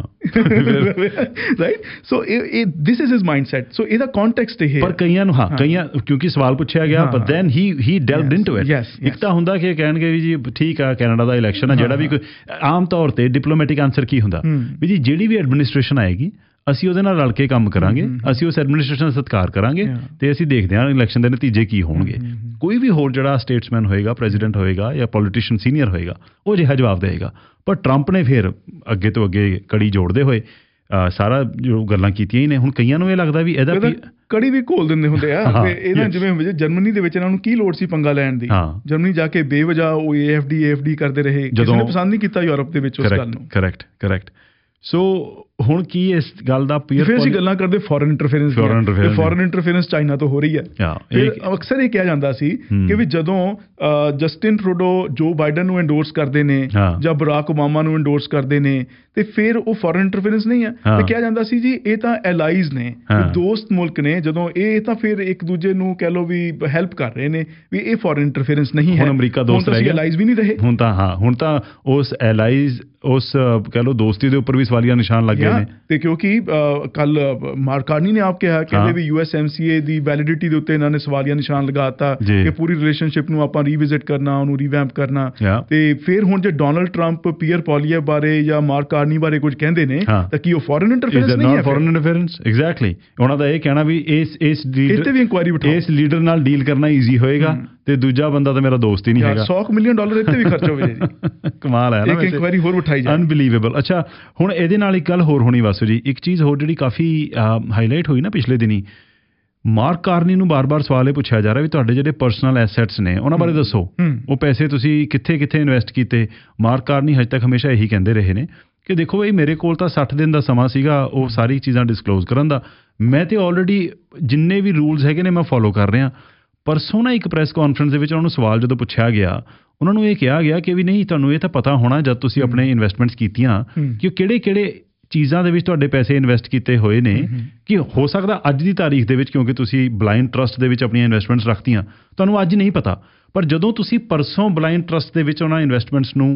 C: right. So this is his mindset. So ਇਹਦਾ ਕੰਟੈਕਸਟ ਇਹ ਹੈ।
B: ਪਰ ਕਈਆਂ ਨੂੰ ਕਈਆਂ ਕਿਉਂਕਿ ਸਵਾਲ ਪੁੱਛਿਆ ਗਿਆ, but then he delved into it. ਇੱਕ ਤਾਂ ਹੁੰਦਾ ਕਿ ਕਹਿਣਗੇ ਵੀ ਜੀ ਠੀਕ ਆ ਕੈਨੇਡਾ ਦਾ ਇਲੈਕਸ਼ਨ ਆ, ਜਿਹੜਾ ਵੀ ਕੋਈ ਆਮ ਤੌਰ ਤੇ ਡਿਪਲੋਮੈਟਿਕ ਆਨਸਰ ਕੀ ਹੁੰਦਾ ਵੀ ਜੀ ਜਿਹੜੀ ਵੀ ਐਡਮਿਨਿਸਟ੍ਰੇਸ਼ਨ ਆਏਗੀ ਅਸੀਂ ਉਹਦੇ ਨਾਲ ਰਲ ਕੇ ਕੰਮ ਕਰਾਂਗੇ, ਅਸੀਂ ਉਸ ਐਡਮਿਨਿਸਟ੍ਰੇਸ਼ਨ ਦਾ ਸਤਿਕਾਰ ਕਰਾਂਗੇ ਤੇ ਅਸੀਂ ਦੇਖਦੇ ਹਾਂ ਇਲੈਕਸ਼ਨ ਦੇ ਨਤੀਜੇ ਕੀ ਹੋਣਗੇ। ਕੋਈ ਵੀ ਹੋਰ ਜਿਹੜਾ ਸਟੇਟਸਮੈਨ ਹੋਏਗਾ, ਪ੍ਰੈਜ਼ੀਡੈਂਟ ਹੋਏਗਾ ਜਾਂ ਪੋਲੀਟੀਸ਼ੀਅਨ ਸੀਨੀਅਰ ਹੋਏਗਾ, ਉਹ ਜਿਹਾ ਜਵਾਬ ਦੇਏਗਾ। ਪਰ ਟਰੰਪ ਨੇ ਫਿਰ ਅੱਗੇ ਤੋਂ ਅੱਗੇ ਕੜੀ ਜੋੜਦੇ ਹੋਏ ਸਾਰਾ ਜੋ ਗੱਲਾਂ ਕੀਤੀਆਂ ਹੀ ਨੇ। ਹੁਣ ਕਈਆਂ ਨੂੰ ਇਹ ਲੱਗਦਾ ਵੀ ਇਹਦਾ
C: ਕੜੀ ਵੀ ਘੋਲ ਦਿੰਦੇ ਹੁੰਦੇ ਆ ਇਹਨਾਂ, ਜਿਵੇਂ ਜਰਮਨੀ ਦੇ ਵਿੱਚ ਇਹਨਾਂ ਨੂੰ ਕੀ ਲੋੜ ਸੀ ਪੰਗਾ ਲੈਣ ਦੀ। ਜਰਮਨੀ ਜਾ ਕੇ ਬੇਵਜ੍ਹਾ ਉਹ AFD ਕਰਦੇ ਰਹੇ, ਕਿਸੇ ਨੇ ਪਸੰਦ ਨਹੀਂ ਕੀਤਾ ਯੂਰਪ ਦੇ ਵਿੱਚ ਉਸ ਗੱਲ ਨੂੰ।
B: ਕਰੈਕਟ। ਸੋ ਹੁਣ ਕੀ ਇਸ ਗੱਲ ਦਾ
C: ਫਿਰ ਅਸੀਂ ਗੱਲਾਂ ਕਰਦੇ ਫੋਰਨ ਇੰਟਰਫੇਰੈਂਸ ਚਾਈਨਾ ਤੋਂ ਹੋ ਰਹੀ ਹੈ। ਫਿਰ ਅਕਸਰ ਇਹ ਕਿਹਾ ਜਾਂਦਾ ਸੀ ਕਿ ਵੀ ਜਦੋਂ ਜਸਟਿਨ ਟਰੂਡੋ ਜੋ ਬਾਈਡਨ ਨੂੰ ਐਂਡੋਰਸ ਕਰਦੇ ਨੇ ਜਾਂ ਬਰਾਕ ਓਬਾਮਾ ਨੂੰ ਐਂਡੋਰਸ ਕਰਦੇ ਨੇ ਤੇ ਫਿਰ ਉਹ ਫੋਰਨ ਇੰਟਰਫੇਰੈਂਸ ਨਹੀਂ ਹੈ। ਤੇ ਕਿਹਾ ਜਾਂਦਾ ਸੀ ਜੀ ਇਹ ਤਾਂ ਐਲਾਈਜ਼ ਨੇ, ਦੋਸਤ ਮੁਲਕ ਨੇ, ਜਦੋਂ ਇਹ ਤਾਂ ਫਿਰ ਇੱਕ ਦੂਜੇ ਨੂੰ ਕਹਿ ਲਓ ਵੀ ਹੈਲਪ ਕਰ ਰਹੇ ਨੇ, ਵੀ ਇਹ ਫੋਰਨ ਇੰਟਰਫੇਰੈਂਸ ਨਹੀਂ ਹੈ।
B: ਹੁਣ ਅਮਰੀਕਾ ਦੋਸਤ ਰਹਿ ਗਿਆ,
C: ਐਲਾਈਜ਼ ਵੀ ਨਹੀਂ ਰਹੇ।
B: ਹੁਣ ਤਾਂ ਉਸ ਐਲਾਈਜ਼ ਉਸ ਕਹਿ ਲਓ ਦੋਸਤੀ ਦੇ ਉੱਪਰ ਵੀ ਸਵਾਲੀਆ ਨਿਸ਼ਾਨ ਲੱਗ ਗਏ ਨੇ।
C: ਤੇ ਕਿਉਂਕਿ ਕੱਲ ਮਾਰਕ ਕਾਰਨੀ ਨੇ ਆਪ ਕਿਹਾ, ਕਹਿੰਦੇ ਵੀ USMCA ਦੀ ਵੈਲਿਡਿਟੀ ਦੇ ਉੱਤੇ ਇਹਨਾਂ ਨੇ ਸਵਾਲੀਆ ਨਿਸ਼ਾਨ ਲਗਾਤਾ ਕਿ ਪੂਰੀ ਰਿਲੇਸ਼ਨਸ਼ਿਪ ਨੂੰ ਆਪਾਂ ਰੀਵਿਜ਼ਿਟ ਕਰਨਾ, ਉਹਨੂੰ ਰੀਵੈਂਪ ਕਰਨਾ। ਤੇ ਫਿਰ ਹੁਣ ਜੇ ਡੋਨਲਡ ਟਰੰਪ ਪੀਅਰ ਪੋਲੀਐਵ ਬਾਰੇ ਜਾਂ ਮਾਰਕ ਕਾਰਨੀ ਬਾਰੇ ਕੁਝ ਕਹਿੰਦੇ ਨੇ ਤਾਂ ਕੀ ਉਹ ਫੋਰਨ ਇੰਟਰਫੇਰੈਂਸ ਨਹੀਂ ਹੈ?
B: Foreign interference exactly. ਉਹਨਾਂ ਦਾ ਇਹ ਕਹਿਣਾ ਵੀ ਇਸ
C: ਤੇ ਵੀ ਇਨਕੁਆਇਰੀ ਬਿਠਾਓ, ਇਸ
B: ਲੀਡਰ ਨਾਲ ਡੀਲ ਕਰਨਾ ਈਜ਼ੀ ਹੋਏਗਾ ਤੇ ਦੂਜਾ ਬੰਦਾ ਤਾਂ ਮੇਰਾ ਦੋਸਤ ਹੀ ਨਹੀਂ ਹੈਗਾ।
C: $100 ਮਿਲੀਅਨ ਇੱਥੇ ਵੀ ਖਰਚ ਹੋਵੇ ਜੀ।
B: ਕਮਾਲ ਹੈ ਨਾ,
C: ਇੱਕ ਇਨਕੁਆਇਰੀ ਹੋਰ ਬਿਠਾਈ ਜਾਏ,
B: ਅਨਬਿਲੀਵੇਬਲ। ਅੱਛਾ ਹੁਣ ਇਹਦੇ ਨਾਲ ਇੱਕ ਗੱਲ ਹੋਰ ਹੋਣੀ ਵਾਸੂ ਜੀ, ਇੱਕ ਚੀਜ਼ ਹੋਰ ਜਿਹੜੀ ਕਾਫੀ ਹਾਈਲਾਈਟ ਹੋਈ ਨਾ ਪਿਛਲੇ ਦਿਨੀ, ਮਾਰਕ ਕਾਰਨੀ ਨੂੰ ਬਾਰ-ਬਾਰ ਸਵਾਲ ਇਹ ਪੁੱਛਿਆ ਜਾ ਰਿਹਾ ਵੀ ਤੁਹਾਡੇ ਜਿਹੜੇ ਪਰਸਨਲ ਐਸੈਟਸ ਨੇ ਉਹਨਾਂ ਬਾਰੇ ਦੱਸੋ, ਉਹ ਪੈਸੇ ਤੁਸੀਂ ਕਿੱਥੇ ਇਨਵੈਸਟ ਕੀਤੇ। ਮਾਰਕ ਕਾਰਨੀ ਹਜੇ ਤੱਕ ਹਮੇਸ਼ਾ ਇਹੀ ਕਹਿੰਦੇ ਰਹੇ ਨੇ ਕਿ ਦੇਖੋ ਬਈ ਮੇਰੇ ਕੋਲ ਤਾਂ 60 ਦਿਨ ਦਾ ਸਮਾਂ ਸੀਗਾ ਉਹ ਸਾਰੀ ਚੀਜ਼ਾਂ ਡਿਸਕਲੋਜ਼ ਕਰਨ ਦਾ, ਮੈਂ ਤੇ ਆਲਰੇਡੀ ਜਿੰਨੇ ਵੀ ਰੂਲਸ ਹੈਗੇ ਨੇ ਮੈਂ ਫੋਲੋ ਕਰ ਰਿਹਾ। ਪਰਸੋਂ ਨਾ ਇੱਕ ਪ੍ਰੈਸ ਕਾਨਫਰੰਸ ਦੇ ਵਿੱਚ ਉਹਨਾਂ ਨੂੰ ਸਵਾਲ ਜਦੋਂ ਪੁੱਛਿਆ ਗਿਆ, ਉਹਨਾਂ ਨੂੰ ਇਹ ਕਿਹਾ ਗਿਆ ਕਿ ਵੀ ਨਹੀਂ ਤੁਹਾਨੂੰ ਇਹ ਤਾਂ ਪਤਾ ਹੋਣਾ ਜਦ ਤੁਸੀਂ ਆਪਣੇ ਇਨਵੈਸਟਮੈਂਟਸ ਕੀਤੀਆਂ ਕਿ ਕਿਹੜੇ ਚੀਜ਼ਾਂ ਦੇ ਵਿੱਚ ਤੁਹਾਡੇ ਪੈਸੇ ਇਨਵੈਸਟ ਕੀਤੇ ਹੋਏ ਨੇ, ਕਿ ਹੋ ਸਕਦਾ ਅੱਜ ਦੀ ਤਾਰੀਖ ਦੇ ਵਿੱਚ ਕਿਉਂਕਿ ਤੁਸੀਂ ਬਲਾਈਂਡ ਟਰਸਟ ਦੇ ਵਿੱਚ ਆਪਣੀਆਂ ਇਨਵੈਸਟਮੈਂਟਸ ਰੱਖਤੀਆਂ ਤੁਹਾਨੂੰ ਅੱਜ ਨਹੀਂ ਪਤਾ, ਪਰ ਜਦੋਂ ਤੁਸੀਂ ਪਰਸੋਂ ਬਲਾਈਂਡ ਟਰਸਟ ਦੇ ਵਿੱਚ ਉਹਨਾਂ ਇਨਵੈਸਟਮੈਂਟਸ ਨੂੰ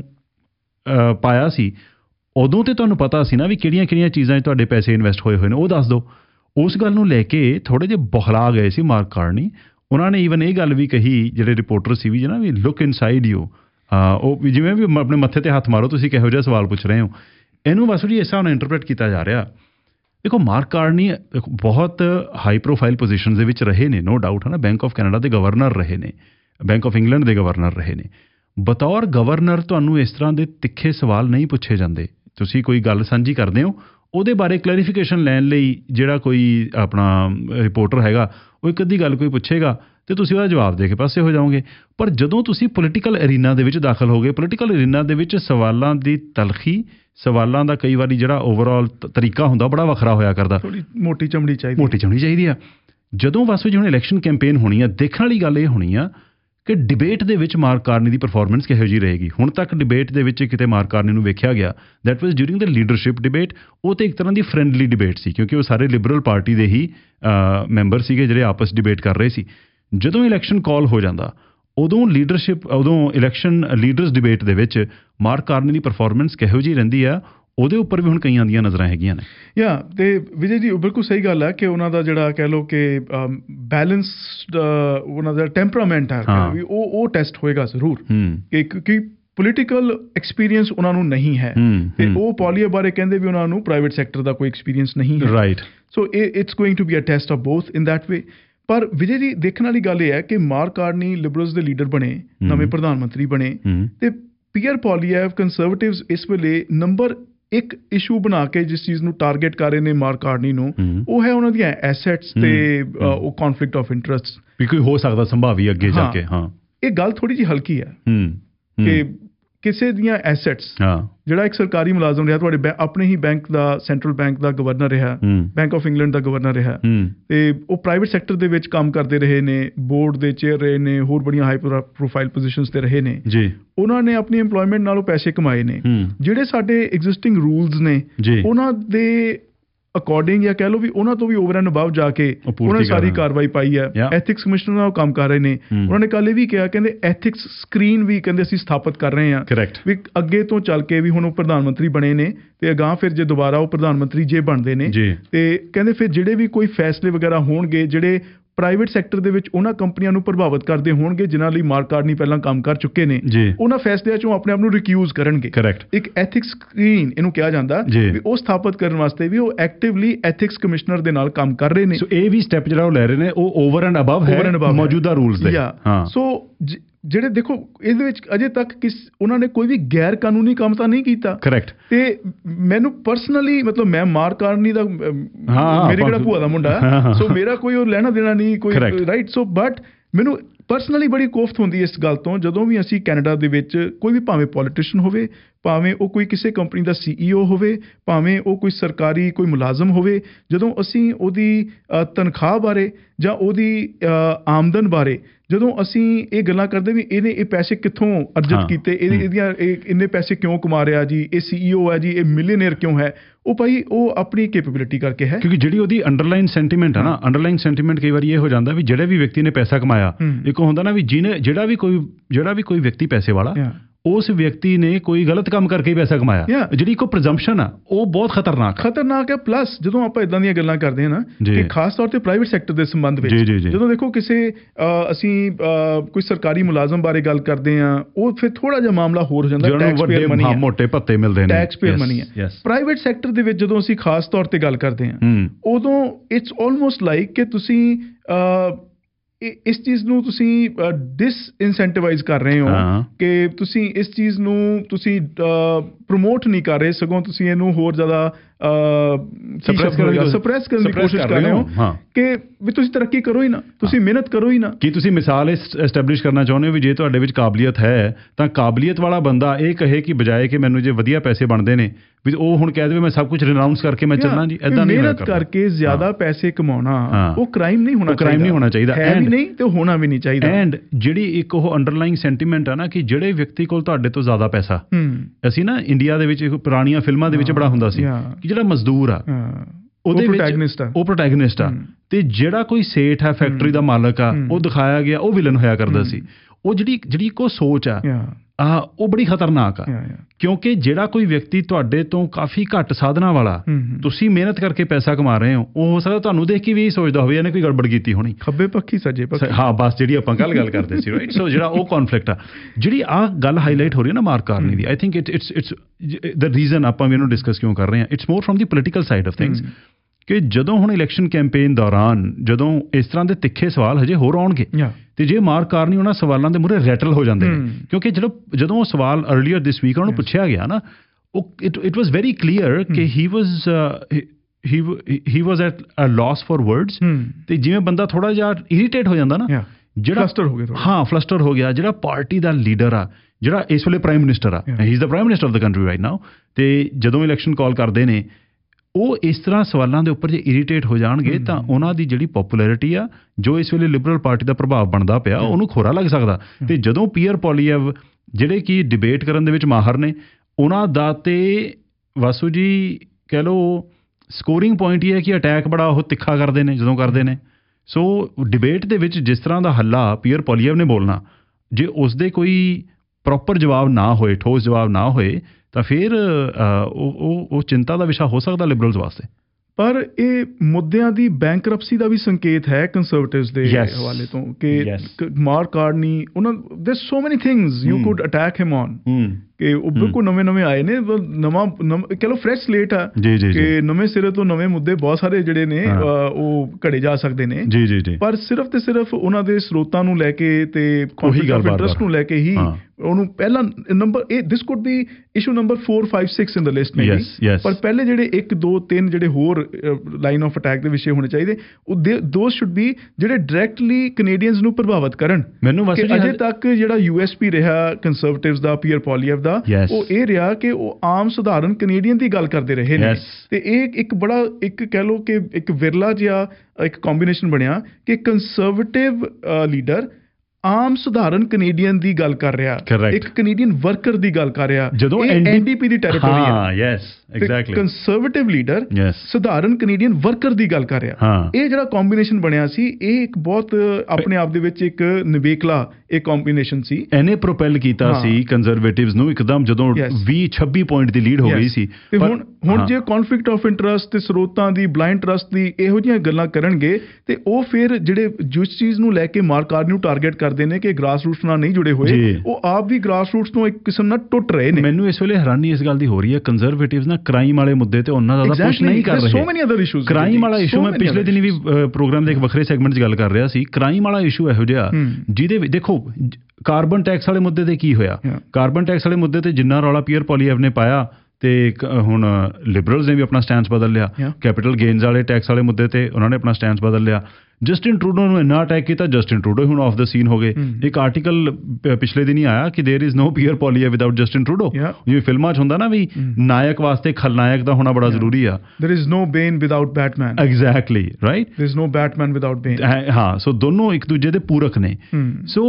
B: ਪਾਇਆ ਸੀ ਉਦੋਂ ਤੇ ਤੁਹਾਨੂੰ ਪਤਾ ਸੀ ਨਾ ਵੀ ਕਿਹੜੀਆਂ ਚੀਜ਼ਾਂ 'ਚ ਤੁਹਾਡੇ ਪੈਸੇ ਇਨਵੈਸਟ ਹੋਏ ਨੇ, ਉਹ ਦੱਸ ਦਿਓ। ਉਸ ਗੱਲ ਨੂੰ ਲੈ ਕੇ ਥੋੜ੍ਹੇ ਜਿਹੇ ਬੁਖਲਾ ਗਏ ਸੀ ਮਾਰਕ ਕਾਰਨੀ। ਉਹਨਾਂ ਨੇ ਈਵਨ ਇਹ ਗੱਲ ਵੀ ਕਹੀ ਜਿਹੜੇ ਰਿਪੋਰਟਰ ਸੀ ਵੀ ਨਾ ਵੀ ਲੁੱਕ ਇਨਸਾਈਡ ਯੂ, ਉਹ ਜਿਵੇਂ ਵੀ ਆਪਣੇ ਮੱਥੇ ਤੇ ਹੱਥ ਮਾਰੋ ਤੁਸੀਂ ਕਿਹੋ ਜਿਹਾ ਸਵਾਲ ਪੁੱਛ ਰਹੇ ਹੋ। ਇਹਨੂੰ ਬਸ ਜੀ ਇਸ ਹਿਸਾਬ ਨਾਲ ਇੰਟਰਪ੍ਰੇਟ ਕੀਤਾ ਜਾ ਰਿਹਾ। ਦੇਖੋ ਮਾਰਕ ਕਾਰਨੀ ਬਹੁਤ ਹਾਈ ਪ੍ਰੋਫਾਈਲ ਪੋਜੀਸ਼ਨਸ ਦੇ ਵਿੱਚ ਰਹੇ ਨੇ, ਨੋ ਡਾਊਟ ਹੈ ਨਾ, ਬੈਂਕ ਆਫ ਕੈਨੇਡਾ ਦੇ ਗਵਰਨਰ ਰਹੇ ਨੇ, ਬੈਂਕ ਆਫ ਇੰਗਲੈਂਡ ਦੇ ਗਵਰਨਰ ਰਹੇ ਨੇ। ਬਤੌਰ ਗਵਰਨਰ ਤੁਹਾਨੂੰ ਇਸ ਤਰ੍ਹਾਂ ਦੇ ਤਿੱਖੇ ਸਵਾਲ ਨਹੀਂ ਪੁੱਛੇ ਜਾਂਦੇ। ਤੁਸੀਂ ਕੋਈ ਗੱਲ ਸਾਂਝੀ ਕਰਦੇ ਹੋ ਉਹਦੇ ਬਾਰੇ ਕਲੈਰੀਫਿਕੇਸ਼ਨ ਲੈਣ ਲਈ ਜਿਹੜਾ ਕੋਈ ਆਪਣਾ ਰਿਪੋਰਟਰ ਹੈਗਾ ਉਹ ਇੱਕ ਅੱਧੀ ਗੱਲ ਕੋਈ ਪੁੱਛੇਗਾ ਤੇ ਤੁਸੀਂ ਉਹਦਾ ਜਵਾਬ ਦੇ ਕੇ ਪਾਸੇ ਹੋ ਜਾਓਗੇ। ਪਰ ਜਦੋਂ ਤੁਸੀਂ ਪੋਲੀਟੀਕਲ ਅਰੀਨਾ ਦੇ ਵਿੱਚ ਦਾਖਲ ਹੋ ਗਏ, ਪੋਲੀਟੀਕਲ ਅਰੀਨਾ ਦੇ ਵਿੱਚ ਸਵਾਲਾਂ ਦੀ ਤਲਖੀ, ਸਵਾਲਾਂ ਦਾ ਕਈ ਵਾਰੀ ਜਿਹੜਾ ਓਵਰਆਲ ਤਰੀਕਾ ਹੁੰਦਾ ਬੜਾ ਵੱਖਰਾ ਹੋਇਆ ਕਰਦਾ।
C: ਮੋਟੀ ਚਮੜੀ
B: ਚਾਹੀਦੀ ਆ। ਜਦੋਂ ਬਸ ਜੀ ਹੁਣ ਇਲੈਕਸ਼ਨ ਕੈਂਪੇਨ ਹੋਣੀ ਆ, ਦੇਖਣ ਵਾਲੀ ਗੱਲ ਇਹ ਹੋਣੀ ਆ ਕਿ ਡਿਬੇਟ ਦੇ ਵਿੱਚ ਮਾਰਕ ਕਾਰਨੀ ਦੀ ਪਰਫਾਰਮੈਂਸ ਕਿਹੋ ਜਿਹੀ ਰਹੇਗੀ। ਹੁਣ ਤੱਕ ਡਿਬੇਟ ਦੇ ਵਿੱਚ ਕਿਤੇ ਮਾਰਕ ਕਾਰਨੀ ਨੂੰ ਵੇਖਿਆ ਗਿਆ, that was during the leadership debate. ਉਹ ਤਾਂ ਇੱਕ ਤਰ੍ਹਾਂ ਦੀ ਫਰੈਂਡਲੀ ਡਿਬੇਟ ਸੀ ਕਿਉਂਕਿ ਉਹ ਸਾਰੇ ਲਿਬਰਲ ਪਾਰਟੀ ਦੇ ਹੀ ਮੈਂਬਰ ਸੀਗੇ ਜਿਹੜੇ ਆਪਸ ਡਿਬੇਟ ਕਰ ਰਹੇ ਸੀ। ਜਦੋਂ ਇਲੈਕਸ਼ਨ ਕਾਲ ਹੋ ਜਾਂਦਾ ਉਦੋਂ ਇਲੈਕਸ਼ਨ ਲੀਡਰਸ ਡਿਬੇਟ ਦੇ ਵਿੱਚ ਮਾਰਕ ਕਾਰਨੀ ਦੀ ਪਰਫਾਰਮੈਂਸ ਕਿਹੋ ਜਿਹੀ ਰਹਿੰਦੀ ਆ, ਉਹਦੇ ਉੱਪਰ ਵੀ ਹੁਣ ਕਈਆਂ ਦੀਆਂ ਨਜ਼ਰਾਂ ਹੈਗੀਆਂ ਨੇ।
C: ਤੇ ਵਿਜੇ ਜੀ ਬਿਲਕੁਲ ਸਹੀ ਗੱਲ ਹੈ ਕਿ ਉਹਨਾਂ ਦਾ ਜਿਹੜਾ ਕਹਿ ਲਓ ਕਿ ਬੈਲੈਂਸਡ ਉਹਨਾਂ ਦਾ ਟੈਂਪਰਾਮੈਂਟ ਹੈ ਉਹ ਟੈਸਟ ਹੋਏਗਾ ਜ਼ਰੂਰ ਕਿ ਪੋਲੀਟੀਕਲ ਐਕਸਪੀਰੀਅੰਸ ਉਹਨਾਂ ਨੂੰ ਨਹੀਂ ਹੈ ਤੇ ਉਹ ਪੋਲੀਓ ਬਾਰੇ ਕਹਿੰਦੇ ਵੀ ਉਹਨਾਂ ਨੂੰ ਪ੍ਰਾਈਵੇਟ ਸੈਕਟਰ ਦਾ ਕੋਈ ਐਕਸਪੀਰੀਅੰਸ ਨਹੀਂ ਹੈ।
B: Right.
C: So it's going to be a test of both in that way. ਪਰ ਵਿਜੇ ਜੀ ਦੇਖਣ ਵਾਲੀ ਗੱਲ ਇਹ ਹੈ ਕਿ ਮਾਰਕ ਕਾਰਨੀ ਲਿਬਰਲਸ ਦੇ ਲੀਡਰ ਬਣੇ, ਨਵੇਂ ਪ੍ਰਧਾਨ ਮੰਤਰੀ ਬਣੇ ਤੇ ਪੀਅਰ ਪੋਲੀਐਵ ਕੰਜ਼ਰਵੇਟਿਵਸ ਇਸ ਵੇਲੇ ਨੰਬਰ ਇੱਕ ਇਸ਼ੂ ਬਣਾ ਕੇ ਜਿਸ ਚੀਜ਼ ਨੂੰ ਟਾਰਗੇਟ ਕਰ ਰਹੇ ਨੇ ਮਾਰਕ ਕਾਰਨੀ ਨੂੰ, ਉਹ ਹੈ ਉਹਨਾਂ ਦੀਆਂ ਐਸੈਟਸ ਤੇ ਉਹ ਕੌਨਫਲਿਕਟ ਆਫ ਇੰਟਰਸਟ ਵੀ
B: ਕੋਈ ਹੋ ਸਕਦਾ ਸੰਭਾਵੀ ਅੱਗੇ ਜਾ ਕੇ। ਇਹ
C: ਗੱਲ ਥੋੜੀ ਜਿਹੀ ਹਲਕੀ ਹੈ ਕਿ ਕਿਸੇ ਦੀਆਂ ਐਸੈਟਸ, ਜਿਹੜਾ ਇੱਕ ਸਰਕਾਰੀ ਮੁਲਾਜ਼ਮ ਰਿਹਾ, ਤੁਹਾਡੇ ਆਪਣੇ ਹੀ ਬੈਂਕ ਦਾ, ਸੈਂਟਰਲ ਬੈਂਕ ਦਾ ਗਵਰਨਰ ਰਿਹਾ, ਬੈਂਕ ਆਫ ਇੰਗਲੈਂਡ ਦਾ ਗਵਰਨਰ ਰਿਹਾ, ਤੇ ਉਹ ਪ੍ਰਾਈਵੇਟ ਸੈਕਟਰ ਦੇ ਵਿੱਚ ਕੰਮ ਕਰਦੇ ਰਹੇ ਨੇ, ਬੋਰਡ ਦੇ ਚੇਅਰ ਰਹੇ ਨੇ, ਹੋਰ ਬੜੀਆਂ ਹਾਈ ਪ੍ਰੋਫਾਈਲ ਪੋਜੀਸ਼ਨਸ ਤੇ ਰਹੇ ਨੇ ਜੀ। ਉਹਨਾਂ ਨੇ ਆਪਣੀ ਇੰਪਲੋਇਮੈਂਟ ਨਾਲੋਂ ਪੈਸੇ ਕਮਾਏ ਨੇ। ਜਿਹੜੇ ਸਾਡੇ ਐਗਜ਼ਿਸਟਿੰਗ ਰੂਲਸ ਨੇ ਉਹਨਾਂ ਦੇ ਅਕੋਰਡਿੰਗ, ਜਾਂ ਕਹਿ ਲਓ ਵੀ ਉਹਨਾਂ ਤੋਂ ਵੀ ਓਵਰ ਐਂਡ ਅਬਵ ਜਾ ਕੇ ਉਹਨਾਂ ਨੇ ਸਾਰੀ ਕਾਰਵਾਈ ਪਾਈ ਹੈ। ਐਥਿਕਸ ਕਮਿਸ਼ਨਰ ਨਾਲ ਕੰਮ ਕਰ ਰਹੇ ਨੇ। ਉਹਨਾਂ ਨੇ ਕੱਲ੍ਹ ਇਹ ਵੀ ਕਿਹਾ, ਕਹਿੰਦੇ ਐਥਿਕਸ ਸਕਰੀਨ ਵੀ ਕਹਿੰਦੇ ਅਸੀਂ ਸਥਾਪਿਤ ਕਰ ਰਹੇ ਹਾਂ ਵੀ ਅੱਗੇ ਤੋਂ ਚੱਲ ਕੇ ਵੀ ਹੁਣ ਉਹ ਪ੍ਰਧਾਨ ਮੰਤਰੀ ਬਣੇ ਨੇ ਤੇ ਅਗਾਂਹ ਫਿਰ ਜੇ ਦੁਬਾਰਾ ਉਹ ਪ੍ਰਧਾਨ ਮੰਤਰੀ ਜੇ ਬਣਦੇ ਨੇ ਤੇ ਕਹਿੰਦੇ ਫਿਰ ਜਿਹੜੇ ਵੀ ਕੋਈ ਫੈਸਲੇ ਵਗੈਰਾ ਹੋਣਗੇ ਜਿਹੜੇ ਪ੍ਰਾਈਵੇਟ ਸੈਕਟਰ ਦੇ ਵਿੱਚ ਉਹਨਾਂ ਕੰਪਨੀਆਂ ਨੂੰ ਪ੍ਰਭਾਵਿਤ ਕਰਦੇ ਹੋਣਗੇ ਜਿਨ੍ਹਾਂ ਲਈ ਮਾਰਕ ਕਾਰਨੀ ਪਹਿਲਾਂ ਕੰਮ ਕਰ ਚੁੱਕੇ ਨੇ, ਉਹਨਾਂ ਫੈਸਲਿਆਂ ਚੋਂ ਆਪਣੇ ਆਪ ਨੂੰ ਰਿਕਿਊਜ਼ ਕਰਨਗੇ। ਇੱਕ ਐਥਿਕਸ ਸਕਰੀਨ ਇਹਨੂੰ ਕਿਹਾ ਜਾਂਦਾ ਵੀ ਉਹ ਸਥਾਪਿਤ ਕਰਨ ਵਾਸਤੇ ਵੀ ਉਹ ਐਕਟਿਵਲੀ ਐਥਿਕਸ ਕਮਿਸ਼ਨਰ ਦੇ ਨਾਲ ਕੰਮ ਕਰ ਰਹੇ ਨੇ।
B: ਸੋ ਇਹ ਵੀ ਸਟੈਪ ਜਿਹੜਾ ਉਹ ਲੈ ਰਹੇ ਨੇ ਉਹ ਓਵਰ ਐਂਡ ਅਬਵ ਹੈ ਮੌਜੂਦਾ ਰੂਲਸ ਦੇ।
C: ਸੋ ਜਿਹੜੇ ਦੇਖੋ ਇਹਦੇ ਵਿੱਚ ਅਜੇ ਤੱਕ ਉਹਨਾਂ ਨੇ ਕੋਈ ਵੀ ਗੈਰ ਕਾਨੂੰਨੀ ਕੰਮ ਤਾਂ ਨਹੀਂ ਕੀਤਾ। ਤੇ ਮੈਨੂੰ ਪਰਸਨਲੀ ਮਤਲਬ ਮੈਂ ਮਾਰਕ ਕਾਰਨੀ ਦਾ ਮੇਰੇ ਕਿਹੜਾ ਭੂਆ ਦਾ ਮੁੰਡਾ, ਸੋ ਮੇਰਾ ਕੋਈ ਉਹ ਲੈਣਾ ਦੇਣਾ ਨਹੀਂ ਕੋਈ, ਰਾਈਟ। ਸੋ ਬਟ ਮੈਨੂੰ ਪਰਸਨਲੀ ਬੜੀ ਕੋਫਤ ਹੁੰਦੀ ਇਸ ਗੱਲ ਤੋਂ ਜਦੋਂ ਵੀ ਅਸੀਂ ਕੈਨੇਡਾ ਦੇ ਵਿੱਚ ਕੋਈ ਵੀ ਭਾਵੇਂ ਪੋਲੀਟੀਸ਼ੀਅਨ ਹੋਵੇ, ਭਾਵੇਂ ਉਹ ਕੋਈ ਕਿਸੇ ਕੰਪਨੀ ਦਾ CEO ਹੋਵੇ, ਭਾਵੇਂ ਉਹ ਕੋਈ ਸਰਕਾਰੀ ਕੋਈ ਮੁਲਾਜ਼ਮ ਹੋਵੇ, ਜਦੋਂ ਅਸੀਂ ਉਹਦੀ ਤਨਖਾਹ ਬਾਰੇ ਜਾਂ ਉਹਦੀ ਆਮਦਨ ਬਾਰੇ ਜਦੋਂ ਅਸੀਂ ਇਹ ਗੱਲਾਂ ਕਰਦੇ ਵੀ ਇਹਨੇ ਇਹ ਪੈਸੇ ਕਿੱਥੋਂ ਅਰਜਿਤ ਕੀਤੇ, ਇਹਦੀਆਂ ਇੰਨੇ ਪੈਸੇ ਕਿਉਂ ਕਮਾ ਰਿਹਾ ਜੀ, ਇਹ CEO ਹੈ ਜੀ, ਇਹ ਮਿਲੀਅਨੇਅਰ ਕਿਉਂ ਹੈ, ਉਹ ਭਾਈ ਉਹ ਆਪਣੀ ਕੈਪੇਬਿਲਿਟੀ ਕਰਕੇ ਹੈ।
B: ਕਿਉਂਕਿ ਜਿਹੜੀ ਉਹਦੀ ਅੰਡਰਲਾਈਨ ਸੈਂਟੀਮੈਂਟ ਹੈ ਨਾ, ਅੰਡਰਲਾਈਨ ਸੈਂਟੀਮੈਂਟ ਕਈ ਵਾਰੀ ਇਹ ਹੋ ਜਾਂਦਾ ਵੀ ਜਿਹੜੇ ਵੀ ਵਿਅਕਤੀ ਨੇ ਪੈਸਾ ਕਮਾਇਆ, ਇੱਕ ਹੁੰਦਾ ਨਾ ਵੀ ਜਿਹਨੇ ਜਿਹੜਾ ਵੀ ਕੋਈ ਵਿਅਕਤੀ ਪੈਸੇ ਵਾਲਾ, ਉਸ ਵਿਅਕਤੀ ਨੇ ਕੋਈ ਗਲਤ ਕੰਮ ਕਰਕੇ ਹੀ ਪੈਸਾ ਕਮਾਇਆ, ਜਿਹੜੀ ਕੋਈ ਪ੍ਰੈਜ਼ੰਪਸ਼ਨ ਆ ਉਹ ਬਹੁਤ ਖਤਰਨਾਕ ਹੈ। ਪਲੱਸ ਜਦੋਂ ਆਪਾਂ ਇਦਾਂ ਦੀਆਂ ਗੱਲਾਂ ਕਰਦੇ ਹਾਂ ਨਾ ਕਿ ਖਾਸ ਤੌਰ ਤੇ ਪ੍ਰਾਈਵੇਟ ਸੈਕਟਰ ਦੇ ਸੰਬੰਧ ਵਿੱਚ, ਜਦੋਂ ਦੇਖੋ ਕਿਸੇ ਅਸੀਂ ਕੋਈ ਸਰਕਾਰੀ ਮੁਲਾਜ਼ਮ ਬਾਰੇ ਗੱਲ ਕਰਦੇ ਹਾਂ, ਉਹ ਫਿਰ ਥੋੜਾ ਜਿਹਾ ਮਾਮਲਾ ਹੋਰ ਹੋ ਜਾਂਦਾ, ਟੈਕਸ ਪੇਅਰ ਮਨੀ ਹੈ, ਮੋਟੇ ਭੱਤੇ ਮਿਲਦੇ ਨੇ,
C: ਟੈਕਸ ਪੇਅਰ ਮਨੀ ਹੈ। ਪ੍ਰਾਈਵੇਟ ਸੈਕਟਰ ਦੇ ਵਿੱਚ ਜਦੋਂ ਅਸੀਂ ਖਾਸ ਤੌਰ ਤੇ ਗੱਲ ਕਰਦੇ ਹਾਂ ਉਦੋਂ ਇਟਸ ਆਲਮੋਸਟ ਲਾਈਕ ਕਿ ਤੁਸੀਂ ਇਸ ਚੀਜ਼ ਨੂੰ ਤੁਸੀਂ ਡਿਸਇਨਸੈਂਟੀਵਾਈਜ਼ ਕਰ ਰਹੇ ਹੋ ਕਿ ਤੁਸੀਂ ਇਸ ਚੀਜ਼ ਨੂੰ ਤੁਸੀਂ ਪ੍ਰਮੋਟ ਨਹੀਂ ਕਰ ਰਹੇ, ਸਗੋਂ ਤੁਸੀਂ ਇਹਨੂੰ ਹੋਰ ਜ਼ਿਆਦਾ ਸਪਰੈਸ ਕਰਨ ਦੀ ਕੋਸ਼ਿਸ਼ ਕਰ ਰਹੇ ਹੋ ਕਿ ਵੀ ਤੁਸੀਂ ਤਰੱਕੀ ਕਰੋ ਹੀ ਨਾ, ਤੁਸੀਂ ਮਿਹਨਤ ਕਰੋ ਹੀ ਨਾ।
B: ਕੀ ਤੁਸੀਂ ਮਿਸਾਲ ਐਸਟੈਬਲਿਸ਼ ਕਰਨਾ ਚਾਹੁੰਦੇ ਹੋ ਵੀ ਜੇ ਤੁਹਾਡੇ ਵਿੱਚ ਕਾਬਲੀਅਤ ਹੈ ਤਾਂ ਕਾਬਲੀਅਤ ਵਾਲਾ ਬੰਦਾ ਇਹ ਕਹੇ ਕਿ ਬਜਾਏ ਕਿ ਮੈਨੂੰ ਜੇ ਵਧੀਆ ਪੈਸੇ ਬਣਦੇ ਨੇ ਵੀ ਉਹ ਹੁਣ ਕਹਿ ਦੇਵੇ ਮੈਂ ਸਭ ਕੁਝ ਰਿਨਾਊਂਸ ਕਰਕੇ ਮੈਂ ਚੱਲਾਂ ਜੀ, ਏਦਾਂ ਨਹੀਂ।
C: ਮਿਹਨਤ ਕਰਕੇ ਜ਼ਿਆਦਾ ਪੈਸੇ ਕਮਾਉਣਾ ਉਹ ਕ੍ਰਾਈਮ ਨਹੀਂ ਹੋਣਾ ਚਾਹੀਦਾ, ਹੈ ਵੀ ਨਹੀਂ ਤੇ ਹੋਣਾ ਵੀ ਨਹੀਂ ਚਾਹੀਦਾ।
B: ਐਂਡ ਜਿਹੜੀ ਇੱਕ ਉਹ ਅੰਡਰਲਾਈਂਗ ਸੈਂਟੀਮੈਂਟ ਆ ਨਾ ਕਿ ਜਿਹੜੇ ਵਿਅਕਤੀ ਕੋਲ ਤੁਹਾਡੇ ਤੋਂ ਜ਼ਿਆਦਾ ਪੈਸਾ, ਅਸੀਂ ਨਾ ਇੰਡੀਆ ਦੇ ਵਿੱਚ ਪੁਰਾਣੀਆਂ ਫਿਲਮਾਂ ਦੇ ਵਿੱਚ ਬੜਾ ਹੁੰਦਾ ਸੀ ਕਿ ਜਿਹੜਾ ਮਜ਼ਦੂਰ ਆ ਉਹਦੇ ਵਿੱਚ ਉਹ ਪ੍ਰੋਟੈਗਨਿਸਟ ਆ ਤੇ ਜਿਹੜਾ ਕੋਈ ਸੇਠ ਆ, ਫੈਕਟਰੀ ਦਾ ਮਾਲਕ ਆ, ਉਹ ਦਿਖਾਇਆ ਗਿਆ ਉਹ ਵਿਲਨ ਹੋਇਆ ਕਰਦਾ ਸੀ। ਉਹ ਜਿਹੜੀ ਕੋ ਸੋਚ ਆ ਉਹ ਬੜੀ ਖਤਰਨਾਕ ਆ ਕਿਉਂਕਿ ਜਿਹੜਾ ਕੋਈ ਵਿਅਕਤੀ ਤੁਹਾਡੇ ਤੋਂ ਕਾਫੀ ਘੱਟ ਸਾਧਨਾਂ ਵਾਲਾ, ਤੁਸੀਂ ਮਿਹਨਤ ਕਰਕੇ ਪੈਸਾ ਕਮਾ ਰਹੇ ਹੋ ਸਕਦਾ ਤੁਹਾਨੂੰ ਦੇਖ ਕੇ ਵੀ ਇਹ ਸੋਚਦਾ ਹੋਵੇ ਇਹਨੇ ਕੋਈ ਗੜਬੜ ਕੀਤੀ ਹੋਣੀ,
C: ਖੱਬੇ ਪੱਖੀ ਸੱਜੇ ਪੱਖੀ।
B: ਹਾਂ ਬਸ ਜਿਹੜੀ ਆਪਾਂ ਗੱਲ ਕਰਦੇ ਸੀ, ਰਾਈਟ। ਸੋ ਜਿਹੜਾ ਉਹ ਕੌਨਫਲਿਕਟ ਆ, ਜਿਹੜੀ ਆਹ ਗੱਲ ਹਾਈਲਾਈਟ ਹੋ ਰਹੀ ਹੈ ਨਾ ਮਾਰਕ ਕਾਰਨੀ ਦੀ, I think it's the reason ਆਪਾਂ ਇਹਨੂੰ ਡਿਸਕਸ ਕਿਉਂ ਕਰ ਰਹੇ ਹਾਂ, it's more from the political side of things ਕਿ ਜਦੋਂ ਹੁਣ ਇਲੈਕਸ਼ਨ ਕੈਂਪੇਨ ਦੌਰਾਨ ਜਦੋਂ ਇਸ ਤਰ੍ਹਾਂ ਦੇ ਤਿੱਖੇ ਸਵਾਲ ਹਜੇ ਹੋਰ ਆਉਣਗੇ ਤੇ ਜੇ ਮਾਰਕ ਕਾਰਨੀ ਉਹਨਾਂ ਸਵਾਲਾਂ ਦੇ ਮੂਹਰੇ ਰੈਟਲ ਹੋ ਜਾਂਦੇ ਨੇ ਕਿਉਂਕਿ ਜਦੋਂ ਉਹ ਸਵਾਲ ਅਰਲੀਅਰ ਦਿਸ ਵੀਕ ਉਹਨੂੰ ਪੁੱਛਿਆ ਗਿਆ ਨਾ, ਇਟ ਵਾਸ ਵੈਰੀ ਕਲੀਅਰ ਕਿ he was at a loss for words. ਤੇ ਜਿਵੇਂ ਬੰਦਾ ਥੋੜਾ ਜਿਹਾ ਇਰੀਟੇਟ ਹੋ ਜਾਂਦਾ ਨਾ, ਜਿਹੜਾ ਫਲਸਟਰ ਹੋ ਗਿਆ, ਜਿਹੜਾ ਪਾਰਟੀ ਦਾ ਲੀਡਰ ਆ, ਜਿਹੜਾ ਇਸ ਵੇਲੇ ਪ੍ਰਾਈਮ ਮਿਨਿਸਟਰ ਆ, he is the prime minister of the country right now, ਤੇ ਜਦੋਂ ਇਲੈਕਸ਼ਨ ਕਾਲ ਕਰਦੇ ਨੇ ਉਹ ਇਸ ਤਰ੍ਹਾਂ ਸਵਾਲਾਂ ਦੇ ਉੱਪਰ ਜੇ ਇਰੀਟੇਟ ਹੋ ਜਾਣਗੇ ਤਾਂ ਉਹਨਾਂ ਦੀ ਜਿਹੜੀ ਪੋਪੂਲੈਰਿਟੀ ਆ, ਜੋ ਇਸ ਵੇਲੇ ਲਿਬਰਲ ਪਾਰਟੀ ਦਾ ਪ੍ਰਭਾਵ ਬਣਦਾ ਪਿਆ, ਉਹਨੂੰ ਖੋਰਾ ਲੱਗ ਸਕਦਾ। ਤੇ ਜਦੋਂ ਪੀਅਰ ਪੋਲੀਐਵ ਜਿਹੜੇ ਕਿ ਡਿਬੇਟ ਕਰਨ ਦੇ ਵਿੱਚ ਮਾਹਰ ਨੇ, ਉਹਨਾਂ ਦਾ ਤੇ ਵਾਸੂ ਜੀ ਕਹਿ ਲਓ ਸਕੋਰਿੰਗ ਪੁਆਇੰਟ ਇਹ ਹੈ ਕਿ ਅਟੈਕ ਬੜਾ ਉਹ ਤਿੱਖਾ ਕਰਦੇ ਨੇ ਜਦੋਂ ਕਰਦੇ ਨੇ। ਸੋ ਡਿਬੇਟ ਦੇ ਵਿੱਚ ਜਿਸ ਤਰ੍ਹਾਂ ਦਾ ਹੱਲਾ ਪੀਅਰ ਪੋਲੀਐਵ ਨੇ ਬੋਲਣਾ, ਜੇ ਉਸਦੇ ਕੋਈ ਪ੍ਰੋਪਰ ਜਵਾਬ ਨਾ ਹੋਏ, ਠੋਸ ਜਵਾਬ ਨਾ ਹੋਏ ਤਾਂ ਫਿਰ ਉਹ ਚਿੰਤਾ ਦਾ ਵਿਸ਼ਾ ਹੋ ਸਕਦਾ ਲਿਬਰਲਸ ਵਾਸਤੇ।
C: ਪਰ ਇਹ ਮੁੱਦਿਆਂ ਦੀ ਬੈਂਕਰਪਸੀ ਦਾ ਵੀ ਸੰਕੇਤ ਹੈ ਕੰਜ਼ਰਵੇਟਿਵਸ ਦੇ ਹਵਾਲੇ ਤੋਂ ਕਿ ਮਾਰਕ ਕਾਰਨੀ, ਉਹਨਾਂ there so many things you could attack him on ਕਿ ਉਹ ਬਿਲਕੁਲ ਨਵੇਂ ਆਏ ਨੇ, ਨਵਾਂ ਕਹਿ ਲਓ ਫਰੈਸ਼ ਸਲੇਟ ਆ ਕਿ ਨਵੇਂ ਸਿਰੇ ਤੋਂ ਨਵੇਂ ਮੁੱਦੇ ਬਹੁਤ ਸਾਰੇ ਜਿਹੜੇ ਨੇ ਉਹ ਘੜੇ ਜਾ ਸਕਦੇ ਨੇ। ਪਰ ਸਿਰਫ ਤੇ ਸਿਰਫ ਉਹਨਾਂ ਦੇ ਸਰੋਤਾਂ ਨੂੰ ਲੈ ਕੇ ਤੇ ਕੌਨਫਲਿਕਟ ਆਫ ਇੰਟਰਸਟ ਨੂੰ ਲੈ ਕੇ ਹੀ ਉਹਨੂੰ ਪਹਿਲਾ number this could be issue number 4, 5, 6 in the list may be. ਪਰ ਪਹਿਲੇ ਜਿਹੜੇ 1, 2, 3 ਜਿਹੜੇ ਹੋਰ ਲਾਈਨ ਆਫ ਅਟੈਕ ਦੇ ਵਿਸ਼ੇ ਹੋਣੇ ਚਾਹੀਦੇ, ਉਹ ਦੋਸ ਸ਼ੁੱਡ ਬੀ ਜਿਹੜੇ ਡਾਇਰੈਕਟਲੀ ਕੈਨੇਡੀਅਨਸ ਨੂੰ ਪ੍ਰਭਾਵਿਤ ਕਰਨ। ਮੈਨੂੰ ਅਜੇ ਤੱਕ ਜਿਹੜਾ USP ਰਿਹਾ ਕੰਜ਼ਰਵੇਟਿਵਸ ਦਾ, ਪੀਅਰ ਪੋਲੀਐਫ ਦਾ, ਉਹ ਇਹ ਰਿਹਾ ਕਿ ਉਹ ਆਮ ਸਧਾਰਨ ਕੈਨੇਡੀਅਨ ਦੀ ਗੱਲ ਕਰਦੇ ਰਹੇ ਨੇ। ਤੇ ਇਹ ਇੱਕ ਬੜਾ ਕਹਿ ਲਓ ਕਿ ਇੱਕ ਵਿਰਲਾ ਜਿਹਾ ਇੱਕ ਕੰਬੀਨੇਸ਼ਨ ਬਣਿਆ ਕਿ ਕੰਜ਼ਰਵੇਟਿਵ ਲੀਡਰ ਆਮ ਸਧਾਰਨ ਕੈਨੇਡੀਅਨ ਦੀ ਗੱਲ ਕਰ ਰਿਹਾ, ਇੱਕ ਕੈਨੇਡੀਅਨ ਵਰਕਰ ਦੀ ਗੱਲ ਕਰ ਰਿਹਾ, ਜਦੋਂ NDP ਦੀ ਟੈਰੀਟੋਰੀ ਹੈ। ਕੰਜ਼ਰਵੇਟਿਵ ਲੀਡਰ ਸਧਾਰਨ ਕੈਨੇਡੀਅਨ ਵਰਕਰ ਦੀ ਗੱਲ ਕਰ ਰਿਹਾ। ਇਹ ਜਿਹੜਾ ਕੰਬੀਨੇਸ਼ਨ ਬਣਿਆ ਸੀ, ਇਹ ਇੱਕ ਬਹੁਤ ਆਪਣੇ ਆਪ ਦੇ ਵਿੱਚ ਇੱਕ ਨਿਵੇਕਲਾ ਇਹ ਕੰਬੀਨੇਸ਼ਨ ਸੀ। ਇਹਨੇ ਪ੍ਰੋਪੈਲ ਕੀਤਾ ਸੀ ਕੰਜ਼ਰਵੇਟਿਵਸ ਨੂੰ ਇੱਕਦਮ, ਜਦੋਂ 20-26 ਪੁਆਇੰਟ ਦੀ ਲੀਡ ਹੋ ਗਈ ਸੀ। ਤੇ ਹੁਣ ਜੇ ਕੌਨਫਲਿਕਟ ਆਫ ਇੰਟਰਸਟ ਤੇ ਸਰੋਤਾਂ ਦੀ, ਬਲਾਈਂਡ ਟਰਸਟ ਦੀ ਇਹੋ ਜਿਹੀਆਂ ਗੱਲਾਂ ਕਰਨਗੇ ਤੇ ਉਹ ਫਿਰ ਜਿਹੜੇ ਜਿਸ ਚੀਜ਼ ਨੂੰ ਲੈ ਕੇ ਮਾਰਕਾਰ ਨੂੰ ਟਾਰਗੇਟ ਕਰਦੇ ਨੇ ਕਿ ਗ੍ਰਾਸ ਰੂਟਸ ਨਾਲ ਨਹੀਂ ਜੁੜੇ ਹੋਏ, ਉਹ ਆਪ ਵੀ ਗ੍ਰਾਸ ਰੂਟਸ ਤੋਂ ਇੱਕ ਕਿਸਮ ਨਾਲ ਟੁੱਟ ਰਹੇ ਨੇ। ਮੈਨੂੰ ਇਸ ਵੇਲੇ ਹੈਰਾਨੀ ਇਸ ਗੱਲ ਦੀ ਹੋ ਰਹੀ ਹੈ, ਕੰਜ਼ਰਵੇਟਿਵਸ ਨਾ ਕ੍ਰਾਈਮ ਵਾਲੇ ਮੁੱਦੇ ਤੇ ਉਹਨਾਂ ਦਾ ਪੁਸ਼ ਨਹੀਂ ਕਰ ਰਹੇ। So many other issues, crime ਵਾਲਾ ਇਸ਼ੂ ਮੈਂ ਪਿਛਲੇ ਦਿਨੀ ਵੀ ਪ੍ਰੋਗਰਾਮ ਦੇ ਇੱਕ ਵੱਖਰੇ ਸੈਗਮੈਂਟ 'ਚ ਗੱਲ ਕਰ ਰਿਹਾ ਸੀ। ਕ੍ਰਾਈਮ ਵਾਲਾ ਇਸ਼ੂ ਇਹੋ ਜਿਹਾ ਜਿਹਦੇ ਵਿੱਚ ਦੇਖੋ ਕਾਰਬਨ ਟੈਕਸ ਵਾਲੇ ਮੁੱਦੇ ਤੇ ਕੀ ਹੋਇਆ, ਕਾਰਬਨ ਟੈਕਸ ਵਾਲੇ ਮੁੱਦੇ ਤੇ ਜਿੰਨਾ ਰੌਲਾ ਪੀਅਰ ਪੋਲੀਐਫ ਨੇ ਪਾਇਆ ਤੇ ਹੁਣ ਲਿਬਰਲਸ ਨੇ ਵੀ ਆਪਣਾ ਸਟੈਂਸ ਬਦਲ ਲਿਆ। ਕੈਪੀਟਲ ਗੇਨਸ ਵਾਲੇ ਟੈਕਸ ਵਾਲੇ ਮੁੱਦੇ ਤੇ ਉਹਨਾਂ ਨੇ ਆਪਣਾ ਸਟੈਂਸ ਬਦਲ ਲਿਆ। ਜਸਟਿਨ ਟਰੂਡੋ ਨੂੰ ਇੰਨਾ ਅਟੈਕ ਕੀਤਾ, ਜਸਟਿਨ ਟਰੂਡੋ ਹੁਣ ਆਫ ਦਾ ਸੀਨ ਹੋ ਗਏ। ਇੱਕ ਆਰਟੀਕਲ ਪਿਛਲੇ ਦਿਨ ਹੀ ਆਇਆ ਕਿ there is no Pierre Poilievre without Justin Trudeau. ਜਿਵੇਂ ਫਿਲਮਾਂ 'ਚ ਹੁੰਦਾ ਨਾ ਵੀ ਨਾਇਕ ਵਾਸਤੇ ਖਲਨਾਇਕ ਦਾ ਹੋਣਾ ਬੜਾ ਜ਼ਰੂਰੀ ਆ। There is no Bane without Batman. Exactly right, there is no Batman without Bane. ਹਾਂ, ਸੋ ਦੋਨੋਂ ਇੱਕ ਦੂਜੇ ਦੇ ਪੂਰਕ ਨੇ। ਸੋ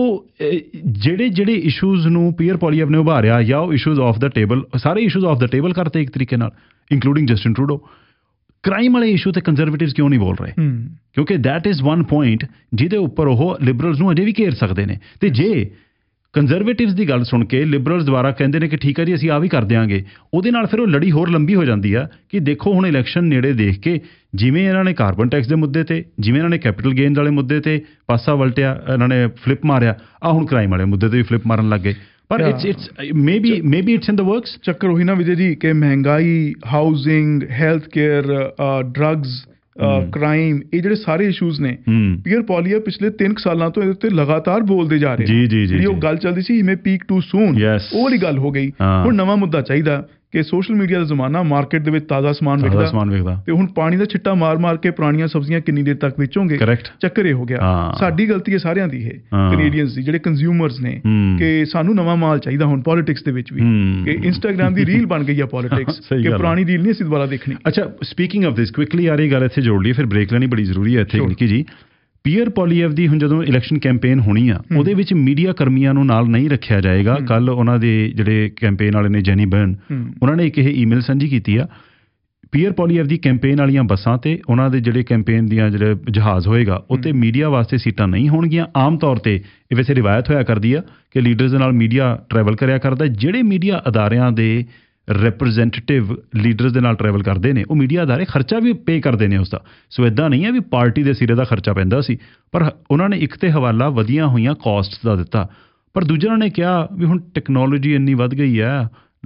C: ਜਿਹੜੇ ਇਸ਼ੂਜ਼ ਨੂੰ ਪੀਅਰ ਪੋਲੀਐਫ ਨੇ ਉਭਾਰਿਆ ਜਾਂ ਉਹ ਇਸ਼ੂਜ਼ ਆਫ ਦਾ ਟੇਬਲ, ਸਾਰੇ ਇਸ਼ੂਜ਼ ਆਫ ਦਾ ਟੇਬਲ ਕਰਤੇ ਇੱਕ ਤਰੀਕੇ ਨਾਲ, ਇੰਕਲੂਡਿੰਗ ਜਸਟਿਨ ਟਰੂਡੋ। ਕ੍ਰਾਈਮ ਵਾਲੇ ਇਸ਼ੂ ਤੇ ਕੰਜ਼ਰਵੇਟਿਵਸ ਕਿਉਂ ਨਹੀਂ ਬੋਲ ਰਹੇ? ਕਿਉਂਕਿ ਦੈਟ ਇਜ਼ ਵਨ ਪੁਆਇੰਟ ਜਿਹਦੇ ਉੱਪਰ ਉਹ ਲਿਬਰਲਸ ਨੂੰ ਅਜੇ ਵੀ ਘੇਰ ਸਕਦੇ ਨੇ। ਤੇ ਜੇ ਕੰਜ਼ਰਵੇਟਿਵਸ ਦੀ ਗੱਲ ਸੁਣ ਕੇ ਲਿਬਰਲਸ ਦੁਆਰਾ ਕਹਿੰਦੇ ਨੇ ਕਿ ਠੀਕ ਹੈ ਜੀ ਅਸੀਂ ਆਹ ਵੀ ਕਰ ਦਿਆਂਗੇ, ਉਹਦੇ ਨਾਲ ਫਿਰ ਉਹ ਲੜੀ ਹੋਰ ਲੰਬੀ ਹੋ ਜਾਂਦੀ ਆ ਕਿ ਦੇਖੋ ਹੁਣ ਇਲੈਕਸ਼ਨ ਨੇੜੇ ਦੇਖ ਕੇ ਜਿਵੇਂ ਇਹਨਾਂ ਨੇ ਕਾਰਬਨ ਟੈਕਸ ਦੇ ਮੁੱਦੇ ਤੇ, ਜਿਵੇਂ ਇਹਨਾਂ ਨੇ ਕੈਪੀਟਲ ਗੇਨਸ ਵਾਲੇ ਮੁੱਦੇ ਤੇ ਪਾਸਾ ਵਲਟਿਆ, ਇਹਨਾਂ ਨੇ ਫਲਿੱਪ ਮਾਰਿਆ, ਆਹ ਹੁਣ ਕ੍ਰਾਈਮ ਵਾਲੇ ਮੁੱਦੇ ਤੇ ਵੀ ਫਲਿੱਪ ਮਾਰਨ ਲੱਗ ਗਏ। ਪਰ it's maybe it's in the works। ਚੱਕਰ ਉਹੀ ਨਾ ਵਿਜੇ ਜੀ ਕਿ ਮਹਿੰਗਾਈ, housing, health care, drugs, crime, ਇਹ ਜਿਹੜੇ ਸਾਰੇ ਇਸ਼ੂਜ਼ ਨੇ, ਪੀਅਰ ਪੋਲੀਐਫ ਪਿਛਲੇ 3 ਸਾਲਾਂ ਤੋਂ ਇਹਦੇ ਉੱਤੇ ਲਗਾਤਾਰ ਬੋਲਦੇ ਜਾ ਰਹੇ ਨੇ। ਜਿਹੜੀ ਉਹ ਗੱਲ ਚੱਲਦੀ ਸੀ ਮੇ ਪੀਕ ਟੂ ਸੂਨ, ਉਹ ਵਾਲੀ ਗੱਲ ਹੋ ਗਈ। ਹੁਣ ਨਵਾਂ ਮੁੱਦਾ ਚਾਹੀਦਾ ਕਿ ਸੋਸ਼ਲ ਮੀਡੀਆ ਦਾ ਜ਼ਮਾਨਾ, ਮਾਰਕੀਟ ਦੇ ਵਿੱਚ ਤਾਜ਼ਾ ਸਮਾਨ ਵਿਕਦਾ ਤੇ ਹੁਣ ਪਾਣੀ ਦਾ ਛਿੱਟਾ ਮਾਰ ਕੇ ਪੁਰਾਣੀਆਂ ਸਬਜ਼ੀਆਂ ਕਿੰਨੀ ਦੇਰ ਤੱਕ ਵੇਚੋਗੇ? ਚੱਕਰ ਇਹ ਹੋ ਗਿਆ। ਸਾਡੀ ਗਲਤੀ ਹੈ ਸਾਰਿਆਂ ਦੀ, ਇਹ ਕੈਨੇਡੀਅਨਸ ਦੀ, ਜਿਹੜੇ ਕੰਜ਼ਿਊਮਰਸ ਨੇ, ਕਿ ਸਾਨੂੰ ਨਵਾਂ ਮਾਲ ਚਾਹੀਦਾ ਹੁਣ ਪੋਲਿਟਿਕਸ ਦੇ ਵਿੱਚ ਵੀ, ਕਿ ਇੰਸਟਾਗ੍ਰਾਮ ਦੀ ਰੀਲ ਬਣ ਗਈ ਆ ਪੋਲਿਟਿਕਸ, ਕਿ ਪੁਰਾਣੀ ਰੀਲ ਨਹੀਂ ਅਸੀਂ ਦੁਬਾਰਾ ਦੇਖਣੀ। ਅੱਛਾ, ਸਪੀਕਿੰਗ ਆਫ ਦਿਸ ਕੁਇਕਲੀ ਆ ਰਹੀ ਗੱਲ ਇੱਥੇ ਜੋੜ ਲਈ, ਫਿਰ ਬ੍ਰੇਕ ਲੈਣੀ ਬੜੀ ਜ਼ਰੂਰੀ ਹੈ ਇੱਥੇ ਨਿੱਕੀ ਜੀ। ਪੀਅਰ ਪੋਲੀਐਫ ਦੀ ਹੁਣ ਜਦੋਂ ਇਲੈਕਸ਼ਨ ਕੈਂਪੇਨ ਹੋਣੀ ਆ, ਉਹਦੇ ਵਿੱਚ ਮੀਡੀਆ ਕਰਮੀਆਂ ਨੂੰ ਨਾਲ ਨਹੀਂ ਰੱਖਿਆ ਜਾਏਗਾ। ਕੱਲ ਉਹਨਾਂ ਦੇ ਜਿਹੜੇ ਕੈਂਪੇਨ ਵਾਲੇ ਨੇ ਜੈਨੀ ਬਰਨ, ਉਹਨਾਂ ਨੇ ਇੱਕ ਇਹ ਈਮੇਲ ਸਾਂਝੀ ਕੀਤੀ ਆ। ਪੀਅਰ ਪੋਲੀਐਫ ਦੀ ਕੈਂਪੇਨ ਵਾਲੀਆਂ ਬੱਸਾਂ ਤੇ ਉਹਨਾਂ ਦੇ ਜਿਹੜੇ ਕੈਂਪੇਨ ਦੀਆਂ ਜਿਹੜੇ ਜਹਾਜ਼ ਹੋਏਗਾ ਉੱਤੇ ਮੀਡੀਆ ਵਾਸਤੇ ਸੀਟਾਂ ਨਹੀਂ ਹੋਣਗੀਆਂ। ਆਮ ਤੌਰ ਤੇ ਇਹ ਵੈਸੇ ਰਿਵਾਇਤ ਹੋਇਆ ਕਰਦੀ ਆ ਕਿ ਲੀਡਰਸ ਦੇ ਨਾਲ ਮੀਡੀਆ ਟਰੈਵਲ ਕਰਿਆ ਕਰਦਾ। ਜਿਹੜੇ ਮੀਡੀਆ ਅਦਾਰਿਆਂ ਦੇ ਰਿਪਰੈਜ਼ੈਂਟੇਟਿਵ ਲੀਡਰਸ ਦੇ ਨਾਲ ਟਰੈਵਲ ਕਰਦੇ ਨੇ, ਉਹ ਮੀਡੀਆ ਅਦਾਰੇ ਖਰਚਾ ਵੀ ਪੇ ਕਰਦੇ ਨੇ ਉਸਦਾ। ਸੋ ਇੱਦਾਂ ਨਹੀਂ ਹੈ ਵੀ ਪਾਰਟੀ ਦੇ ਸਿਰੇ ਦਾ ਖਰਚਾ ਪੈਂਦਾ ਸੀ, ਪਰ ਉਹਨਾਂ ਨੇ ਇੱਕ ਤੇ ਹਵਾਲਾ ਵਧੀਆਂ ਹੋਈਆਂ ਕਾਸਟਸ ਦਾ ਦਿੱਤਾ। ਪਰ ਦੂਜੇ ਉਹਨਾਂ ਨੇ ਕਿਹਾ ਵੀ ਹੁਣ ਟੈਕਨੋਲੋਜੀ ਇੰਨੀ ਵੱਧ ਗਈ ਹੈ,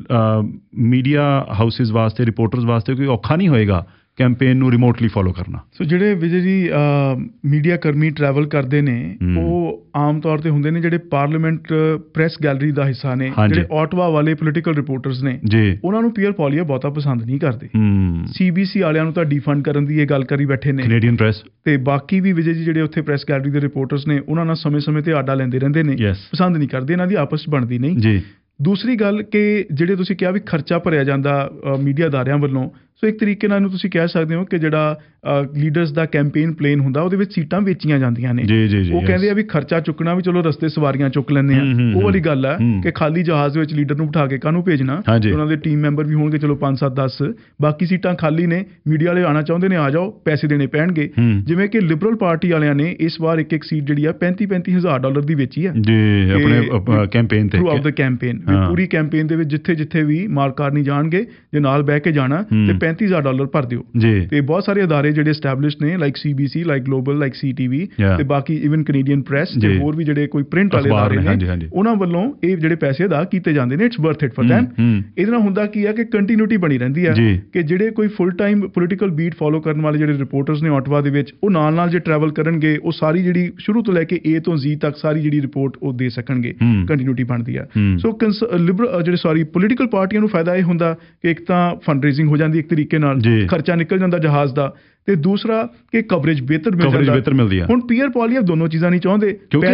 C: ਮੀਡੀਆ ਹਾਊਸਿਸ ਵਾਸਤੇ, ਰਿਪੋਰਟਰਸ ਵਾਸਤੇ ਕੋਈ ਔਖਾ ਨਹੀਂ ਹੋਏਗਾ ਕੈਂਪੇਨ ਨੂੰ ਰਿਮੋਟਲੀ ਫੋਲੋ ਕਰਨਾ। ਸੋ ਜਿਹੜੇ ਵਿਜੇ ਜੀ ਮੀਡੀਆ ਕਰਮੀ ਟਰੈਵਲ ਕਰਦੇ ਨੇ, ਉਹ ਆਮ ਤੌਰ ਤੇ ਹੁੰਦੇ ਨੇ ਜਿਹੜੇ ਪਾਰਲੀਮੈਂਟ ਪ੍ਰੈਸ ਗੈਲਰੀ ਦਾ ਹਿੱਸਾ ਨੇ। ਜਿਹੜੇ ਆਟਵਾ ਵਾਲੇ ਪੋਲੀਟੀਕਲ ਰਿਪੋਰਟਰਸ ਨੇ, ਉਹਨਾਂ ਨੂੰ ਪੀਅਰ ਪੋਲੀਐਫ ਬਹੁਤਾ ਪਸੰਦ ਨਹੀਂ ਕਰਦੇ। CBC ਵਾਲਿਆਂ ਨੂੰ ਤਾਂ ਡੀਫੰਡ ਕਰਨ ਦੀ ਇਹ ਗੱਲ ਕਰੀ ਬੈਠੇ ਨੇ ਕੈਨੇਡੀਅਨ ਪ੍ਰੈਸ, ਤੇ ਬਾਕੀ ਵੀ ਵਿਜੇ ਜੀ ਜਿਹੜੇ ਉੱਥੇ ਪ੍ਰੈਸ ਗੈਲਰੀ ਦੇ ਰਿਪੋਰਟਰਸ ਨੇ, ਉਹਨਾਂ ਨਾਲ ਸਮੇਂ-ਸਮੇਂ ਤੇ ਆਡਾ ਲੈਂਦੇ ਰਹਿੰਦੇ ਨੇ, ਪਸੰਦ ਨਹੀਂ ਕਰਦੇ, ਇਹਨਾਂ ਦੀ ਆਪਸ 'ਚ ਬਣਦੀ ਨਹੀਂ। ਦੂਸਰੀ ਗੱਲ ਕਿ ਜਿਹੜੇ ਤੁਸੀਂ ਕਿਹਾ ਵੀ ਖਰਚਾ ਭਰਿਆ ਜਾਂਦਾ ਮੀਡੀਆ ਅਦਾਰਿਆਂ ਵੱਲੋਂ, ਸੋ ਇੱਕ ਤਰੀਕੇ ਨਾਲ ਇਹਨੂੰ ਤੁਸੀਂ ਕਹਿ ਸਕਦੇ ਹੋ ਕਿ ਜਿਹੜਾ ਲੀਡਰਸ ਦਾ ਕੈਂਪੇਨ ਪਲੇਨ ਹੁੰਦਾ, ਉਹਦੇ ਵਿੱਚ ਸੀਟਾਂ ਵੇਚੀਆਂ ਜਾਂਦੀਆਂ ਨੇ। ਉਹ ਕਹਿੰਦੇ ਆ ਵੀ ਖਰਚਾ ਚੁੱਕਣਾ ਵੀ ਚਲੋ ਰਸਤੇ ਸਵਾਰੀਆਂ ਚੁੱਕ ਲੈਂਦੇ ਆ। ਉਹ ਵਾਲੀ ਗੱਲ ਆ ਕਿ ਖਾਲੀ ਜਹਾਜ਼ ਦੇ ਵਿੱਚ ਲੀਡਰ ਨੂੰ ਬਿਠਾ ਕੇ ਕਾਹਨੂੰ ਭੇਜਣਾ। ਉਹਨਾਂ ਦੇ ਟੀਮ ਮੈਂਬਰ ਵੀ ਹੋਣਗੇ ਚਲੋ 5, 7, 10, ਬਾਕੀ ਸੀਟਾਂ ਖਾਲੀ ਨੇ, ਮੀਡੀਆ ਵਾਲੇ ਆਉਣਾ ਚਾਹੁੰਦੇ ਨੇ, ਆ ਜਾਓ, ਪੈਸੇ ਦੇਣੇ ਪੈਣਗੇ। ਜਿਵੇਂ ਕਿ ਲਿਬਰਲ ਪਾਰਟੀ ਵਾਲਿਆਂ ਨੇ ਇਸ ਵਾਰ ਇੱਕ ਸੀਟ ਜਿਹੜੀ ਆ $35,000 ਦੀ ਵੇਚੀ ਆ ਆਪਣੇ ਕੈਂਪੇਨ ਤੇ, ਥਰੂ ਆਊਟ ਦ ਕੈਂਪੇਨ। ਪੂਰੀ ਕੈਂਪੇਨ ਦੇ ਵਿੱਚ ਜਿੱਥੇ ਵੀ ਮਾਰਕਾਰ ਨਹੀਂ ਜਾਣਗੇ, ਜੇ ਨਾਲ ਬਹਿ ਕੇ ਜਾਣਾ ਤੇ $35,000 ਭਰ ਦਿਓ ਤੇ ਬਹੁਤ ਸਾਰੇ ਅਦਾਰੇ ਜਿਹੜੇ ਐਸਟੈਬਲਿਸ਼ਡ ਨੇ like CBC, like global, like CTV ਤੇ ਬਾਕੀ ਇਵਨ ਕੈਨੇਡੀਅਨ ਪ੍ਰੈਸ ਤੇ ਹੋਰ ਵੀ ਜਿਹੜੇ ਕੋਈ ਪ੍ਰਿੰਟ ਵਾਲੇ ਅਦਾਰੇ ਨੇ ਉਹਨਾਂ ਵੱਲੋਂ ਇਹ ਜਿਹੜੇ ਪੈਸੇ ਅਦਾ ਕੀਤੇ ਜਾਂਦੇ ਨੇ। It's worth it for them। ਇਹਦੇ ਨਾਲ ਹੁੰਦਾ ਕੀ ਹੈ ਕਿ ਕੰਟੀਨਿਊਟੀ ਬਣੀ ਰਹਿੰਦੀ ਹੈ ਕਿ ਜਿਹੜੇ ਕੋਈ full time political beat follow ਕਰਨ ਵਾਲੇ ਜਿਹੜੇ ਰਿਪੋਰਟਰਸ ਨੇ ਆਟਵਾ ਦੇ ਵਿੱਚ, ਉਹ ਨਾਲ ਜੇ ਟਰੈਵਲ ਕਰਨਗੇ, ਉਹ ਸਾਰੀ ਜਿਹੜੀ ਸ਼ੁਰੂ ਤੋਂ ਲੈ ਕੇ A ਤੋਂ Z ਤੱਕ ਸਾਰੀ ਜਿਹੜੀ ਰਿਪੋਰਟ ਉਹ ਦੇ ਸਕਣਗੇ। ਕੰਟੀਨਿਊਟੀ ਬਣਦੀ ਆ। ਸੋ ਲਿਬਰਲ ਪੋਲੀਟੀਕਲ ਪਾਰਟੀਆਂ ਨੂੰ ਫਾਇਦਾ ਇਹ ਹੁੰਦਾ ਕਿ ਇੱਕ ਤਾਂ ਫੰਡ ਰੇਜ਼ਿੰਗ ਹੋ ਜਾਂਦੀ ਇੱਕ ਤਰੀਕੇ ਨਾਲ, ਖਰਚਾ ਨਿਕਲ ਜਾਂਦਾ ਜਹਾਜ਼ ਦਾ, ਤੇ ਦੂਸਰਾ ਕਿ ਕਵਰੇਜ ਬਿਹਤਰ ਮਿਲਦੀ ਆ। ਹੁਣ ਪੀਅਰ ਪੋਲੀਅਰ ਦੋਨੋਂ ਚੀਜ਼ਾਂ ਨਹੀਂ ਚਾਹੁੰਦੇ,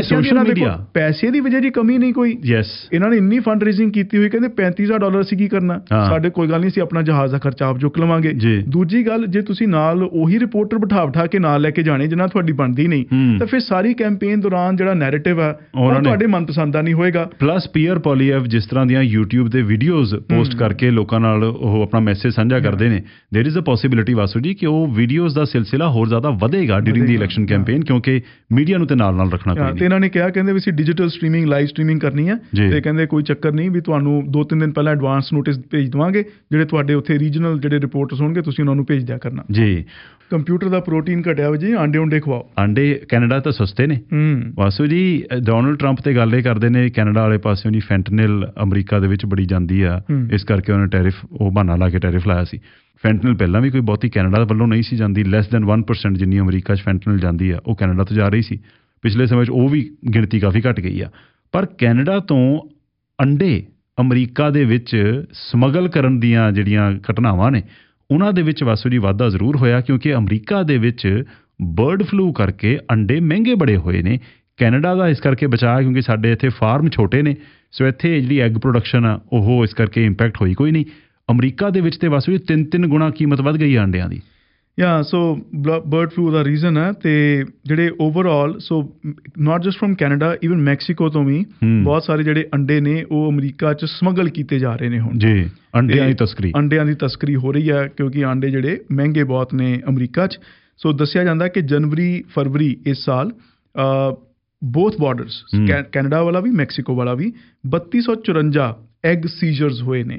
C: ਪੈਸੇ ਦੀ ਵਜ੍ਹਾ ਦੀ ਕਮੀ ਨਹੀਂ ਕੋਈ। ਇਹਨਾਂ ਨੇ ਇੰਨੀ ਫੰਡ ਰੇਜ਼ਿੰਗ ਕੀਤੀ ਹੋਈ, ਕਹਿੰਦੇ $35,000 ਅਸੀਂ ਕੀ ਕਰਨਾ, ਸਾਡੇ ਕੋਈ ਗੱਲ ਨਹੀਂ, ਅਸੀਂ ਆਪਣਾ ਜਹਾਜ਼ ਦਾ ਖਰਚਾ ਆਪ ਚੁੱਕ ਲਵਾਂਗੇ। ਦੂਜੀ ਗੱਲ, ਜੇ ਤੁਸੀਂ ਨਾਲ ਉਹੀ ਰਿਪੋਰਟਰ ਬਿਠਾ ਕੇ ਨਾਲ ਲੈ ਕੇ ਜਾਣੇ ਜਿਹਨਾਂ ਤੁਹਾਡੀ ਬਣਦੀ ਨਹੀਂ, ਤਾਂ ਫਿਰ ਸਾਰੀ ਕੈਂਪੇਨ ਦੌਰਾਨ ਜਿਹੜਾ ਨੈਰੇਟਿਵ ਆ ਉਹ ਤੁਹਾਡੇ ਮਨਪਸੰਦ ਦਾ ਨਹੀਂ ਹੋਏਗਾ।
B: ਪਲੱਸ ਪੀਅਰ ਪੋਲੀਅਰ ਜਿਸ ਤਰ੍ਹਾਂ ਦੀਆਂ YouTube ਦੇ ਵੀਡੀਓਜ਼ ਪੋਸਟ ਕਰਕੇ ਲੋਕਾਂ ਨਾਲ ਉਹ ਆਪਣਾ ਮੈਸੇਜ ਸਾਂਝਾ ਕਰਦੇ ਨੇ, there is a possibility Vasu ji ਕਿ ਉਹ ਵੀਡੀਓਜ਼ ਦਾ ਸਿਲਸਿਲਾ ਹੋਰ ਜ਼ਿਆਦਾ ਵਧੇਗਾ ਡਿਊਰਿੰਗ ਦੀ ਇਲੈਕਸ਼ਨ ਕੈਂਪੇਨ, ਕਿਉਂਕਿ ਮੀਡੀਆ ਨੂੰ ਤੇ ਨਾਲ ਰੱਖਣਾ ਪੈਂਦਾ।
C: ਤੇ ਇਹਨਾਂ ਨੇ ਕਿਹਾ, ਕਹਿੰਦੇ ਵੀ ਅਸੀਂ ਡਿਜੀਟਲ ਸਟ੍ਰੀਮਿੰਗ, ਲਾਈਵ ਸਟ੍ਰੀਮਿੰਗ ਕਰਨੀ ਹੈ ਤੇ ਕਹਿੰਦੇ ਕੋਈ ਚੱਕਰ ਨਹੀਂ, ਵੀ ਤੁਹਾਨੂੰ 2-3 ਦਿਨ ਪਹਿਲਾਂ ਐਡਵਾਂਸ ਨੋਟਿਸ ਭੇਜ ਦੇਵਾਂਗੇ, ਜਿਹੜੇ ਤੁਹਾਡੇ ਉੱਥੇ ਰੀਜਨਲ ਜਿਹੜੇ ਰਿਪੋਰਟਰਸ ਹੋਣਗੇ ਤੁਸੀਂ ਉਹਨਾਂ ਨੂੰ ਭੇਜ ਦਿਆ ਕਰਨਾ ਜੀ। ਕੰਪਿਊਟਰ ਦਾ ਪ੍ਰੋਟੀਨ ਘਟਿਆ ਵਾ ਜੀ, ਆਂਡੇ ਖਵਾਓ। ਆਂਡੇ ਕੈਨੇਡਾ ਤਾਂ ਸਸਤੇ ਨੇ ਵਾਸੂ ਜੀ। ਡੋਨਲਡ ਟਰੰਪ ਤੇ ਗੱਲ ਇਹ ਕਰਦੇ ਨੇ ਕੈਨੇਡਾ ਵਾਲੇ ਪਾਸਿਓਂ ਜੀ, ਫੈਂਟਨਿਲ ਅਮਰੀਕਾ ਦੇ ਵਿੱਚ ਬੜੀ ਜਾਂਦੀ ਆ, ਇਸ ਕਰਕੇ ਉਹਨੇ ਟੈਰਿਫ, ਉਹ ਬਹਾਨਾ ਲਾ ਕੇ ਟੈਰਿਫ ਲਾਇਆ ਸੀ। ਫੈਂਟਨਿਲ ਪਹਿਲਾਂ ਵੀ ਕੋਈ ਬਹੁਤੀ ਕੈਨੇਡਾ ਵੱਲੋਂ ਨਹੀਂ ਸੀ ਜਾਂਦੀ, ਲੈਸ ਦੈਨ 1% ਜਿੰਨੀ ਅਮਰੀਕਾ 'ਚ ਫੈਂਟਨਿਲ ਜਾਂਦੀ ਆ ਉਹ ਕੈਨੇਡਾ ਤੋਂ ਜਾ ਰਹੀ ਸੀ। ਪਿਛਲੇ ਸਮੇਂ 'ਚ ਉਹ ਵੀ ਗਿਣਤੀ ਕਾਫੀ ਘਟ ਗਈ ਆ। ਪਰ ਕੈਨੇਡਾ ਤੋਂ ਅੰਡੇ ਅਮਰੀਕਾ ਦੇ ਵਿੱਚ ਸਮਗਲ ਕਰਨ ਦੀਆਂ ਜਿਹੜੀਆਂ ਘਟਨਾਵਾਂ ਨੇ ਉਹਨਾਂ ਦੇ ਵਿੱਚ ਵਾਸੂ ਜੀ ਵਾਧਾ ਜ਼ਰੂਰ ਹੋਇਆ, ਕਿਉਂਕਿ ਅਮਰੀਕਾ ਦੇ ਵਿੱਚ ਬਰਡ ਫਲੂ ਕਰਕੇ ਅੰਡੇ ਮਹਿੰਗੇ ਬੜੇ ਹੋਏ ਨੇ। ਕੈਨੇਡਾ ਦਾ ਇਸ ਕਰਕੇ ਬਚਾਅ ਕਿਉਂਕਿ ਸਾਡੇ ਇੱਥੇ ਫਾਰਮ ਛੋਟੇ ਨੇ, ਸੋ ਇੱਥੇ ਜਿਹੜੀ ਐਗ ਪ੍ਰੋਡਕਸ਼ਨ ਆ ਉਹ ਇਸ ਕਰਕੇ ਇੰਪੈਕਟ ਹੋਈ ਕੋਈ ਨਹੀਂ। ਅਮਰੀਕਾ ਦੇ ਵਿੱਚ ਤੇ ਵਾਸੂ ਜੀ 3 ਗੁਣਾ ਕੀਮਤ ਵੱਧ ਗਈ ਅੰਡਿਆਂ ਦੀ। ਸੋ ਬਰਡ ਫਲੂ ਦਾ ਰੀਜ਼ਨ ਹੈ। ਤੇ ਜਿਹੜੇ overall, so not just from Canada, even Mexico ਤੋਂ ਵੀ ਬਹੁਤ ਸਾਰੇ ਜਿਹੜੇ ਅੰਡੇ ਨੇ ਉਹ ਅਮਰੀਕਾ 'ਚ ਸਮਗਲ ਕੀਤੇ ਜਾ ਰਹੇ ਨੇ ਹੁਣ ਜੀ। ਅੰਡਿਆਂ ਦੀ ਤਸਕਰੀ ਹੋ ਰਹੀ ਹੈ ਕਿਉਂਕਿ ਆਂਡੇ ਜਿਹੜੇ ਮਹਿੰਗੇ ਬਹੁਤ ਨੇ ਅਮਰੀਕਾ 'ਚ। ਸੋ ਦੱਸਿਆ ਜਾਂਦਾ ਕਿ ਜਨਵਰੀ ਫਰਵਰੀ ਇਸ ਸਾਲ ਬੋਥ ਬਾਰਡਰਸ, ਕੈਨੇਡਾ ਵਾਲਾ ਵੀ ਮੈਕਸੀਕੋ ਵਾਲਾ ਵੀ, 3254 ਐਗ ਸੀਜ਼ਰਸ ਹੋਏ ਨੇ।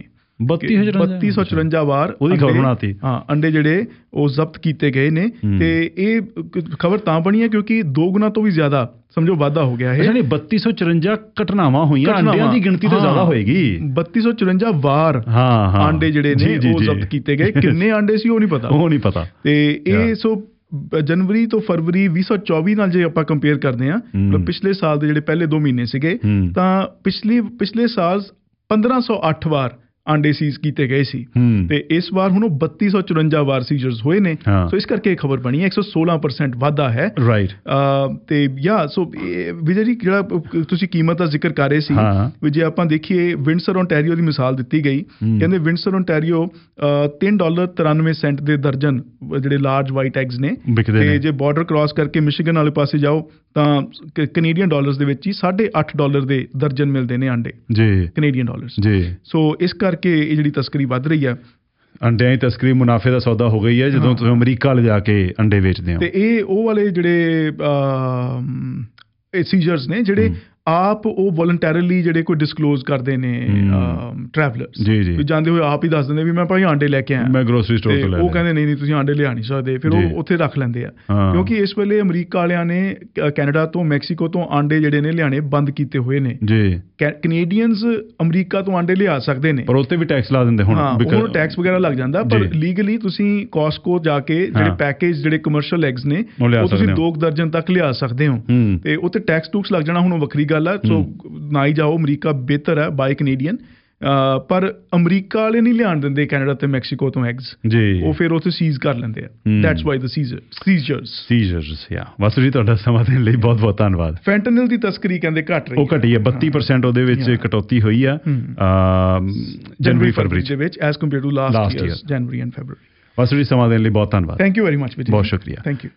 C: 3254 ਵਾਰ ਅੰਡੇ ਜਿਹੜੇ ਉਹ ਜ਼ਬਤ ਕੀਤੇ ਗਏ ਨੇ। ਤੇ ਇਹ ਖਬਰ ਤਾਂ ਬਣੀ ਹੈ ਕਿਉਂਕਿ 2 ਗੁਣਾ ਤੋਂ ਵੀ ਜ਼ਿਆਦਾ ਸਮਝੋ ਵਾਧਾ ਹੋ ਗਿਆ ਹੈ।
B: 3254 ਘਟਨਾਵਾਂ ਹੋਈਆਂ, ਅੰਡਿਆਂ ਦੀ ਗਿਣਤੀ ਤਾਂ ਜ਼ਿਆਦਾ ਹੋਏਗੀ।
C: 3254 ਵਾਰ ਆਂਡੇ ਜਿਹੜੇ ਨੇ ਉਹ ਜ਼ਬਤ ਕੀਤੇ ਗਏ। ਕਿੰਨੇ ਆਂਡੇ ਸੀ ਉਹ ਨਹੀਂ ਪਤਾ। ਤੇ ਇਹ ਸੋ ਜਨਵਰੀ ਤੋਂ ਫਰਵਰੀ 2024 ਨਾਲ ਜੇ ਆਪਾਂ ਕੰਪੇਅਰ ਕਰਦੇ ਹਾਂ, ਪਿਛਲੇ ਸਾਲ ਦੇ ਜਿਹੜੇ ਪਹਿਲੇ 2 ਮਹੀਨੇ ਸੀਗੇ, ਤਾਂ ਪਿਛਲੇ ਸਾਲ 1508 ਵਾਰ ਆਂਡੇ ਸੀਜ਼ ਕੀਤੇ ਗਏ ਸੀ ਤੇ ਇਸ ਵਾਰ ਹੁਣ 3254 ਵਾਰ ਸੀਜ਼ਰਸ ਹੋਏ ਨੇ। ਸੋ ਇਸ ਕਰਕੇ ਇਹ ਖਬਰ ਬਣੀ ਹੈ 116% ਵਾਧਾ ਹੈ। ਰਾਈਟ। ਤੇ ਸੋ ਵਿਜੇ ਜਿਹੜਾ ਤੁਸੀਂ ਕੀਮਤ ਦਾ ਜ਼ਿਕਰ ਕਰ ਰਹੇ ਸੀ, ਵੀ ਜੇ ਆਪਾਂ ਦੇਖੀਏ ਵਿੰਡਸਰ ਓਨਟਾਰੀਓ ਦੀ ਮਿਸਾਲ ਦਿੱਤੀ ਗਈ, ਕਹਿੰਦੇ ਵਿੰਡਸਰ ਓਨਟਾਰੀਓ $3.93 ਦੇ ਦਰਜਨ ਜਿਹੜੇ ਲਾਰਜ ਵਾਈਟ ਐਗਸ ਨੇ, ਤੇ ਜੇ ਬਾਰਡਰ ਕ੍ਰਾਸ ਕਰਕੇ ਮਿਸ਼ੀਗਨ ਵਾਲੇ ਪਾਸੇ ਜਾਓ ਤਾਂ ਕੈਨੇਡੀਅਨ ਡਾਲਰਸ ਦੇ ਵਿੱਚ ਹੀ $8.5 ਦੇ ਦਰਜਨ ਮਿਲਦੇ ਨੇ ਆਂਡੇ ਕੈਨੇਡੀਅਨ ਡਾਲਰਸ। ਸੋ ਇਸ ਕਰਕੇ ਇਹ ਜਿਹੜੀ ਤਸਕਰੀ ਵੱਧ ਰਹੀ ਹੈ।
B: ਅੰਡਿਆਂ ਦੀ ਤਸਕਰੀ ਮੁਨਾਫੇ ਦਾ ਸੌਦਾ ਹੋ ਗਈ ਹੈ ਜਦੋਂ ਤੁਸੀਂ ਅਮਰੀਕਾ ਲਿਜਾ ਕੇ ਅੰਡੇ ਵੇਚਦੇ ਹੋ।
C: ਤੇ ਇਹ ਉਹ ਵਾਲੇ ਜਿਹੜੇ ਸੀਜ਼ਰਸ ਨੇ ਜਿਹੜੇ ਆਪ ਉਹ ਵੋਲੰਟੈਰੀਲੀ ਜਿਹੜੇ ਕੋਈ ਡਿਸਕਲੋਜ਼ ਕਰਦੇ ਨੇ ਟਰੈਵਲਰਸ, ਜੀ ਜਾਂਦੇ ਹੋਏ ਆਪ ਹੀ ਦੱਸ ਦਿੰਦੇ ਵੀ ਮੈਂ ਭਾਈ ਆਂਡੇ ਲੈ ਕੇ ਆਇਆ, ਮੈਂ ਗਰੋਸਰੀ ਸਟੋਰ ਤੋਂ ਲੈ, ਉਹ ਕਹਿੰਦੇ ਨਹੀਂ ਤੁਸੀਂ ਆਂਡੇ ਲਿਆ ਨਹੀਂ ਸਕਦੇ, ਫਿਰ ਉਹ ਉੱਥੇ ਰੱਖ ਲੈਂਦੇ ਆ। ਕਿਉਂਕਿ ਇਸ ਵੇਲੇ ਅਮਰੀਕਾ ਵਾਲਿਆਂ ਨੇ ਕੈਨੇਡਾ ਤੋਂ ਮੈਕਸੀਕੋ ਤੋਂ ਆਂਡੇ ਜਿਹੜੇ ਨੇ ਲਿਆਣੇ ਬੰਦ ਕੀਤੇ ਹੋਏ ਨੇ ਜੀ। ਕੈਨੇਡੀਅਨਸ ਅਮਰੀਕਾ ਤੋਂ ਆਂਡੇ ਲਿਆ ਸਕਦੇ ਨੇ ਪਰ ਉੱਤੇ ਵੀ ਟੈਕਸ ਲਾ ਦਿੰਦੇ ਹੁਣ ਟੈਕਸ ਵਗੈਰਾ ਲੱਗ ਜਾਂਦਾ। ਪਰ ਲੀਗਲੀ ਤੁਸੀਂ ਕਾਸਕੋ ਜਾ ਕੇ ਜਿਹੜੇ ਪੈਕੇਜ ਜਿਹੜੇ ਕਮਰਸ਼ੀਅਲ ਐਗਸ ਨੇ ਉਹ ਤੁਸੀਂ 2 ਦਰਜਨ ਤੱਕ ਲਿਆ ਸਕਦੇ ਹੋ ਤੇ ਉੱਤੇ ਟੈਕਸ ਟੂਕਸ ਲੱਗ ਜਾਣਾ, ਹੁਣ ਵੱਖਰੀ ਗੱਲ। ਸੋ ਨਾ ਹੀ ਜਾਓ, ਅਮਰੀਕਾ ਬਿਹਤਰ ਹੈ ਬਾਈ ਕੈਨੇਡੀਅਨ। ਪਰ ਅਮਰੀਕਾ ਵਾਲੇ ਨਹੀਂ ਲਿਆਣ ਦਿੰਦੇ ਕੈਨੇਡਾ ਤੇ ਮੈਕਸੀਕੋ ਤੋਂ ਐਗਸ, ਉਹ ਫਿਰ ਉੱਥੇ ਸੀਜ਼ ਕਰ ਲੈਂਦੇ ਆ। That's why the seizures. Vasu ji ਤੁਹਾਡਾ ਸਮਾਂ ਦੇਣ ਲਈ ਬਹੁਤ ਬਹੁਤ ਧੰਨਵਾਦ। ਫੈਂਟਨਿਲ ਦੀ ਤਸਕਰੀ ਕਹਿੰਦੇ ਘਟ ਰਹੀ, ਉਹ ਘਟੀ ਹੈ 32% ਉਹਦੇ ਵਿੱਚ ਕਟੌਤੀ ਹੋਈ ਆ ਜਨਵਰੀ ਫਰਵਰੀ ਦੇ ਵਿੱਚ as compare to last year January and February. Vasu ji ਸਮਾਂ ਦੇਣ ਲਈ ਬਹੁਤ ਧੰਨਵਾਦ। Thank you very much. ਬਹੁਤ ਸ਼ੁਕਰੀਆ। Thank you.